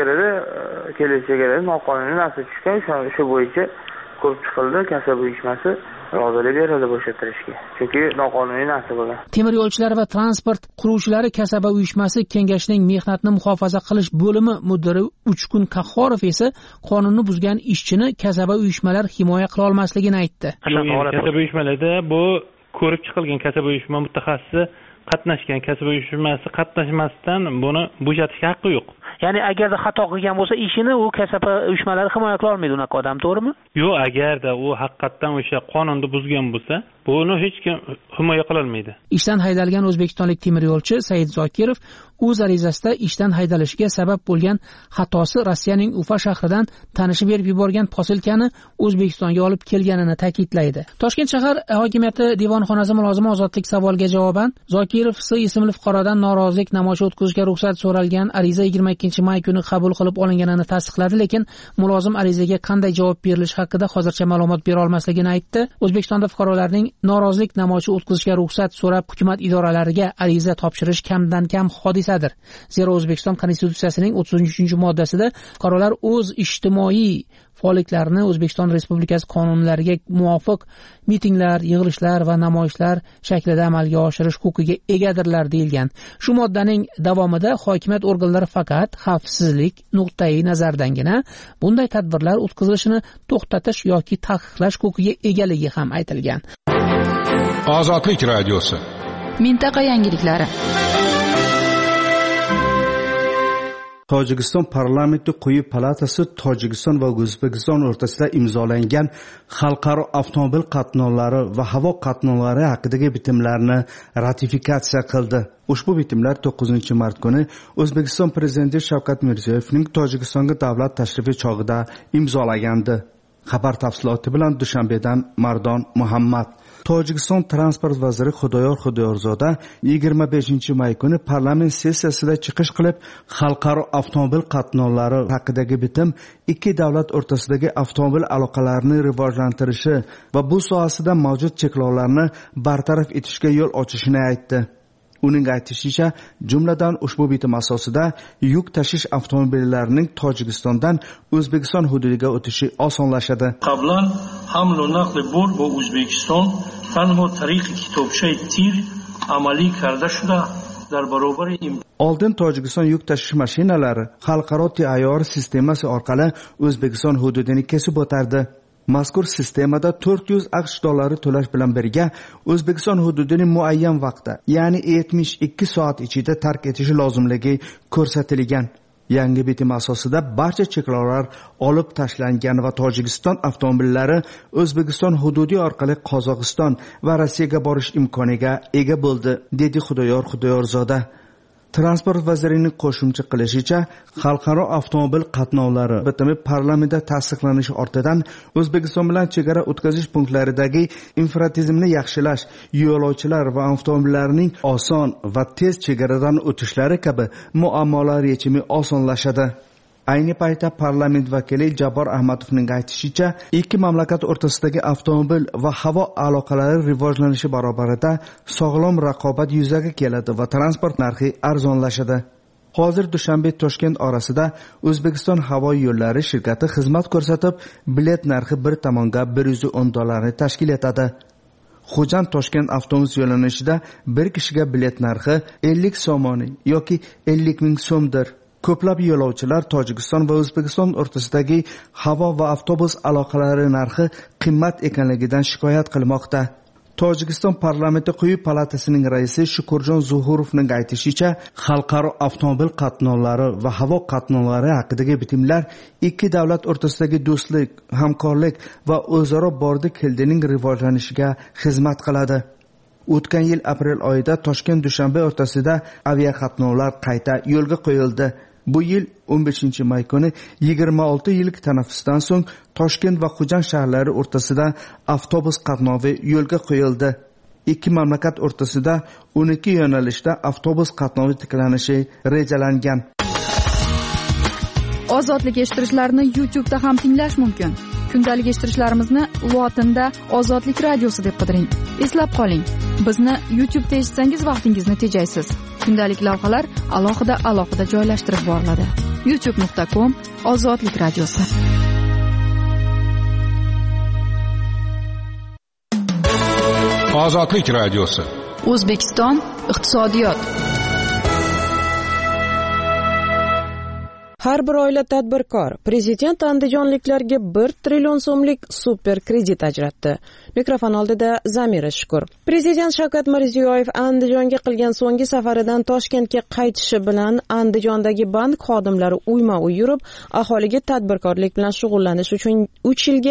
Kelish chegarada noqonuniy narsa tushgan, shu bo'yicha ko'rib chiqildi, kasaba uyushmasi rozilik berildi bo'shatirishga. Chunki noqonuniy narsa bo'lgan. Temir yo'lchilar va transport quruvchilari kasaba uyushmasi kengashining mehnatni muhofaza qilish bo'limi mudiri Uchqun Qahhorov esa qonunni buzgan ishchini kasaba uyushmalar himoya qila olmasligini aytdi. Kasaba uyushmalarda bu ko'rib chiqilgan kasaba uyushma mutaxassisi qatnashgan, kasaba uyushmasi qatnashmasdan buni bo'shatishga haqqi yo'q. Ya'ni agarda xato qilgan bo'lsa, ishini u kasaba uyushmalari himoya qila olmaydi unaqa odam, to'g'rimi? Yo'q, agarda u haqiqatan o'sha qonunni buzgan bo'lsa, buni hech kim himoya qila olmaydi. Ishdan haydalgan o'zbekistonlik temir yo'lchi Said Zokirov o'z arizasida ishdan haydalishiga sabab bo'lgan xatosi Rossiyaning Ufa shahridan tanishi berib yuborgan posilkani O'zbekistonga olib kelganini ta'kidlaydi. Toshkent shahar hokimiyati devonxonasi mulozimi Ozodlik savoliga javoban Zokirov S ismli fuqarodan norozilik namoyishi o'tkazishga ruxsat so'ralgan ariza 22-may kuni qabul qilib olinganini tasdiqladi, lekin mulozim arizaga qanday javob berilishi haqida hozircha ma'lumot bera olmasligini aytdi. O'zbekistonda fuqarolarning norozilik namoyishi o'tkazishga ruxsat so'rab hukumat idoralariga ariza topshirish kamdan kam hodisadir. Zero O'zbekiston Konstitutsiyasining 33-moddasida fuqarolar o'z ijtimoiy faolliklarini O'zbekiston Respublikasi qonunlariga muvofiq mitinglar, yig'ilishlar va namoyishlar shaklida amalga oshirish huquqiga egadirlar deyilgan. Shu moddaning davomida hokimiyat organlari faqat xavfsizlik nuqtai nazardangina bunday tadbirlar o'tkazilishini to'xtatish yoki taqiqlash huquqiga egaligi ham aytilgan. Ozodlik radiosi. Mintaqa yangiliklari. Tojikiston parlamenti quyi palatasi Tojikiston va O'zbekiston o'rtasida imzolangan xalqaro avtomobil qatnovlari va havo qatnovlari haqidagi bitimlarni ratifikatsiya qildi. Ushbu bitimlar 9-mart kuni O'zbekiston prezidenti Shavkat Mirziyoyevning Tojikistonga davlat tashrifi chog'ida imzolagandi. Xabar tafsiloti bilan Dushanbedan Mardon Muhammad. Tojikiston transport vaziri Xudoyor Xudoyorzoda 25-may kuni parlament sessiyasida chiqish qilib, xalqaro avtomobil qatnovlari haqidagi bitim ikki davlat o'rtasidagi avtomobil aloqalarini rivojlantirishi va bu sohasida mavjud cheklovlarni bartaraf etishga yo'l ochishini aytdi. Uning aytishicha, jumladan ushbu bitim asosida yuk tashish avtomobillarining Tojikistondan O'zbekiston hududiga o'tishi osonlashadi. Qablan haml va naql bor ba O'zbekiston tanho tariqi kitobshay tir amaliy karda shuda dar barobar Oldin Tojikiston yuk tashish mashinalari xalqaro tayyor sistemasi orqali O'zbekiston hududini kesib o'tardi. Mazkur sistemada 400 AQSh dollari to'lash bilan birga O'zbekiston hududini muayyan vaqtda, ya'ni 72 soat ichida tark etishi lozimligi ko'rsatilgan. Yangi bitim asosida barcha cheklovlar olib tashlangan va Tojikiston avtomobillari O'zbekiston hududi orqali Qozog'iston va Rossiyaga borish imkoniga ega bo'ldi, dedi Xudoyor Xudoyorzoda. Transport vazirining qo'shimcha qilishicha, xalqaro avtomobil qatnovlari bitimi parlamentda tasdiqlanishi ortidan O'zbekiston bilan chegara o'tkazish punktlaridagi infratizimni yaxshilash, yo'lovchilar va avtomobillarning oson va tez chegaradan o'tishlari kabi muammolar yechimi osonlashadi. Ayni paytda parlament vakili Jabor Ahmadovning aytishicha, ikki mamlakat o'rtasidagi avtomobil va havo aloqalari rivojlanishi barobarida sog'lom raqobat yuzaga keladi va transport narxi arzonlashadi. Hozir Dushanbe Toshkent orasida O'zbekiston havo yo'llari shirkati xizmat ko'rsatib, bilet narxi bir tomonga 110 dollarni tashkil etadi. Xo'jand Toshkent avtobus yo'linishida bir kishiga bilet narxi 50 somoni yoki 50 ming so'mdir. Ko'plab yo'lovchilar Tojikiston va O'zbekiston o'rtasidagi havo va avtobus aloqalari narxi qimmat ekanligidan shikoyat qilmoqda. Tojikiston parlamenti quyi palatasining raisi Shukurjon Zuhurovning aytishicha, xalqaro avtomobil qatnovlari va havo qatnovlari haqidagi bitimlar ikki davlat o'rtasidagi do'stlik, hamkorlik va o'zaro bordi-keldining rivojlanishiga xizmat qiladi. O'tgan yil aprel oyida Toshkent-Dushanbe o'rtasida aviaqatnovlar qayta yo'lga qo'yildi. Bu yil 15-may kuni 26 yillik tanaffusdan so'ng Toshkent va Xo'jand shaharlari o'rtasida avtobus qatnovi yo'lga qo'yildi. Ikki mamlakat o'rtasida 12 yo'nalishda avtobus qatnovi tiklanishi rejalangan. Ozodlik eshittirishlarni YouTube'da ham tinglash mumkin. Kundalik eshittirishlarimizni lotinda Ozodlik radiosi deb qidiring. Eslab qoling, bizni YouTube'da eshitsangiz vaqtingizni tejaysiz. Kundalik lavhalar alohida joylashtirib boriladi. youtube.com/Ozodlik radiosi. Ozodlik radiosi. O'zbekiston iqtisodiyot. Har bir oila tadbirkor. Prezident andijonliklarga 1 trillion so'mlik super kredit ajratdi. Mikrofon oldida Zamira Shukur. Prezident Shavkat Mirziyoyev Andijonga qilgan so'nggi safaridan Toshkentga qaytishi bilan Andijondagi bank xodimlari uyma-uy yurib, aholiga tadbirkorlik bilan shug'ullanish uchun 3 yilga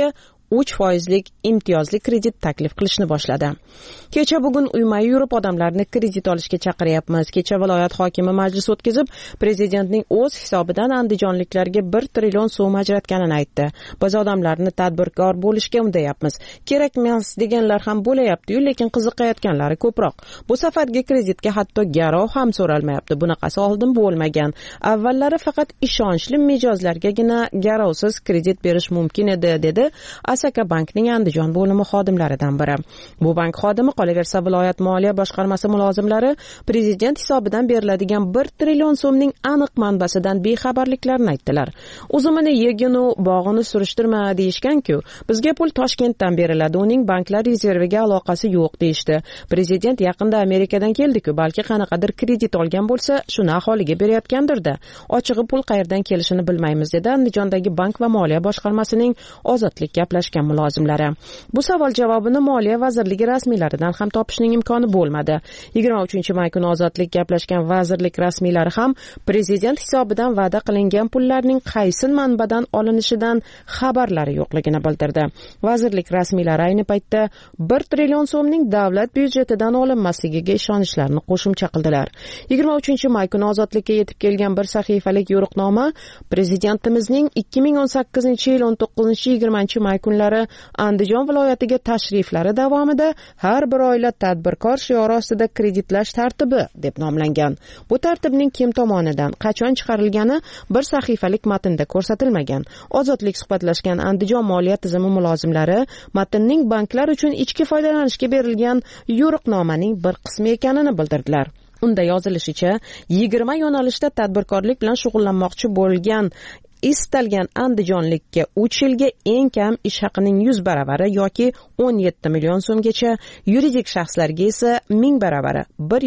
3% imtiyozli kredit taklif qilishni boshladi. Kecha bugun uyma yurib odamlarni kredit olishga chaqiryapmiz. Kecha viloyat hokimi majlis o'tkazib, prezidentning o'z hisobidan andijonliklarga 1 trillion so'm ajratganini aytdi. Biz odamlarni tadbirkor bo'lishga undayapmiz. Kerak emas deganlar ham bo'layapti-yu, lekin qiziqayotganlari ko'proq. Bu safargi kreditga hatto garov ham so'ralmayapti. Bunaqasi oldin bo'lmagan. Avvallari faqat ishonchli mijozlargagina garovsiz kredit berish mumkin edi, dedi Asaka bankning Andijon bo'limi xodimlaridan biri. Bu bank xodimi qolaversa viloyat moliya boshqarmasi mulozimlari prezident hisobidan beriladigan 1 trillion so'mning aniq manbasidan bexabarliklarini aytdilar. O'zimni yeginu bog'ini surishtirma deyishgan-ku. Bizga pul Toshkentdan beriladi, uning banklar rezerviga aloqasi yo'q deyishdi. Prezident yaqinda Amerikadan keldi-ku, balki qanaqadir kredit olgan bo'lsa, shuni aholiga berayotgandir-da. Ochig'i pul qayerdan kelishini bilmaymiz, dedi Andijondagi bank va moliya boshqarmasining ozodlik gaplashgan mulozimlari. Bu savol javobini Moliya vazirligi rasmiylaridan ham topishning imkoni bo'lmadi. 23-may kuni ozodlik gaplashgan vazirlik rasmiylari ham prezident hisobidan va'da qilingan pullarning qaysi manbadan olinishidan xabarlari yo'qligini bildirdi. Vazirlik rasmiylari ayni paytda 1 trillion so'mning davlat byudjetidan olinmasligiga ishonishlarini qo'shimcha qildilar. 23-may kuni ozodlikka yetib kelgan bir sahifalik yo'riqnoma prezidentimizning 2018-yil 19-20 may kunlari Andijon viloyatiga tashriflari davomida har bir oila tadbirkor shiori ostida kreditlash tartibi deb nomlangan. Bu tartibning kim tomonidan qachon chiqarilgani bir sahifalik matnda ko'rsatilmagan. Ozodlik suhbatlashgan Andijon moliya tizimi mulozimlari matnning banklar uchun ichki foydalanishga berilgan yo'riqnomaning bir qismi ekanini bildirdilar. Unda yozilishicha, 20 yo'nalishda tadbirkorlik bilan shug'ullanmoqchi bo'lgan istalgan andijonlikka 3 yilga eng kam ish haqining 100 baravari yoki 17 million so'mgacha, yuridik shaxslarga esa 1000 baravari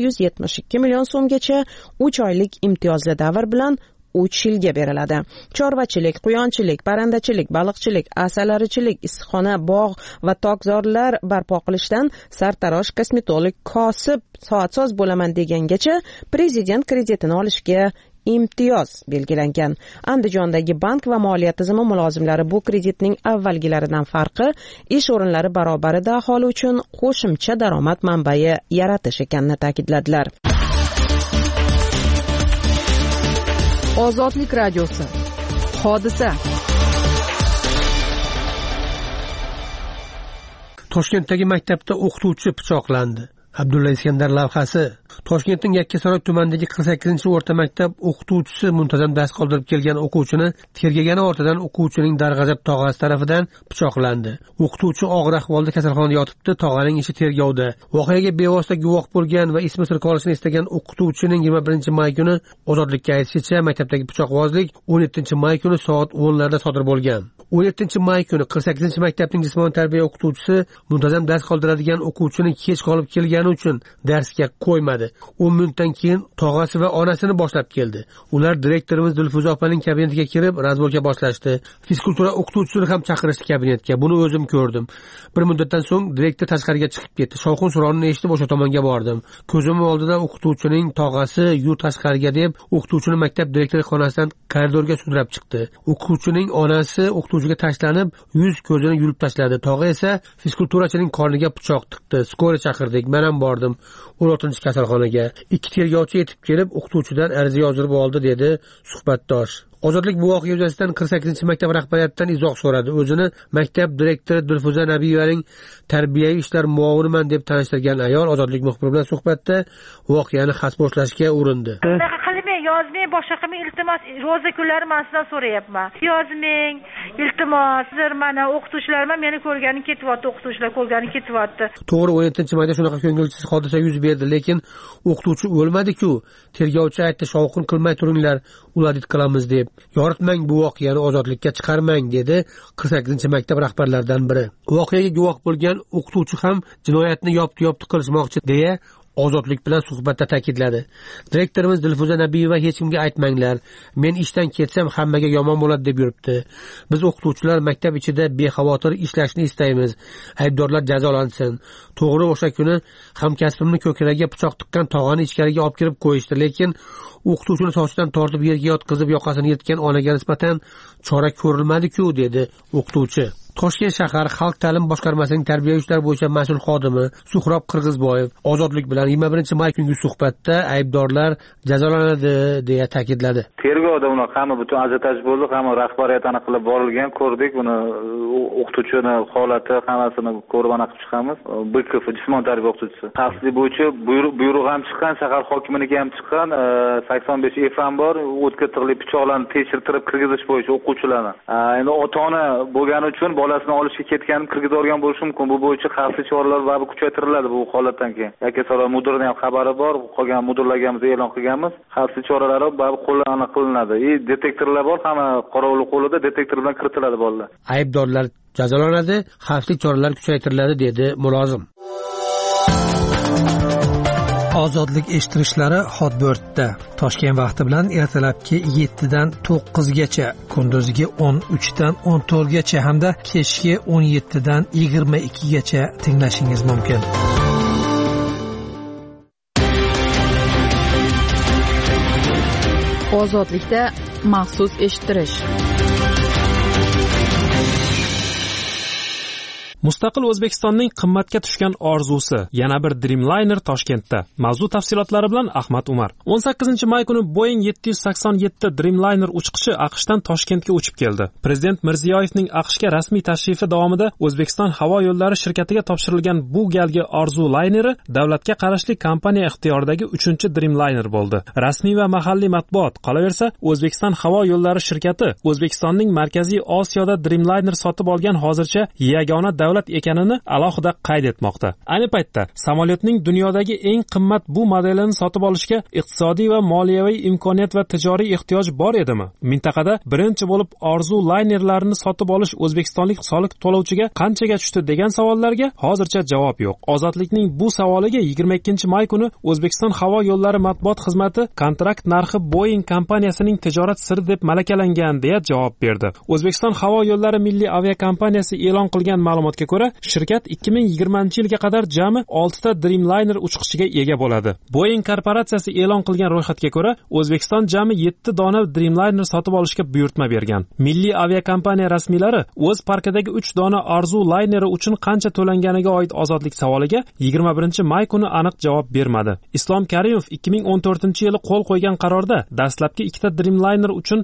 172 million so'mgacha 3 oylik imtiyozli davr bilan 3 yilga beriladi. Chorvachilik, quyonchilik, parandachilik, baliqchilik, asalarichilik, issiqxona, bog' va tokzorlar barpo qilishdan sartarosh, kosmetolog, kosib, soatsoz bo'laman degangacha prezident kreditini olishga imtiyoz belgilangan. Andijondagi bank va moliya tizimi mulozimlari bu kreditning avvalgilaridan farqi ish o'rinlari barobarida aholi uchun qo'shimcha daromad manbai yaratish ekanini ta'kidladilar. Ozodlik radiosi. Hodisa. Toshkentdagi maktabda o'qituvchi pichoqlandi. Abdulla Iskandar lavhasi. Toshkentning Yakkasaroy tumanidagi 48-o'rta maktab o'qituvchisi muntazam dars qoldirib kelgan o'quvchini tergagani ortidan o'quvchining darg'azab tog'asi tarafidan pichoqlandi. O'qituvchi og'ir ahvolda kasalxonada yotibdi, tog'aning ishi tergovda. Voqeaga bevosita guvoh bo'lgan va ismi sir qolishini istagan o'qituvchining 21-may kuni ozodlikka aytishicha, maktabdagi pichoqbozlik 17-may kuni soat 10larda sodir bo'lgan. 17-may kuni 48-maktabning jismoniy tarbiya o'qituvchisi muntazam dars qoldiradigan o'quvchini kech qolib kelgani uchun darsga qo'ymadi. 10 minutdan keyin tog'asi va onasini boshlab keldi. Ular direktorimiz Dilfuza opaning kabinetiga kirib, razborga boshlashdi. Fizkultura o'qituvchisini ham chaqirishdi kabinetga. Buni o'zim ko'rdim. Bir muddatdan so'ng direktor tashqariga chiqib ketdi. Shovqin suronini eshitib o'sha tomonga bordim. Ko'zim oldida o'qituvchining tog'asi "Yu tashqariga" deb o'qituvchini maktab direktori xonasidan koridorga sudrab chiqdi. O'qituvchining onasi o'qituvchiga tashlanib, yuz ko'zini yulib tashladi. Tog'a esa fizkulturachining qorniga pichoq tiqdi. Skora chaqirdik. Men ham bordim 16-kasalxonaga. 2 tergovchi yetib kelib, o'qituvchidan ariza yozdirib oldi, dedi suhbatdosh. Ozodlik bu voqea yuzasidan 48-maktab rahbariyatidan izoh so'radi. O'zini maktab direktori Dilfuza Nabiyevaning tarbiyaviy ishlar muaviniman deb tanishtirgan ayol Ozodlik muxbiri bilan suhbatda voqeani xasbo'shlashga urindi. Yozmang, boshqa qilmang, iltimos, ro'za kunlari men sizdan so'rayapman. Yozmang, iltimos, sizlar mana o'qituvchilar meni ko'rgani ketyapti, o'qituvchilar ko'rgani ketyapti. To'g'ri, 17-mayda shunaqa ko'ngilsiz hodisa yuz berdi, lekin o'qituvchi o'lmadi-ku. Tergovchi aytdi, shovqin qilmay turinglar, uladit qilamiz deb. Yoritmang bu voqeani, ozodlikka chiqarmang, dedi 48-maktab rahbarlaridan biri. Voqeaga guvoh bo'lgan o'qituvchi ham jinoyatni yopti qilishmoqchi deya Ozodlik bilan suhbatda ta'kidladi. Direktorimiz Dilfuza Nabiyeva hech kimga aytmanglar, men ishdan ketsam hammaga yomon bo'ladi deb yuribdi. Biz o'qituvchilar maktab ichida bexavotir ishlashni istaymiz. Aybdorlar jazolansin. To'g'ri, o'sha kuni hamkasbimni ko'kragiga pichoq tiqqan tog'ani ichkariga olib kirib qo'yishdi, lekin o'qituvchini sochidan tortib yerga yotqizib yoqasini yirtgan onaga nisbatan chora ko'rilmadi-ku, dedi o'qituvchi. Toshkent shahar xalq ta'lim boshqarmasining tarbiya ishlari bo'yicha mas'ul xodimi Suhrob Qirg'izboyev Ozodlik bilan 21-may kungi suhbatda aybdorlar jazolanadi deya ta'kidladi. Tergovda uni hamma butun ajotaj bo'ldi, hamma rahbariyat aniq qilib borilgan, ko'rdik uni o'qituvchini holati hammasini ko'rib aniq qilib chiqamiz. BKF jismoniy tarbiya o'qituvchisi. Xavfsizlik bo'yicha buyruq ham chiqqan, shahar hokimligi ham chiqqan, 85 FM bor, o'tkir tig'li pichoqlarni tekshirtirib kirgizish bo'yicha o'quvchilarni. Endi ota-ona bo'lgani uchun bolasini olishga ketganini kirgizib olgan bo'lishi mumkin. Bu bo'yicha xavfsizlik choralari va kuchaytiriladi bu holatdan keyin. Yakkasaroy mudirining ham xabari bor, qolgan mudirlarga ham e'lon qilganmiz. Xavfsizlik choralari qo'llanma qilinadi. Detektorlar bor, hamma qorovul qo'lida detektor bilan kiritiladi bolalar. Aybdorlar jazolanadi, xavfsizlik choralari kuchaytiriladi dedi mulozim. Ozodlik eshittirishlari Hotbirtda Toshkent vaqti bilan ertalabki 7 dan 9 gacha, kunduzgi 13 dan 14 gacha hamda kechki 17 dan 22 gacha tinglashingiz mumkin. Ozodlikda maxsus eshittirish. Mustaqil O'zbekistonning qimmatga tushgan orzusi yana bir Dreamliner Toshkentda. Mavzu tafsilotlari bilan Ahmad Umar. 18-may kuni Boeing 787 Dreamliner uchqichi AQShdan Toshkentga uchib keldi. Prezident Mirziyoyevning AQShga rasmiy tashrifi davomida O'zbekiston havo yo'llari shirkatiga topshirilgan bu galgi Orzu layneri davlatga qarashli kompaniya ixtiyoridagi 3-Dreamliner bo'ldi. Rasmiy va mahalliy matbuot qolaversa, O'zbekiston havo yo'llari shirkati O'zbekistonning Markaziy Osiyoda Dreamliner sotib olgan hozircha yagona davlat ekanini alohida qayd etmoqda. Ayni paytda samolyotning dunyodagi eng qimmat bu modelini sotib olishga iqtisodiy va moliyaviy imkoniyat va tijoriy ehtiyoj bor edimi? Mintaqada birinchi bo'lib Orzu laynerlarini sotib olish o'zbekistonlik soliq to'lovchiga qanchaga tushdi degan savollarga hozircha javob yo'q. Ozodlikning bu savoliga 22-may kuni O'zbekiston havo yo'llari matbuot xizmati kontrakt narxi Boeing kompaniyasining tijorat siri deb malakalangan deya javob berdi. O'zbekiston havo yo'llari milliy aviakompaniyasi e'lon qilgan ma'lumotga ko'ra, shirkat 2020-yilga qadar jami 6 ta Dreamliner uchqishiga ega bo'ladi. Boeing korporatsiyasi e'lon qilgan ro'yxatga ko'ra, O'zbekiston jami 7 dona Dreamliner sotib olishga buyurtma bergan. Milliy aviakompaniya rasmiylari o'z parkidagi 3 dona Orzu layneri uchun qancha to'langaniga oid ozodlik savoliga 21-may kuni aniq javob bermadi. Islom Karimov 2014-yili qo'l qo'ygan qarorda dastlabki 2 ta Dreamliner uchun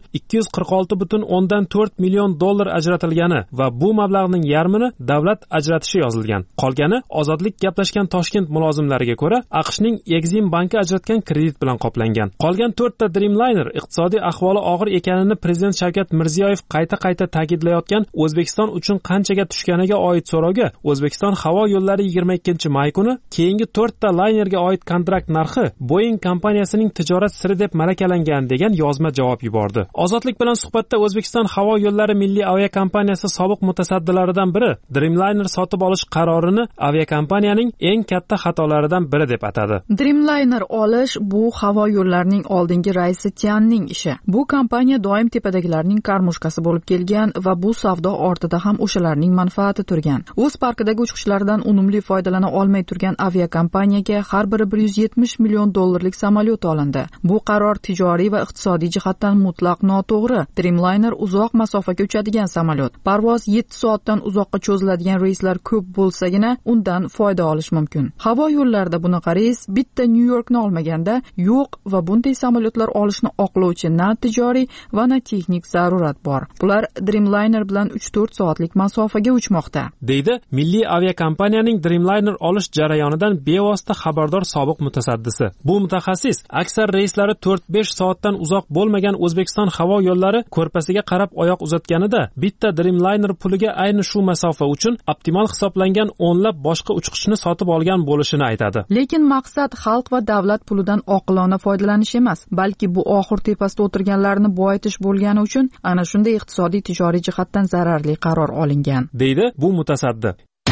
246,4 million dollar ajratilgani va bu mablag'ning yarmini davlat ajratishi yozilgan. Qolgani ozodlik gaplashgan Toshkent mulozimlariga ko'ra, AQShning Exim banki ajratgan kredit bilan qoplangan. Qolgan 4 ta Dreamliner iqtisodiy ahvoli og'ir ekanini prezident Shavkat Mirziyoyev qayta ta'kidlayotgan O'zbekiston uchun qanchaga tushganiga oid so'rovga O'zbekiston havo yo'llari 22-may kuni keyingi 4 ta laynerga oid kontrakt narxi Boeing kompaniyasining tijorat siri deb malakalangan degan yozma javob yubordi. Ozodlik bilan suhbatda O'zbekiston havo yo'llari milliy aviakompaniyasi sobiq mutasaddilaridan biri Dreamliner sotib olish qarorini aviakompaniyaning eng katta xatolaridan biri deb atadi. Dreamliner olish bu havo yo'llarining oldingi raisi Tianning ishi. Bu kompaniya doim tepadagilarning karmushkasi bo'lib kelgan va bu savdo ortida ham o'shalarning manfaati turgan. O'z parkidagi uchqishlardan unumli foydalana olmay turgan aviakompaniyaga har biri 170 million dollarlik samolyot olindi. Bu qaror tijoriy va iqtisodiy jihatdan mutlaq noto'g'ri. Dreamliner uzoq masofaga uchadigan samolyot. Parvoz 7 soatdan uzoqqa cho'ziladigan reyslar ko'p bo'lsagina undan foyda olish mumkin. Havo yo'llarida bunaqa reys bitta New Yorkni olmaganda yo'q va bunday samolyotlar olishni oqlovchi na tijoriy va na texnik zarurat bor. Bular Dreamliner bilan 3-4 soatlik masofaga uchmoqda, deydi milliy aviakompaniyaning Dreamliner olish jarayonidan bevosita xabardor sobiq mutasaddisi. Bu mutaxassis aksar reyslari 4-5 soatdan uzoq bo'lmagan O'zbekiston havo yo'llari ko'rpasiga qarab oyoq uzatganida bitta Dreamliner puliga ayni shu masofa uchun optimal hisoblangan o'nlab boshqa uchqishni sotib olgan bo'lishini aytadi. Lekin maqsad xalq va davlat pulidan oqilona foydalanish emas, balki bu oxir tepasida o'tirganlarni boyitish bo'lgani uchun ana shunday iqtisodiy tijoriy jihatdan zararli qaror olingan, deydi bu mutasaddi.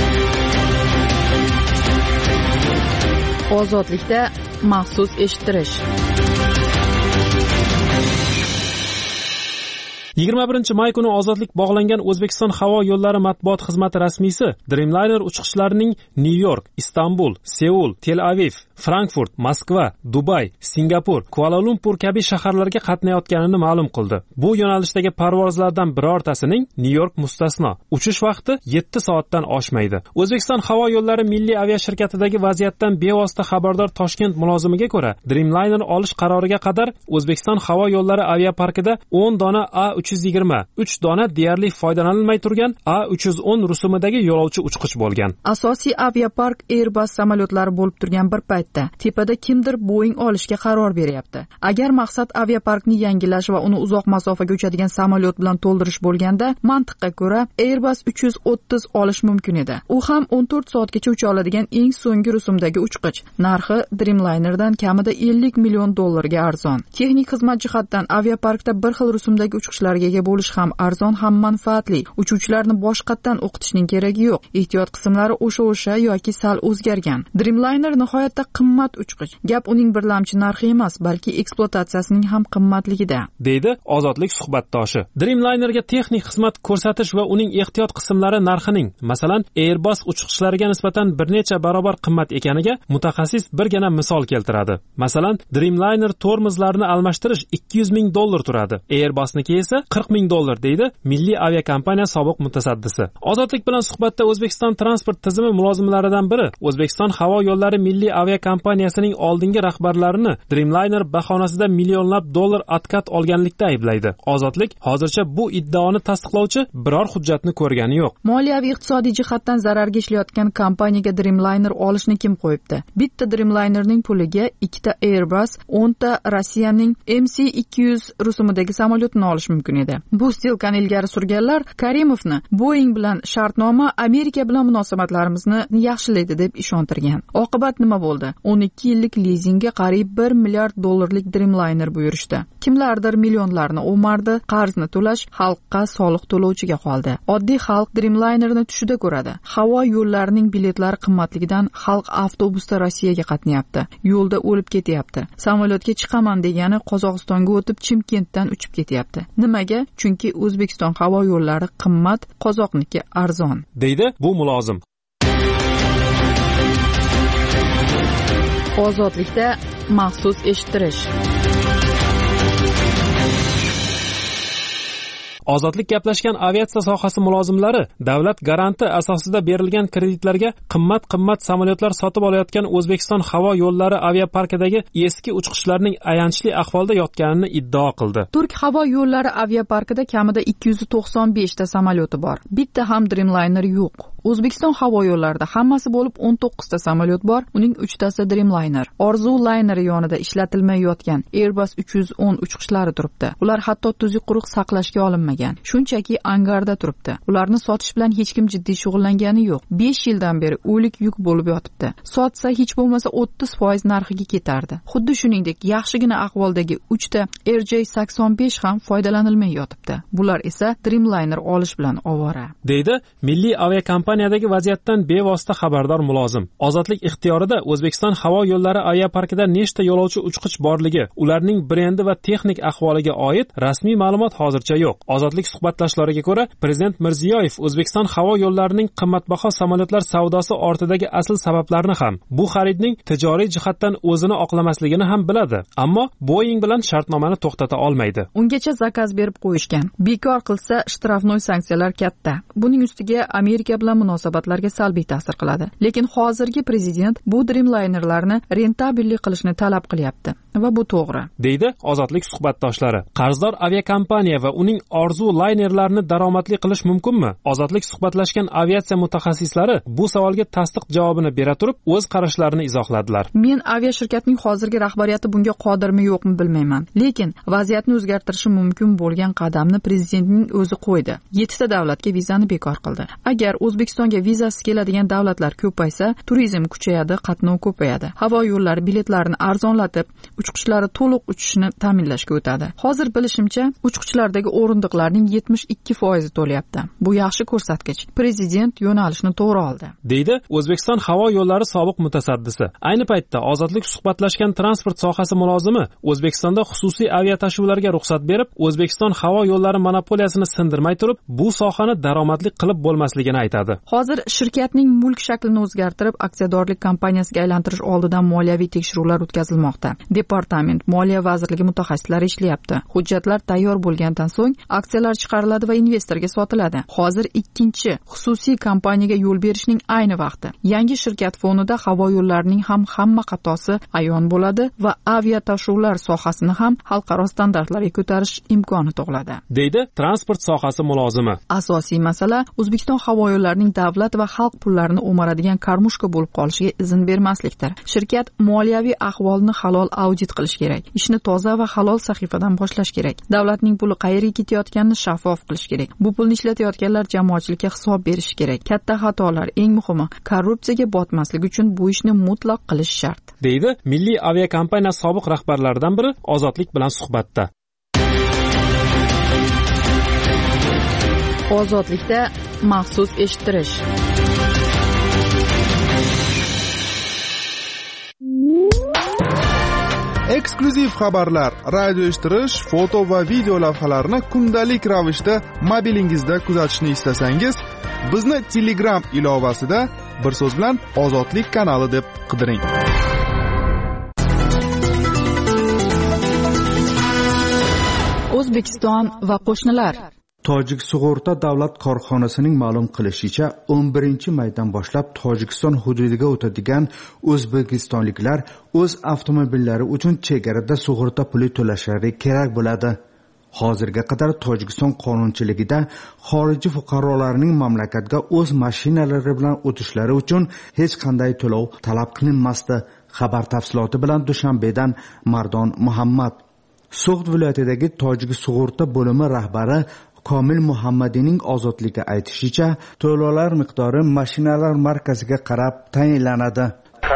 Ozodlikda maxsus eshittirish. 21 may kuni ozodlik bog'langan O'zbekiston havo yo'llari matbuot xizmati rasmiysi Dreamliner uchiqishlarining New York, Istanbul, Seul, Tel Aviv, Frankfurt, Moskva, Dubay, Singapur, Kuala-Lumpur kabi shaharlarga qatnayotganini ma'lum qildi. Bu yo'nalishdagi parvozlardan birortasining New York mustasno. Uchish vaqti 7 soatdan oshmaydi. O'zbekiston havo yo'llari milliy aviashirkatidagi vaziyatdan bevosita xabardor Toshkent mulozimiga ko'ra, Dreamliner olish qaroriga qadar O'zbekiston havo yo'llari aviaparkida 10 dona A320, 3 dona deyarli foydalanilmay turgan A310 rusumidagi yo'lovchi uchqich bo'lgan. Asosiy aviapark Airbus samolyotlari bo'lib turgan bir paytda tepada kimdir Boeing olishga qaror beryapti. Agar maqsad aviaparkni yangilash va uni uzoq masofaga uchadigan samolyot bilan to'ldirish bo'lganda, mantiqqa ko'ra Airbus 330 olish mumkin edi. U ham 14 soatgacha ucha oladigan eng so'nggi rusumdagi uchqich. Narxi Dreamlinerdan kamida $50 million ga arzon. Texnik xizmat jihatdan aviaparkda bir xil rusumdagi uchqichlarga ega bo'lish ham arzon ham manfaatli. Uchuvchilarni boshqatdan o'qitishning keragi yo'q. Ehtiyot qismlari o'sha yoki sal o'zgargan. Dreamliner nihoyatda qimmat uchqich. Gap uning birlamchi narxi emas, balki ekspluatatsiyasining ham qimmatligida, deydi Ozodlik suhbatdoshi. Dreamlinerga texnik xizmat ko'rsatish va uning ehtiyot qismlari narxining, masalan, Airbus uchqichlariga nisbatan bir necha barobar qimmat ekaniga mutaxassis birgina misol keltiradi. Masalan, Dreamliner tormozlarini almashtirish $200 ming turadi. Airbusniki esa $40 ming deydi milliy aviakompaniya sobiq mutasaddisi. Ozodlik bilan suhbatda O'zbekiston transport tizimi mulozimlaridan biri O'zbekiston havo yo'llari milliy aviakompaniyasining oldingi rahbarlarini Dreamliner bahonasida millionlab dollar atkat olganlikda ayblaydi. Ozodlik hozircha bu iddaoni tasdiqlovchi biror hujjatni ko'rgani yo'q. Moliyaviy iqtisodiy jihatdan zararga ishlayotgan kompaniyaga Dreamliner olishni kim qo'yibdi? Bitta Dreamlinerning puliga 2 ta Airbus, 10 ta Rossiyaning MC-200 rusumidagi samolyotni olish mumkin edi. Bu stilkani ilgari surganlar Karimovni Boeing bilan shartnoma Amerika bilan munosabatlarimizni yaxshilaydi deb ishontirgan. Oqibat nima bo'ldi? 12 yillik lizingga qariyb $1 milliard Dreamliner buyurishdi. Kimlardir millionlarni o'mardi, qarzni to'lash xalqqa soliq to'lovchiga qoldi. Oddiy xalq Dreamlinerni tushida ko'radi. Havo yo'llarining biletlari qimmatligidan xalq avtobusda Rossiyaga qatnayapti. Yo'lda o'lib ketyapti. Samolyotga chiqaman degani Qozog'istonga o'tib Chimkentdan uchib ketyapti. Nimaga? Chunki O'zbekiston havo yo'llari qimmat, qozoqniki arzon, deydi bu mulozim. Ozodlikda maxsus eshittirish. Ozodlik gaplashgan aviatsiya sohasi mulozimlari davlat garanti asosida berilgan kreditlarga qimmat samolyotlar sotib olayotgan O'zbekiston havo yo'llari aviaparkidagi eski uchqishlarning ayanchli ahvolda yotganini iddao qildi. Turk havo yo'llari aviaparkida kamida 295 ta samolyoti bor. Bitta ham Dreamliner yo'q. O'zbekiston havo yo'llarida hammasi bo'lib 19 ta samolyot bor, uning 3 tasi Dreamliner. Orzu Liner yonida ishlatilmay yotgan Airbus 310 uchqishlari turibdi. Ular hatto tuzuq quruq saqlashga olinmagan. Shunchaki angarda turibdi. Ularni sotish bilan hech kim jiddiy shug'ullangani yo'q. 5 yildan beri o'lik yuk bo'lib yotibdi. Sotsa hech bo'lmasa 30% narxiga ketardi. Xuddi shuningdek, yaxshigina ahvoldagi 3 ta RJ85 ham foydalanilmay yotibdi. Bular esa Dreamliner olish bilan ovora, deydi milliy aviakompaniyadagi vaziyatdan bevosita xabardor mulozim. Ozodlik ixtiyorida O'zbekiston havo yo'llari aviaparkida nechta yo'lovchi uchqich borligi, ularning brendi va texnik ahvoliga oid rasmiy ma'lumot hozircha yo'q. Ozodlik suhbatdoshlariga ko'ra, Prezident Mirziyoyev O'zbekiston havo yo'llarining qimmatbaho samolyotlar savdosi ortidagi asl sabablarni ham, bu xaridning tijoriy jihatdan o'zini oqlamasligini ham biladi, ammo Boeing bilan shartnomani to'xtata olmaydi. Ungacha zakaz berib qo'yishgan. Bekor qilsa shtrafnoy sanksiyalar katta. Buning ustiga Amerika bilan munosabatlarga salbiy ta'sir qiladi. Lekin hozirgi prezident bu Dreamlinerlarni rentabellik qilishni talab qilyapti va bu to'g'ri, deydi Ozodlik suhbatdoshlari. Qarzdor aviakompaniya va uning Orzu Linerlarni daromadli qilish mumkinmi? Ozodlik suhbatlashgan aviatsiya mutaxassislari bu savolga tasdiq javobini bera turib, o'z qarashlarini izohladilar. Men aviashirkatning hozirgi rahbariyati bunga qodirmi yo'qmi bilmayman, lekin vaziyatni o'zgartirishi mumkin bo'lgan qadamni prezidentning o'zi qo'ydi. 7 ta davlatga vizani bekor qildi. Agar O'zbekiston O'zbekistonga vizasiz keladigan davlatlar ko'paysa, turizm kuchayadi, qatnov ko'payadi. Havo yo'llari biletlarini arzonlatib, uchqishlari to'liq uchishni ta'minlashga o'tadi. Hozir bilishimcha, uchqichlardagi o'rindiqlarning 72% to'layapti. Bu yaxshi ko'rsatkich. Prezident yo'nalishni to'g'ri oldi, deydi O'zbekiston havo yo'llari sobiq mutasaddisi. Ayni paytda Ozodlik suhbatlashgan transport sohasi mulozimi O'zbekistonda xususiy aviatashuvlarga ruxsat berib, O'zbekiston havo yo'llari monopoliyasini sindirmay turib, bu sohani daromadli qilib bo'lmasligini aytadi. Hozir shirkatning mulk shaklini o'zgartirib, aksiyadorlik kompaniyasiga aylantirish oldidan moliyaviy tekshiruvlar o'tkazilmoqda. Departament, Moliya vazirligi mutaxassislari ishlayapti. Hujjatlar tayyor bo'lgandan so'ng aksiyalar chiqariladi va investorga sotiladi. Hozir ikkinchi xususiy kompaniyaga yo'l berishning ayni vaqti. Yangi shirkat fonida havo yo'llarining ham hamma xatosi ayon bo'ladi va aviatashuvlar sohasini ham xalqaro standartlarga ko'tarish imkoni tug'iladi, deydi transport sohasi mulozimi. Asosiy masala O'zbekiston havo yo'llarining davlat va xalq pullarini o'maradigan karmushka bo'lib qolishiga izn bermaslikdir. Shirkat moliyaviy ahvolni halol audit qilish kerak. Ishni toza va halol sahifadan boshlash kerak. Davlatning puli qayerga ketayotganini shaffof qilish kerak. Bu pulni ishlatayotganlar jamoatchilikka hisob berishi kerak. Katta xatolar, eng muhimi, korrupsiyaga botmaslik uchun bu ishni mutlaq qilish shart, deydi Milliy aviakompaniya sobiq rahbarlaridan biri Ozodlik bilan suhbatda. Ozodlikda maxsus eshittirish. Eksklyuziv xabarlar, radio eshittirish, foto va video lavhalarni kundalik ravishda mobilingizda kuzatishni istasangiz, bizni Telegram ilovasida bir so'z bilan Ozodlik kanali deb qidiring. O'zbekiston va qo'shnilar. Tojik sug'urta davlat korxonasining ma'lum qilishicha 11-maydan boshlab Tojikiston hududiga o'tadigan o'zbekistonliklar o'z avtomobillari uchun chegarada sug'urta puli to'lashlari kerak bo'ladi. Hozirga qadar Tojikiston qonunchiligida xorijiy fuqarolarning mamlakatga o'z mashinalari bilan o'tishlari uchun hech qanday to'lov talab qilinmasdi. Xabar tafsiloti bilan Dushanbedan Mardon Muhammad. So'g'd viloyatidagi Tojik sug'urta bo'limi rahbari Komil Muhammadining Ozodlikka aytishicha, to'lovlar miqdori mashinalar markaziga qarab tayinlanadi.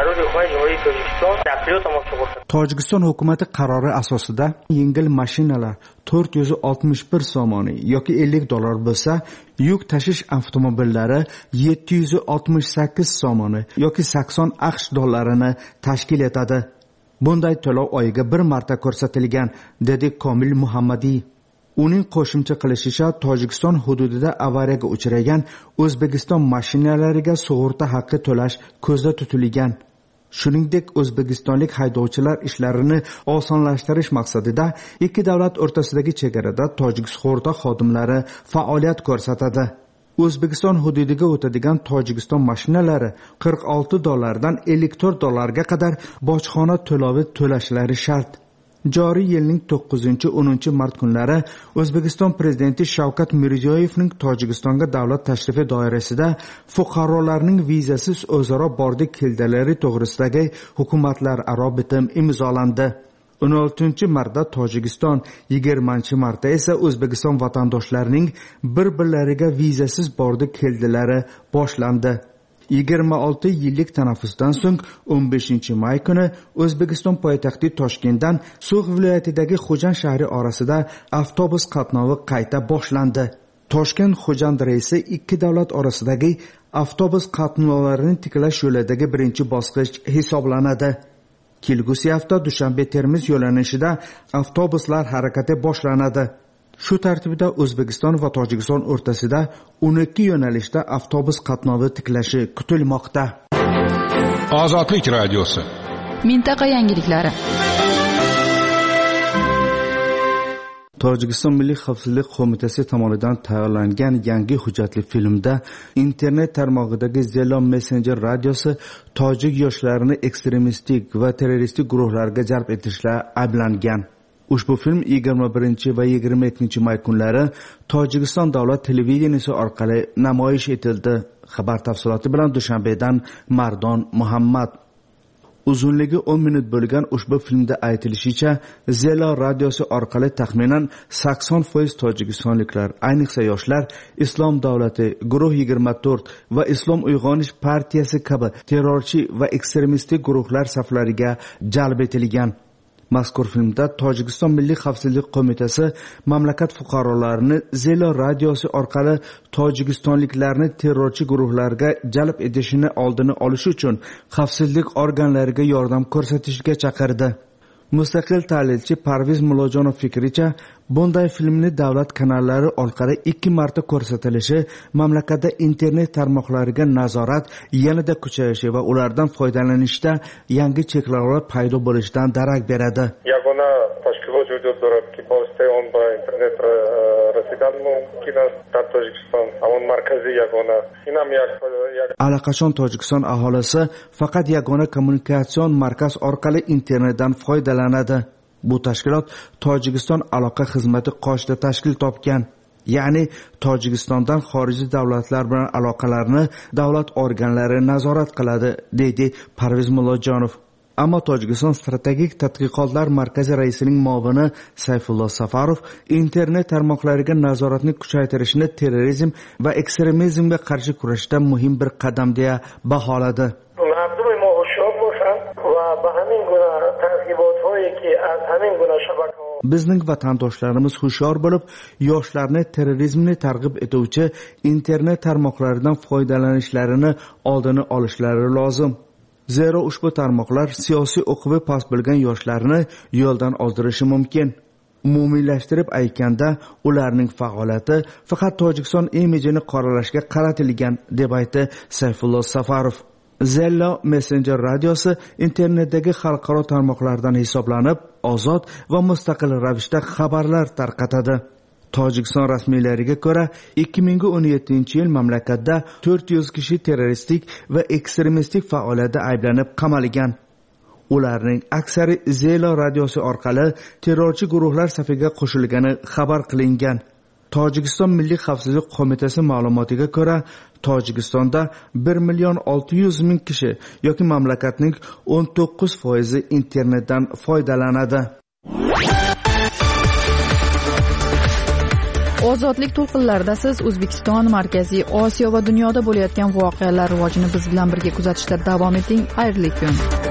Tojikiston hukumati qarori asosida yengil mashinalar 461 somoni yoki $50 bo'lsa, yuk tashish avtomobillari 768 somoni yoki 80 AQSh dollarini tashkil etadi. Bunday to'lov oyiga bir marta ko'rsatilgan, dedi Komil Muhammadi. Uning qo'shimcha qilishicha, Tojikiston hududida avariyaga uchragan O'zbekiston mashinalariga sug'urta haqqi to'lash ko'zda tutilgan. Shuningdek, o'zbekistonlik haydovchilar ishlarini osonlashtirish maqsadida ikki davlat o'rtasidagi chegarada tojik sug'urta xodimlari faoliyat ko'rsatadi. O'zbekiston hududiga o'tadigan Tojikiston mashinalari $46 dan $54 qadar bojxona to'lovi to'lashlari shart. Joriy yilning 9-10 mart kunlari O'zbekiston prezidenti Shavkat Mirziyoyevning Tojikistonga davlat tashrifi doirasida fuqarolarning vizasiz o'zaro bordik keldilari to'g'risidagi hukumatlararo bitim imzolandi. 16-martda Tojikiston, 20-martda esa O'zbekiston vatandoshlarining bir-birlariga vizasiz bordik keldilari boshlandi. 26 yillik tanaffusdan so'ng 15-may kuni O'zbekiston poytaxti Toshkentdan So'g'd viloyatidagi Xo'jand shahri orasida avtobus qatnovi qayta boshlandi. Toshkent-Xo'jand reysi ikki davlat orasidagi avtobus qatnovlarini tiklash yo'lidagi birinchi bosqich hisoblanadi. Kelgusi hafta Dushanbe-Termiz yo'nalishida avtobuslar harakati boshlanadi. Shu tartibda O'zbekiston va Tojikiston o'rtasida 12 yo'nalishda avtobus qatnovi tiklashi kutilmoqda. Ozodlik radiosi. Mintaqa yangiliklari. Tojikiston Milliy xavfsizlik qo'mitasi tomonidan tayyorlangan yangi hujjatli filmda internet tarmog'idagi Zelon Messenger radiosi tojik yoshlarini ekstremistik va terroristik guruhlarga jalb etishda ayblangan. Ushbu film 21 va 22 may kunlari Tojikiston davlat televideniyasi orqali namoyish etildi. Xabar tafsiloti bilan Dushanbedan Mardon Muhammad. uzunligi 10 minut bo'lgan ushbu filmda aytilishicha, Zelo radiosi orqali taxminan 80% tojikistonliklar, ayniqsa yoshlar, Islom davlati, Guruh 24 va Islom uyg'onish partiyasi kabi terrorchi va ekstremistik guruhlar saflariga jalb etilgan. Mazkur filmda Tojikiston Milliy xavfsizlik qo'mitasi mamlakat fuqarolarini Zelo radiosi orqali tojikistonliklarni terrorchi guruhlarga jalb etishini oldini olish uchun xavfsizlik organlariga yordam ko'rsatishga chaqirdi. Mustaqil tahlilchi Parviz Mulojonov fikricha, bunday filmni davlat kanallari orqali 2 marta ko'rsatilishi mamlakatda internet tarmoqlariga nazorat yanada kuchayishi va ulardan foydalanishda yangi cheklovlar paydo bo'lishidan darak beradi. Yagona tashkilot vujud dort ki boste on ba internet rasidan mumkin dar Tojikiston on markaziy yagona inam yak allaqachon Tojikiston aholisi faqat yagona kommunikatsion markaz orqali internetdan foydalanadi. Bu tashkilot Tojikiston aloqa xizmati qoshida tashkil topgan. Ya'ni Tojikistondan xorijiy davlatlar bilan aloqalarni davlat organlari nazorat qiladi, deydi Parviz Mulojonov. Ammo Tojikiston strategik tadqiqotlar markazi raisining muovini Sayfullo Safarov internet tarmoqlariga nazoratni kuchaytirishni terrorizm va ekstremizmga qarshi kurashda muhim bir qadam deya baholadi. Bizning vatandoshlarimiz hushyor bo'lib, yoshlarni terrorizmni targ'ib etuvchi internet tarmoqlaridan foydalanishlarini oldini olishlari lozim. Zero ushbu tarmoqlar siyosiy o'qivi past bo'lgan yoshlarni yo'ldan ozdirishi mumkin. Umumiylashtirib aytganda, ularning faoliyati faqat Tojikiston imijini qoralashga qaratilgan, deb aytdi Sayfullo Safarov. Zello Messenger radiosi internetdagi xalqaro tarmoqlardan hisoblanib, ozod va mustaqil ravishda xabarlar tarqatadi. Tojikiston rasmiylariga ko'ra, 2017-yil mamlakatda 400 kishi terroristik va ekstremistik faoliyatda ayblanib qamalgan. Ularning aksari Zelo radiosi orqali terrorchi guruhlar safiga qo'shilgani xabar qilingan. Tojikiston Milliy xavfsizlik qo'mitasi ma'lumotiga ko'ra, Tojikistonda 1,600,000 kishi yoki mamlakatning 19% internetdan foydalanadi. Ozodlik to'lqinlarida siz O'zbekiston, Markaziy Osiyo va dunyoda bo'layotgan voqealar rivojini biz bilan birga kuzatishda davom eting. Xayrli kun.